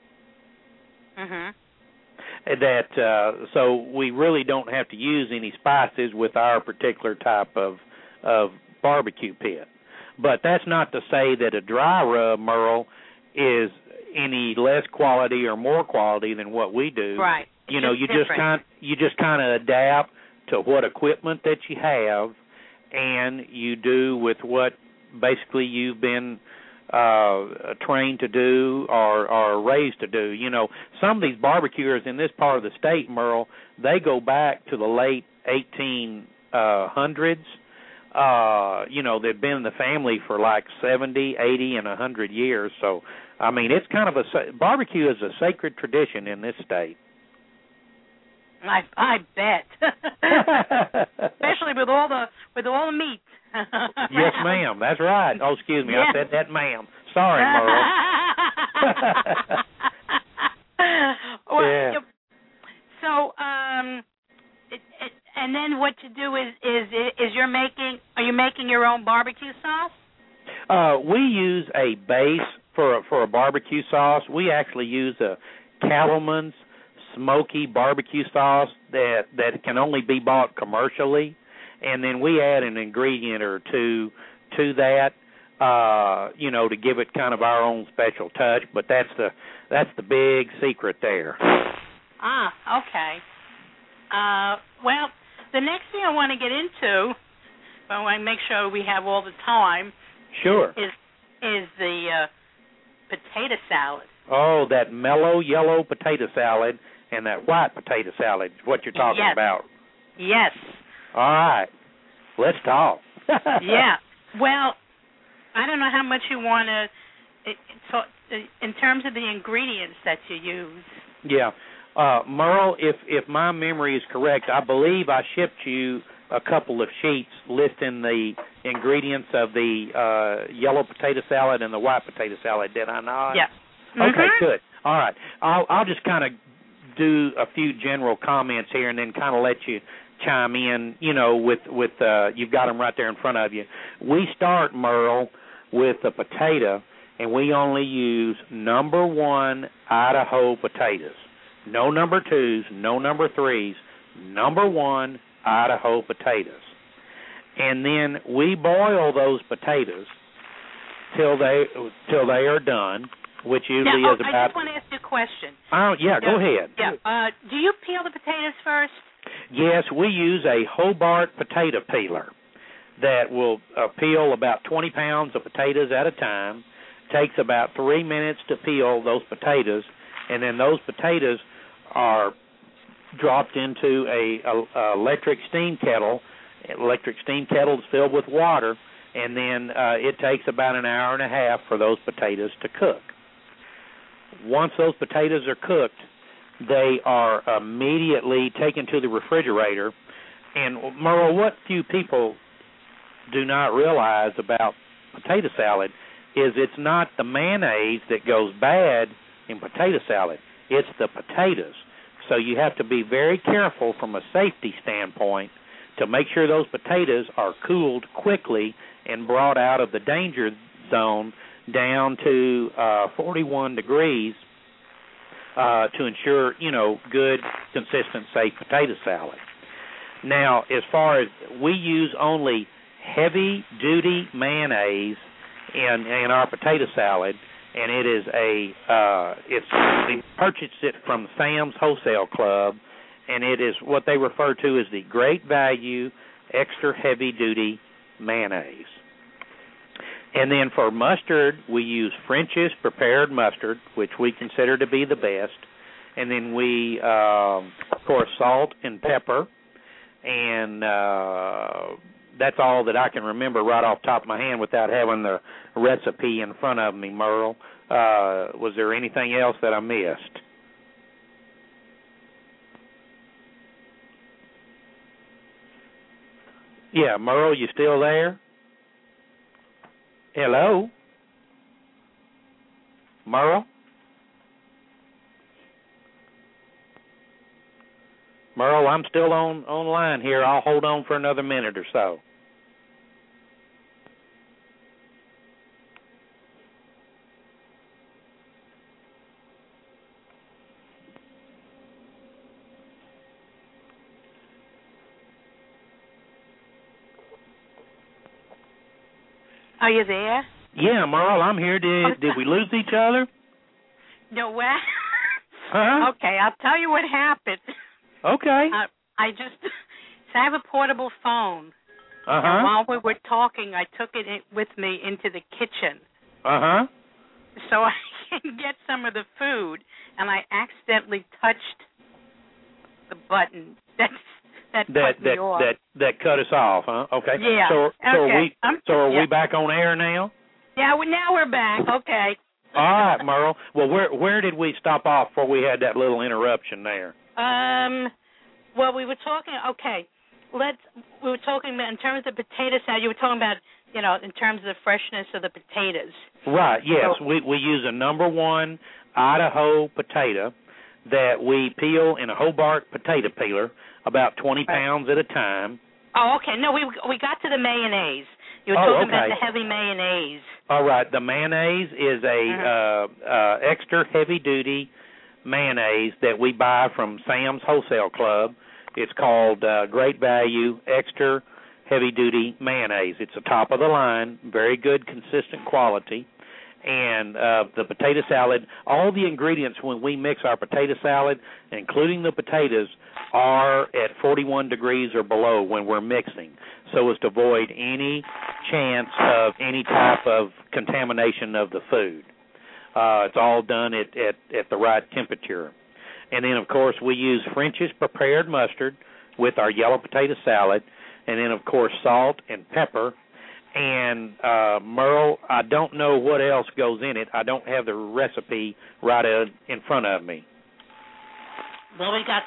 [SPEAKER 2] Mm-hmm.
[SPEAKER 8] That uh, so we really don't have to use any spices with our particular type of of barbecue pit. But that's not to say that a dry rub, Merle, is any less quality or more quality than what we do.
[SPEAKER 2] Right.
[SPEAKER 8] You
[SPEAKER 2] It's
[SPEAKER 8] know,
[SPEAKER 2] just
[SPEAKER 8] you
[SPEAKER 2] different.
[SPEAKER 8] just kind you just kind of adapt to what equipment that you have, and you do with what basically you've been uh, trained to do or, or raised to do. You know, some of these barbecuers in this part of the state, Merle, they go back to the late eighteen hundreds. Uh, you know, they've been in the family for like seventy, eighty, and one hundred years. So, I mean, it's kind of a barbecue is a sacred tradition in this state.
[SPEAKER 2] I I bet, especially with all the with all the meat.
[SPEAKER 8] Yes, ma'am. That's right. Oh, excuse me.
[SPEAKER 2] Yeah.
[SPEAKER 8] I said that, ma'am. Sorry, Merle.
[SPEAKER 2] well,
[SPEAKER 8] yeah.
[SPEAKER 2] So, um, it, it, and then what you do is is is you're making are you making your own barbecue sauce?
[SPEAKER 8] Uh, we use a base for a, for a barbecue sauce. We actually use a Cattleman's smoky barbecue sauce that, that can only be bought commercially, and then we add an ingredient or two to that, uh, you know, to give it kind of our own special touch. But that's the that's the big secret there.
[SPEAKER 2] Ah, okay. Uh, well, the next thing I want to get into, but I want to make sure we have all the time.
[SPEAKER 8] Sure.
[SPEAKER 2] Is is the uh, potato salad.
[SPEAKER 8] Oh, that mellow yellow potato salad and that white potato salad is what you're talking
[SPEAKER 2] yes.
[SPEAKER 8] about.
[SPEAKER 2] Yes.
[SPEAKER 8] All right. Let's talk.
[SPEAKER 2] Yeah. Well, I don't know how much you want to, so in terms of the ingredients that you use.
[SPEAKER 8] Yeah. Uh, Merle, if, if my memory is correct, I believe I shipped you a couple of sheets listing the ingredients of the uh, yellow potato salad and the white potato salad, did I not?
[SPEAKER 2] Yeah.
[SPEAKER 8] Okay,
[SPEAKER 2] mm-hmm.
[SPEAKER 8] good. All right. I'll, I'll just kind of do a few general comments here and then kind of let you chime in, you know, with, with uh, you've got them right there in front of you. We start, Merle, with a potato, and we only use number one Idaho potatoes. No number twos, no number threes, number one Idaho potatoes. And then we boil those potatoes till they till they are done, which usually
[SPEAKER 2] now, oh,
[SPEAKER 8] is about...
[SPEAKER 2] I just want to ask you a question.
[SPEAKER 8] Oh, yeah,
[SPEAKER 2] yeah
[SPEAKER 8] go ahead.
[SPEAKER 2] Yeah. Uh, do you peel the potatoes first?
[SPEAKER 8] Yes, we use a Hobart potato peeler that will uh, peel about twenty pounds of potatoes at a time. Takes about three minutes to peel those potatoes, and then those potatoes are dropped into a, a, a electric steam kettle. Electric steam kettle is filled with water, and then uh, it takes about an hour and a half for those potatoes to cook. Once those potatoes are cooked, they are immediately taken to the refrigerator. And, Merle, what few people do not realize about potato salad is it's not the mayonnaise that goes bad in potato salad. It's the potatoes. So you have to be very careful from a safety standpoint to make sure those potatoes are cooled quickly and brought out of the danger zone down to uh, forty-one degrees uh, to ensure, you know, good, consistent, safe potato salad. Now, as far as we use only heavy-duty mayonnaise in, in our potato salad, and it is a, uh, it's, we purchased it from Sam's Wholesale Club, and it is what they refer to as the Great Value Extra Heavy Duty Mayonnaise. And then for mustard, we use French's Prepared Mustard, which we consider to be the best. And then we, um, of course, salt and pepper. And uh, that's all that I can remember right off the top of my hand without having the recipe in front of me, Merle. Uh, was there anything else that I missed? Yeah, Merle, you still there? Hello? Merle? Merle, I'm still on online here. I'll hold on for another minute or so.
[SPEAKER 2] Are you there?
[SPEAKER 8] Yeah, Merle, I'm here. Did did we lose each other?
[SPEAKER 2] No way.
[SPEAKER 8] Huh?
[SPEAKER 2] Okay, I'll tell you what happened.
[SPEAKER 8] Okay.
[SPEAKER 2] Uh, I just, so I have a portable phone.
[SPEAKER 8] Uh-huh.
[SPEAKER 2] And while we were talking, I took it in, with me into the kitchen.
[SPEAKER 8] Uh-huh.
[SPEAKER 2] So I can get some of the food, and I accidentally touched the button. That's That
[SPEAKER 8] that
[SPEAKER 2] cut
[SPEAKER 8] that,
[SPEAKER 2] me off.
[SPEAKER 8] that that cut us off, huh? Okay.
[SPEAKER 2] Yeah.
[SPEAKER 8] So so
[SPEAKER 2] okay.
[SPEAKER 8] are we
[SPEAKER 2] um,
[SPEAKER 8] so are
[SPEAKER 2] yeah.
[SPEAKER 8] we back on air now?
[SPEAKER 2] Yeah. Well, now we're back. Okay.
[SPEAKER 8] All right, Merle. Well, where where did we stop off before we had that little interruption there?
[SPEAKER 2] Um. Well, we were talking. Okay. Let's. We were talking about in terms of potato salad. You were talking about, you know, in terms of the freshness of the potatoes.
[SPEAKER 8] Right. Yes.
[SPEAKER 2] So,
[SPEAKER 8] we we use a number one Idaho potato that we peel in a Hobart potato peeler, about twenty pounds at a time.
[SPEAKER 2] Oh, okay. No, we we got to the mayonnaise. You were
[SPEAKER 8] Oh,
[SPEAKER 2] talking
[SPEAKER 8] okay.
[SPEAKER 2] about the heavy mayonnaise.
[SPEAKER 8] All right. The mayonnaise is a
[SPEAKER 2] Uh-huh.
[SPEAKER 8] uh, uh, extra heavy-duty mayonnaise that we buy from Sam's Wholesale Club. It's called uh, Great Value Extra Heavy-Duty Mayonnaise. It's a top of the line, very good, consistent quality. And uh, the potato salad, all the ingredients when we mix our potato salad, including the potatoes, are at forty-one degrees or below when we're mixing, so as to avoid any chance of any type of contamination of the food. Uh, it's all done at, at, at the right temperature. And then, of course, we use French's Prepared Mustard with our yellow potato salad, and then, of course, salt and pepper. And, uh, Merle, I don't know what else goes in it. I don't have the recipe right in front of me.
[SPEAKER 2] Well, we got,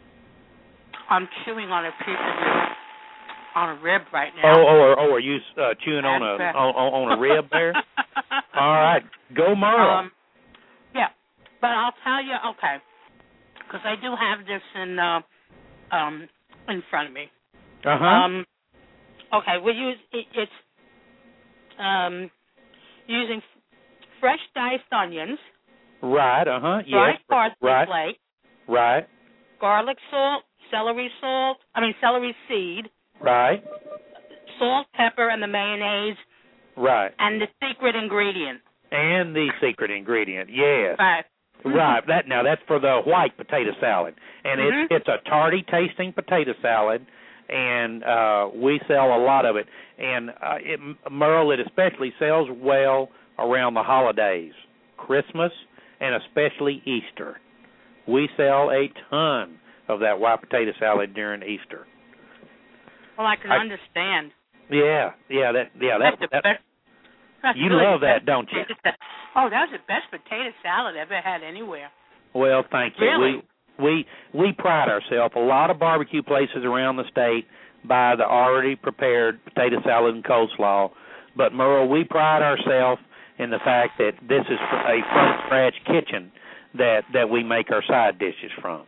[SPEAKER 2] I'm chewing on a piece of, on a rib right now.
[SPEAKER 8] Oh, oh, oh are you uh, chewing on a on, on a rib there? All right. Go, Merle.
[SPEAKER 2] Um, yeah, but I'll tell you, okay, because I do have this in uh, um, in front of me.
[SPEAKER 8] Uh huh.
[SPEAKER 2] Um, okay, we use it, it's um, using fresh diced onions.
[SPEAKER 8] Right. Uh huh. Yes.
[SPEAKER 2] Dried parsley
[SPEAKER 8] right.
[SPEAKER 2] flake.
[SPEAKER 8] Right.
[SPEAKER 2] Garlic salt, celery salt. I mean celery seed.
[SPEAKER 8] Right.
[SPEAKER 2] Salt, pepper, and the mayonnaise.
[SPEAKER 8] Right.
[SPEAKER 2] And the secret ingredient.
[SPEAKER 8] And the secret ingredient, yes.
[SPEAKER 2] Right.
[SPEAKER 8] Right. That now that's for the white potato salad, and
[SPEAKER 2] mm-hmm.
[SPEAKER 8] it's it's a tarty tasting potato salad, and uh, we sell a lot of it. And uh, it, Merle, it especially sells well around the holidays, Christmas, and especially Easter. We sell a ton of that white potato salad during Easter.
[SPEAKER 2] Well, I can
[SPEAKER 8] I,
[SPEAKER 2] understand.
[SPEAKER 8] Yeah, yeah, that, yeah, that.
[SPEAKER 2] That's the
[SPEAKER 8] that
[SPEAKER 2] best. That's
[SPEAKER 8] you
[SPEAKER 2] really
[SPEAKER 8] love that,
[SPEAKER 2] best
[SPEAKER 8] don't you?
[SPEAKER 2] Oh, that was the best potato salad I've ever had anywhere.
[SPEAKER 8] Well, thank you.
[SPEAKER 2] Really?
[SPEAKER 8] We we we pride ourselves. A lot of barbecue places around the state buy the already prepared potato salad and coleslaw, but Merle, we pride ourselves in the fact that this is a from scratch kitchen that that we make our side dishes from.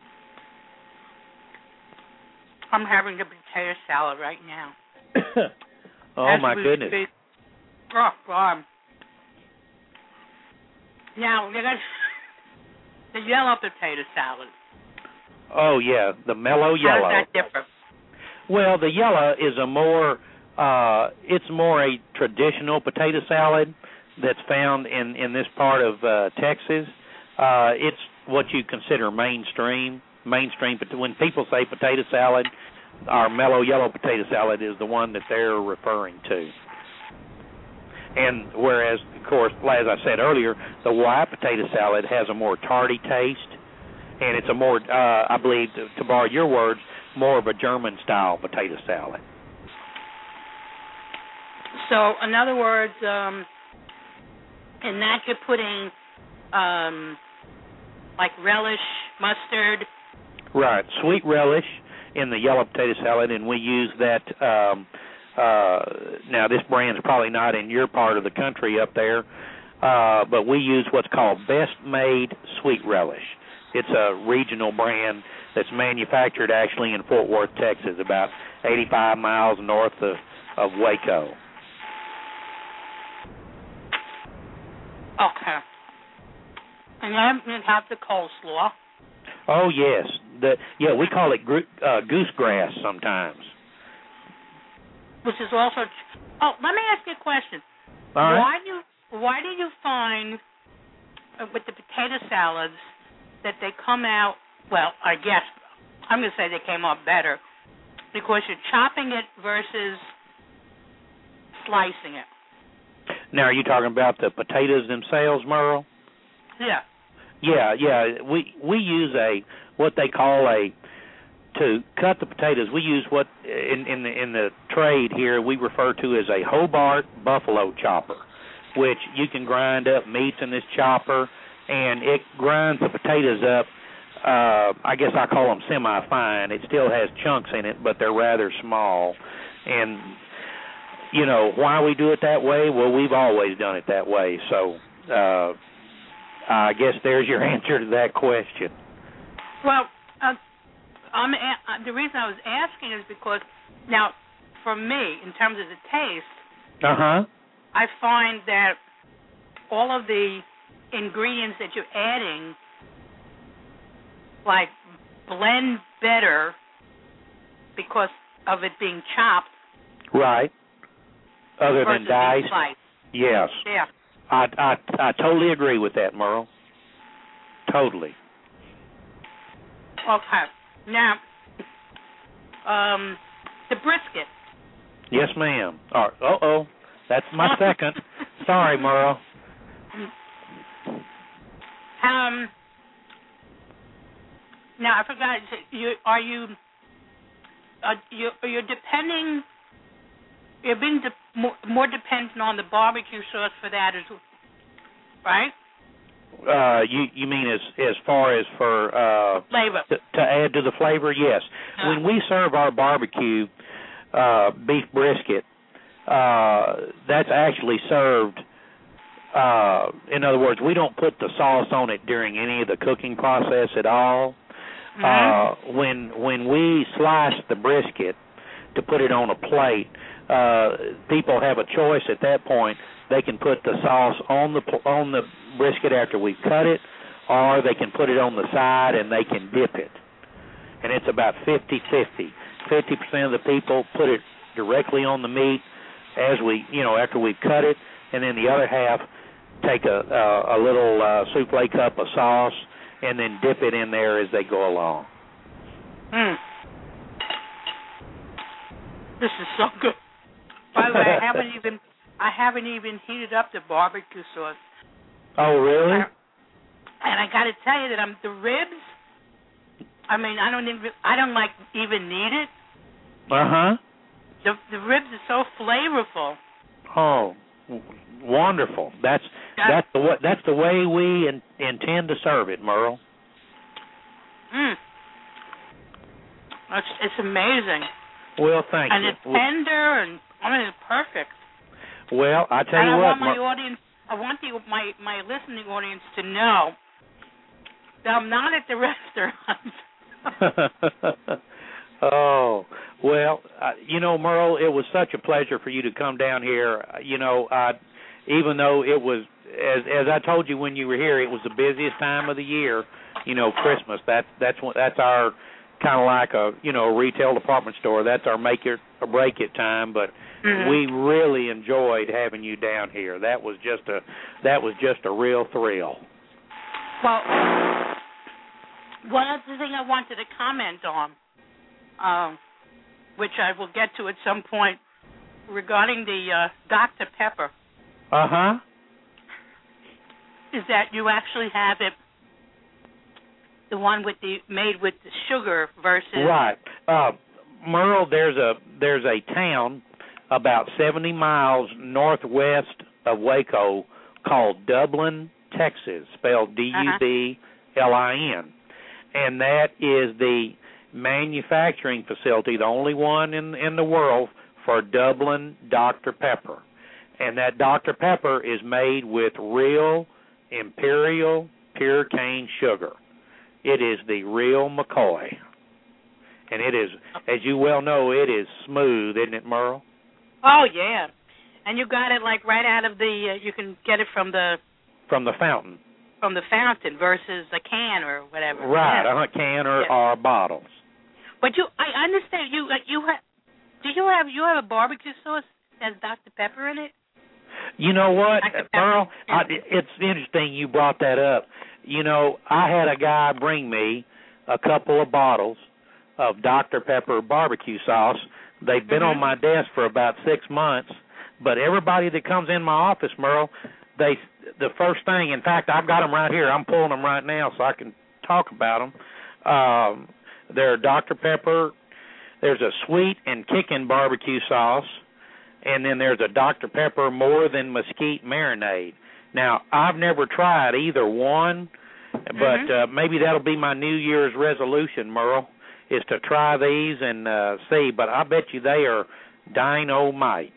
[SPEAKER 2] I'm having the potato salad right now.
[SPEAKER 8] Oh,
[SPEAKER 2] As
[SPEAKER 8] my
[SPEAKER 2] we
[SPEAKER 8] goodness.
[SPEAKER 2] speak. Oh, God. Now, they got the yellow potato salad.
[SPEAKER 8] Oh, yeah, the mellow yellow.
[SPEAKER 2] How does that differ?
[SPEAKER 8] Well, the yellow is a more, uh, it's more a traditional potato salad that's found in, in this part of uh, Texas. Uh, it's what you consider mainstream. Mainstream, but when people say potato salad, our mellow yellow potato salad is the one that they're referring to. And whereas, of course, as I said earlier, the white potato salad has a more tardy taste, and it's a more, uh, I believe, to, to borrow your words, more of a German-style potato salad.
[SPEAKER 2] So, in other words, um, in that you're putting, um, like relish, mustard.
[SPEAKER 8] Right, sweet relish in the yellow potato salad, and we use that. Um, uh, now, this brand's probably not in your part of the country up there, uh, but we use what's called Best Made Sweet Relish. It's a regional brand that's manufactured actually in Fort Worth, Texas, about eighty-five miles north of, of Waco.
[SPEAKER 2] Okay. And then you have the coleslaw.
[SPEAKER 8] Oh, yes. The yeah, we call it uh, goosegrass sometimes.
[SPEAKER 2] Which is also. Oh, let me ask you a question.
[SPEAKER 8] All right.
[SPEAKER 2] Why do you, why do you find uh, with the potato salads that they come out? Well, I guess I'm going to say they came out better because you're chopping it versus slicing it.
[SPEAKER 8] Now, are you talking about the potatoes themselves, Merle?
[SPEAKER 2] Yeah.
[SPEAKER 8] Yeah, yeah. We we use a what they call a to cut the potatoes. We use what in in the in the trade here we refer to as a Hobart buffalo chopper, which you can grind up meats in this chopper, and it grinds the potatoes up. Uh, I guess I call them semi-fine. It still has chunks in it, but they're rather small. And you know why we do it that way? Well, we've always done it that way. So. Uh, I guess there's your answer to that question.
[SPEAKER 2] Well, uh, I'm a- the reason I was asking is because, now, for me, in terms of the taste,
[SPEAKER 8] uh-huh.
[SPEAKER 2] I find that all of the ingredients that you're adding, like, blend better because of it being chopped.
[SPEAKER 8] Right. Other than diced. Yes.
[SPEAKER 2] Yeah.
[SPEAKER 8] I, I I totally agree with that, Merle. Totally.
[SPEAKER 2] Okay. Now, um, the brisket.
[SPEAKER 8] Yes, ma'am. Uh oh, that's my second. Sorry, Merle.
[SPEAKER 2] Um. Now I forgot. You are you? Uh, you you're depending. You're being de- more, more dependent on the barbecue sauce for that, as right?
[SPEAKER 8] Uh, you you mean as as far as for uh,
[SPEAKER 2] flavor
[SPEAKER 8] to, to add to the flavor? Yes. Uh, when we serve our barbecue uh, beef brisket, uh, that's actually served uh, in other words, we don't put the sauce on it during any of the cooking process at all. Mm-hmm. Uh, when when we slice the brisket to put it on a plate, uh, people have a choice at that point. They can put the sauce on the on the brisket after we cut it, or they can put it on the side and they can dip it. And it's about fifty-fifty. fifty percent of the people put it directly on the meat as we, you know, after we cut it, and then the other half take a a, a little uh, souffle cup of sauce and then dip it in there as they go along.
[SPEAKER 2] Mm. This is so good. By the way, I haven't even I haven't even heated up the barbecue sauce.
[SPEAKER 8] Oh, really?
[SPEAKER 2] I, and I got to tell you that I'm the ribs. I mean, I don't even I don't like even need it.
[SPEAKER 8] Uh huh.
[SPEAKER 2] The the ribs are so flavorful.
[SPEAKER 8] Oh, w- wonderful! That's that's the way, that's the way we in, intend to serve it, Merle.
[SPEAKER 2] Mm. It's it's amazing.
[SPEAKER 8] Well, thank
[SPEAKER 2] and
[SPEAKER 8] you.
[SPEAKER 2] And it's tender, and I mean, it's perfect.
[SPEAKER 8] Well, I tell
[SPEAKER 2] and
[SPEAKER 8] you
[SPEAKER 2] I
[SPEAKER 8] what,
[SPEAKER 2] want my
[SPEAKER 8] Mer-
[SPEAKER 2] audience. I want the my my listening audience to know that I'm not at the restaurant.
[SPEAKER 8] Oh, well, uh, you know, Merle, it was such a pleasure for you to come down here. You know, uh, even though it was, as as I told you when you were here, it was the busiest time of the year. You know, Christmas. That's that's that's our kind of like a you know retail department store. That's our make it or break it time. But mm-hmm. we really enjoyed having you down here. That was just a that was just a real thrill.
[SPEAKER 2] Well, one other thing I wanted to comment on. Um, which I will get to at some point, regarding the uh, Doctor Pepper.
[SPEAKER 8] Uh-huh.
[SPEAKER 2] Is that you actually have it, the one with the made with the sugar versus...
[SPEAKER 8] Right. Uh, Merle, there's a there's a town about seventy miles northwest of Waco called Dublin, Texas, spelled D U B L I N. And that is the manufacturing facility, the only one in in the world for Dublin Doctor Pepper. And that Doctor Pepper is made with real imperial pure cane sugar. It is the real McCoy. And it is, as you well know, it is smooth, isn't it, Merle?
[SPEAKER 2] Oh, yeah. And you got it like right out of the, uh, you can get it from the...
[SPEAKER 8] From the fountain.
[SPEAKER 2] From the fountain versus a can or whatever.
[SPEAKER 8] Right,
[SPEAKER 2] yeah.
[SPEAKER 8] a can or,
[SPEAKER 2] yeah.
[SPEAKER 8] or bottles.
[SPEAKER 2] But you, I understand you. Like you have, do you have you have a barbecue sauce that has Doctor Pepper in it?
[SPEAKER 8] You know what, Merle? I, it's interesting you brought that up. You know, I had a guy bring me a couple of bottles of Doctor Pepper barbecue sauce. They've been mm-hmm. on my desk for about six months. But everybody that comes in my office, Merle, they the first thing. In fact, I've got them right here. I'm pulling them right now so I can talk about them. Um, They're Doctor Pepper. There's a sweet and kicking barbecue sauce, and then there's a Doctor Pepper more than mesquite marinade. Now, I've never tried either one, but mm-hmm. uh, maybe that'll be my New Year's resolution, Merle, is to try these and uh, see. But I bet you they are dynamite.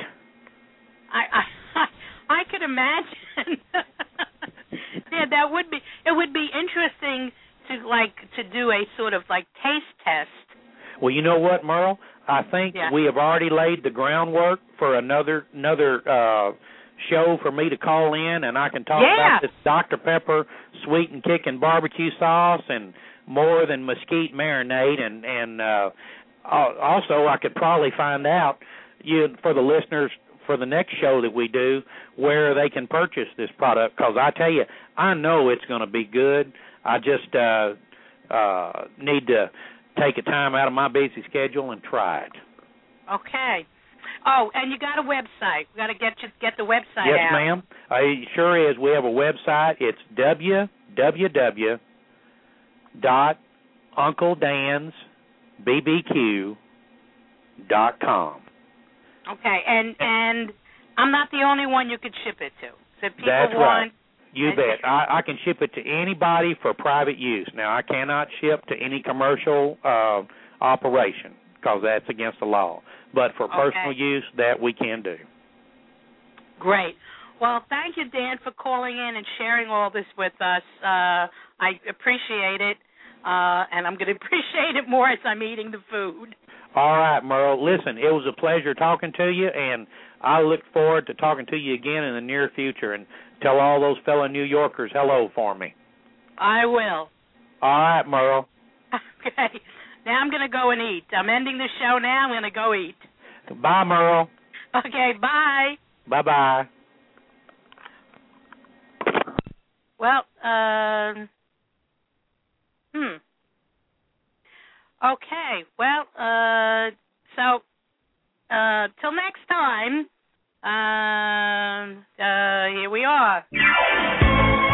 [SPEAKER 2] I I, I could imagine. Yeah, that would be. It would be interesting. To like to do a sort of like taste test.
[SPEAKER 8] Well, you know what, Merle? I think
[SPEAKER 2] yeah.
[SPEAKER 8] we have already laid the groundwork for another another uh, show for me to call in, and I can talk
[SPEAKER 2] yeah.
[SPEAKER 8] about this Doctor Pepper sweet and kicking barbecue sauce and more than mesquite marinade, and and uh, also I could probably find out you for the listeners for the next show that we do where they can purchase this product, because I tell you, I know it's going to be good. I just uh, uh, need to take a time out of my busy schedule and try it.
[SPEAKER 2] Okay. Oh, and you got a website. We got to get you, get the website
[SPEAKER 8] yes,
[SPEAKER 2] out.
[SPEAKER 8] Yes, ma'am. It sure is. We have a website. It's w w w dot uncle dans b b q dot com.
[SPEAKER 2] Okay, and and I'm not the only one you could ship it to. So if people
[SPEAKER 8] That's
[SPEAKER 2] want.
[SPEAKER 8] Right. You bet. I, I can ship it to anybody for private use. Now, I cannot ship to any commercial uh, operation because that's against the law. But for
[SPEAKER 2] okay.
[SPEAKER 8] personal use, that we can do.
[SPEAKER 2] Great. Well, thank you, Dan, for calling in and sharing all this with us. Uh, I appreciate it, uh, and I'm going to appreciate it more as I'm eating the food.
[SPEAKER 8] All right, Merle. Listen, it was a pleasure talking to you, and I look forward to talking to you again in the near future. And tell all those fellow New Yorkers hello for me.
[SPEAKER 2] I will.
[SPEAKER 8] All right, Merle.
[SPEAKER 2] Okay. Now I'm going to go and eat. I'm ending the show now. I'm going to go eat.
[SPEAKER 8] Bye, Merle.
[SPEAKER 2] Okay, bye.
[SPEAKER 8] Bye-bye.
[SPEAKER 2] Well, um, hmm. Okay, well, uh, so, uh, till next time, um, uh, here we are.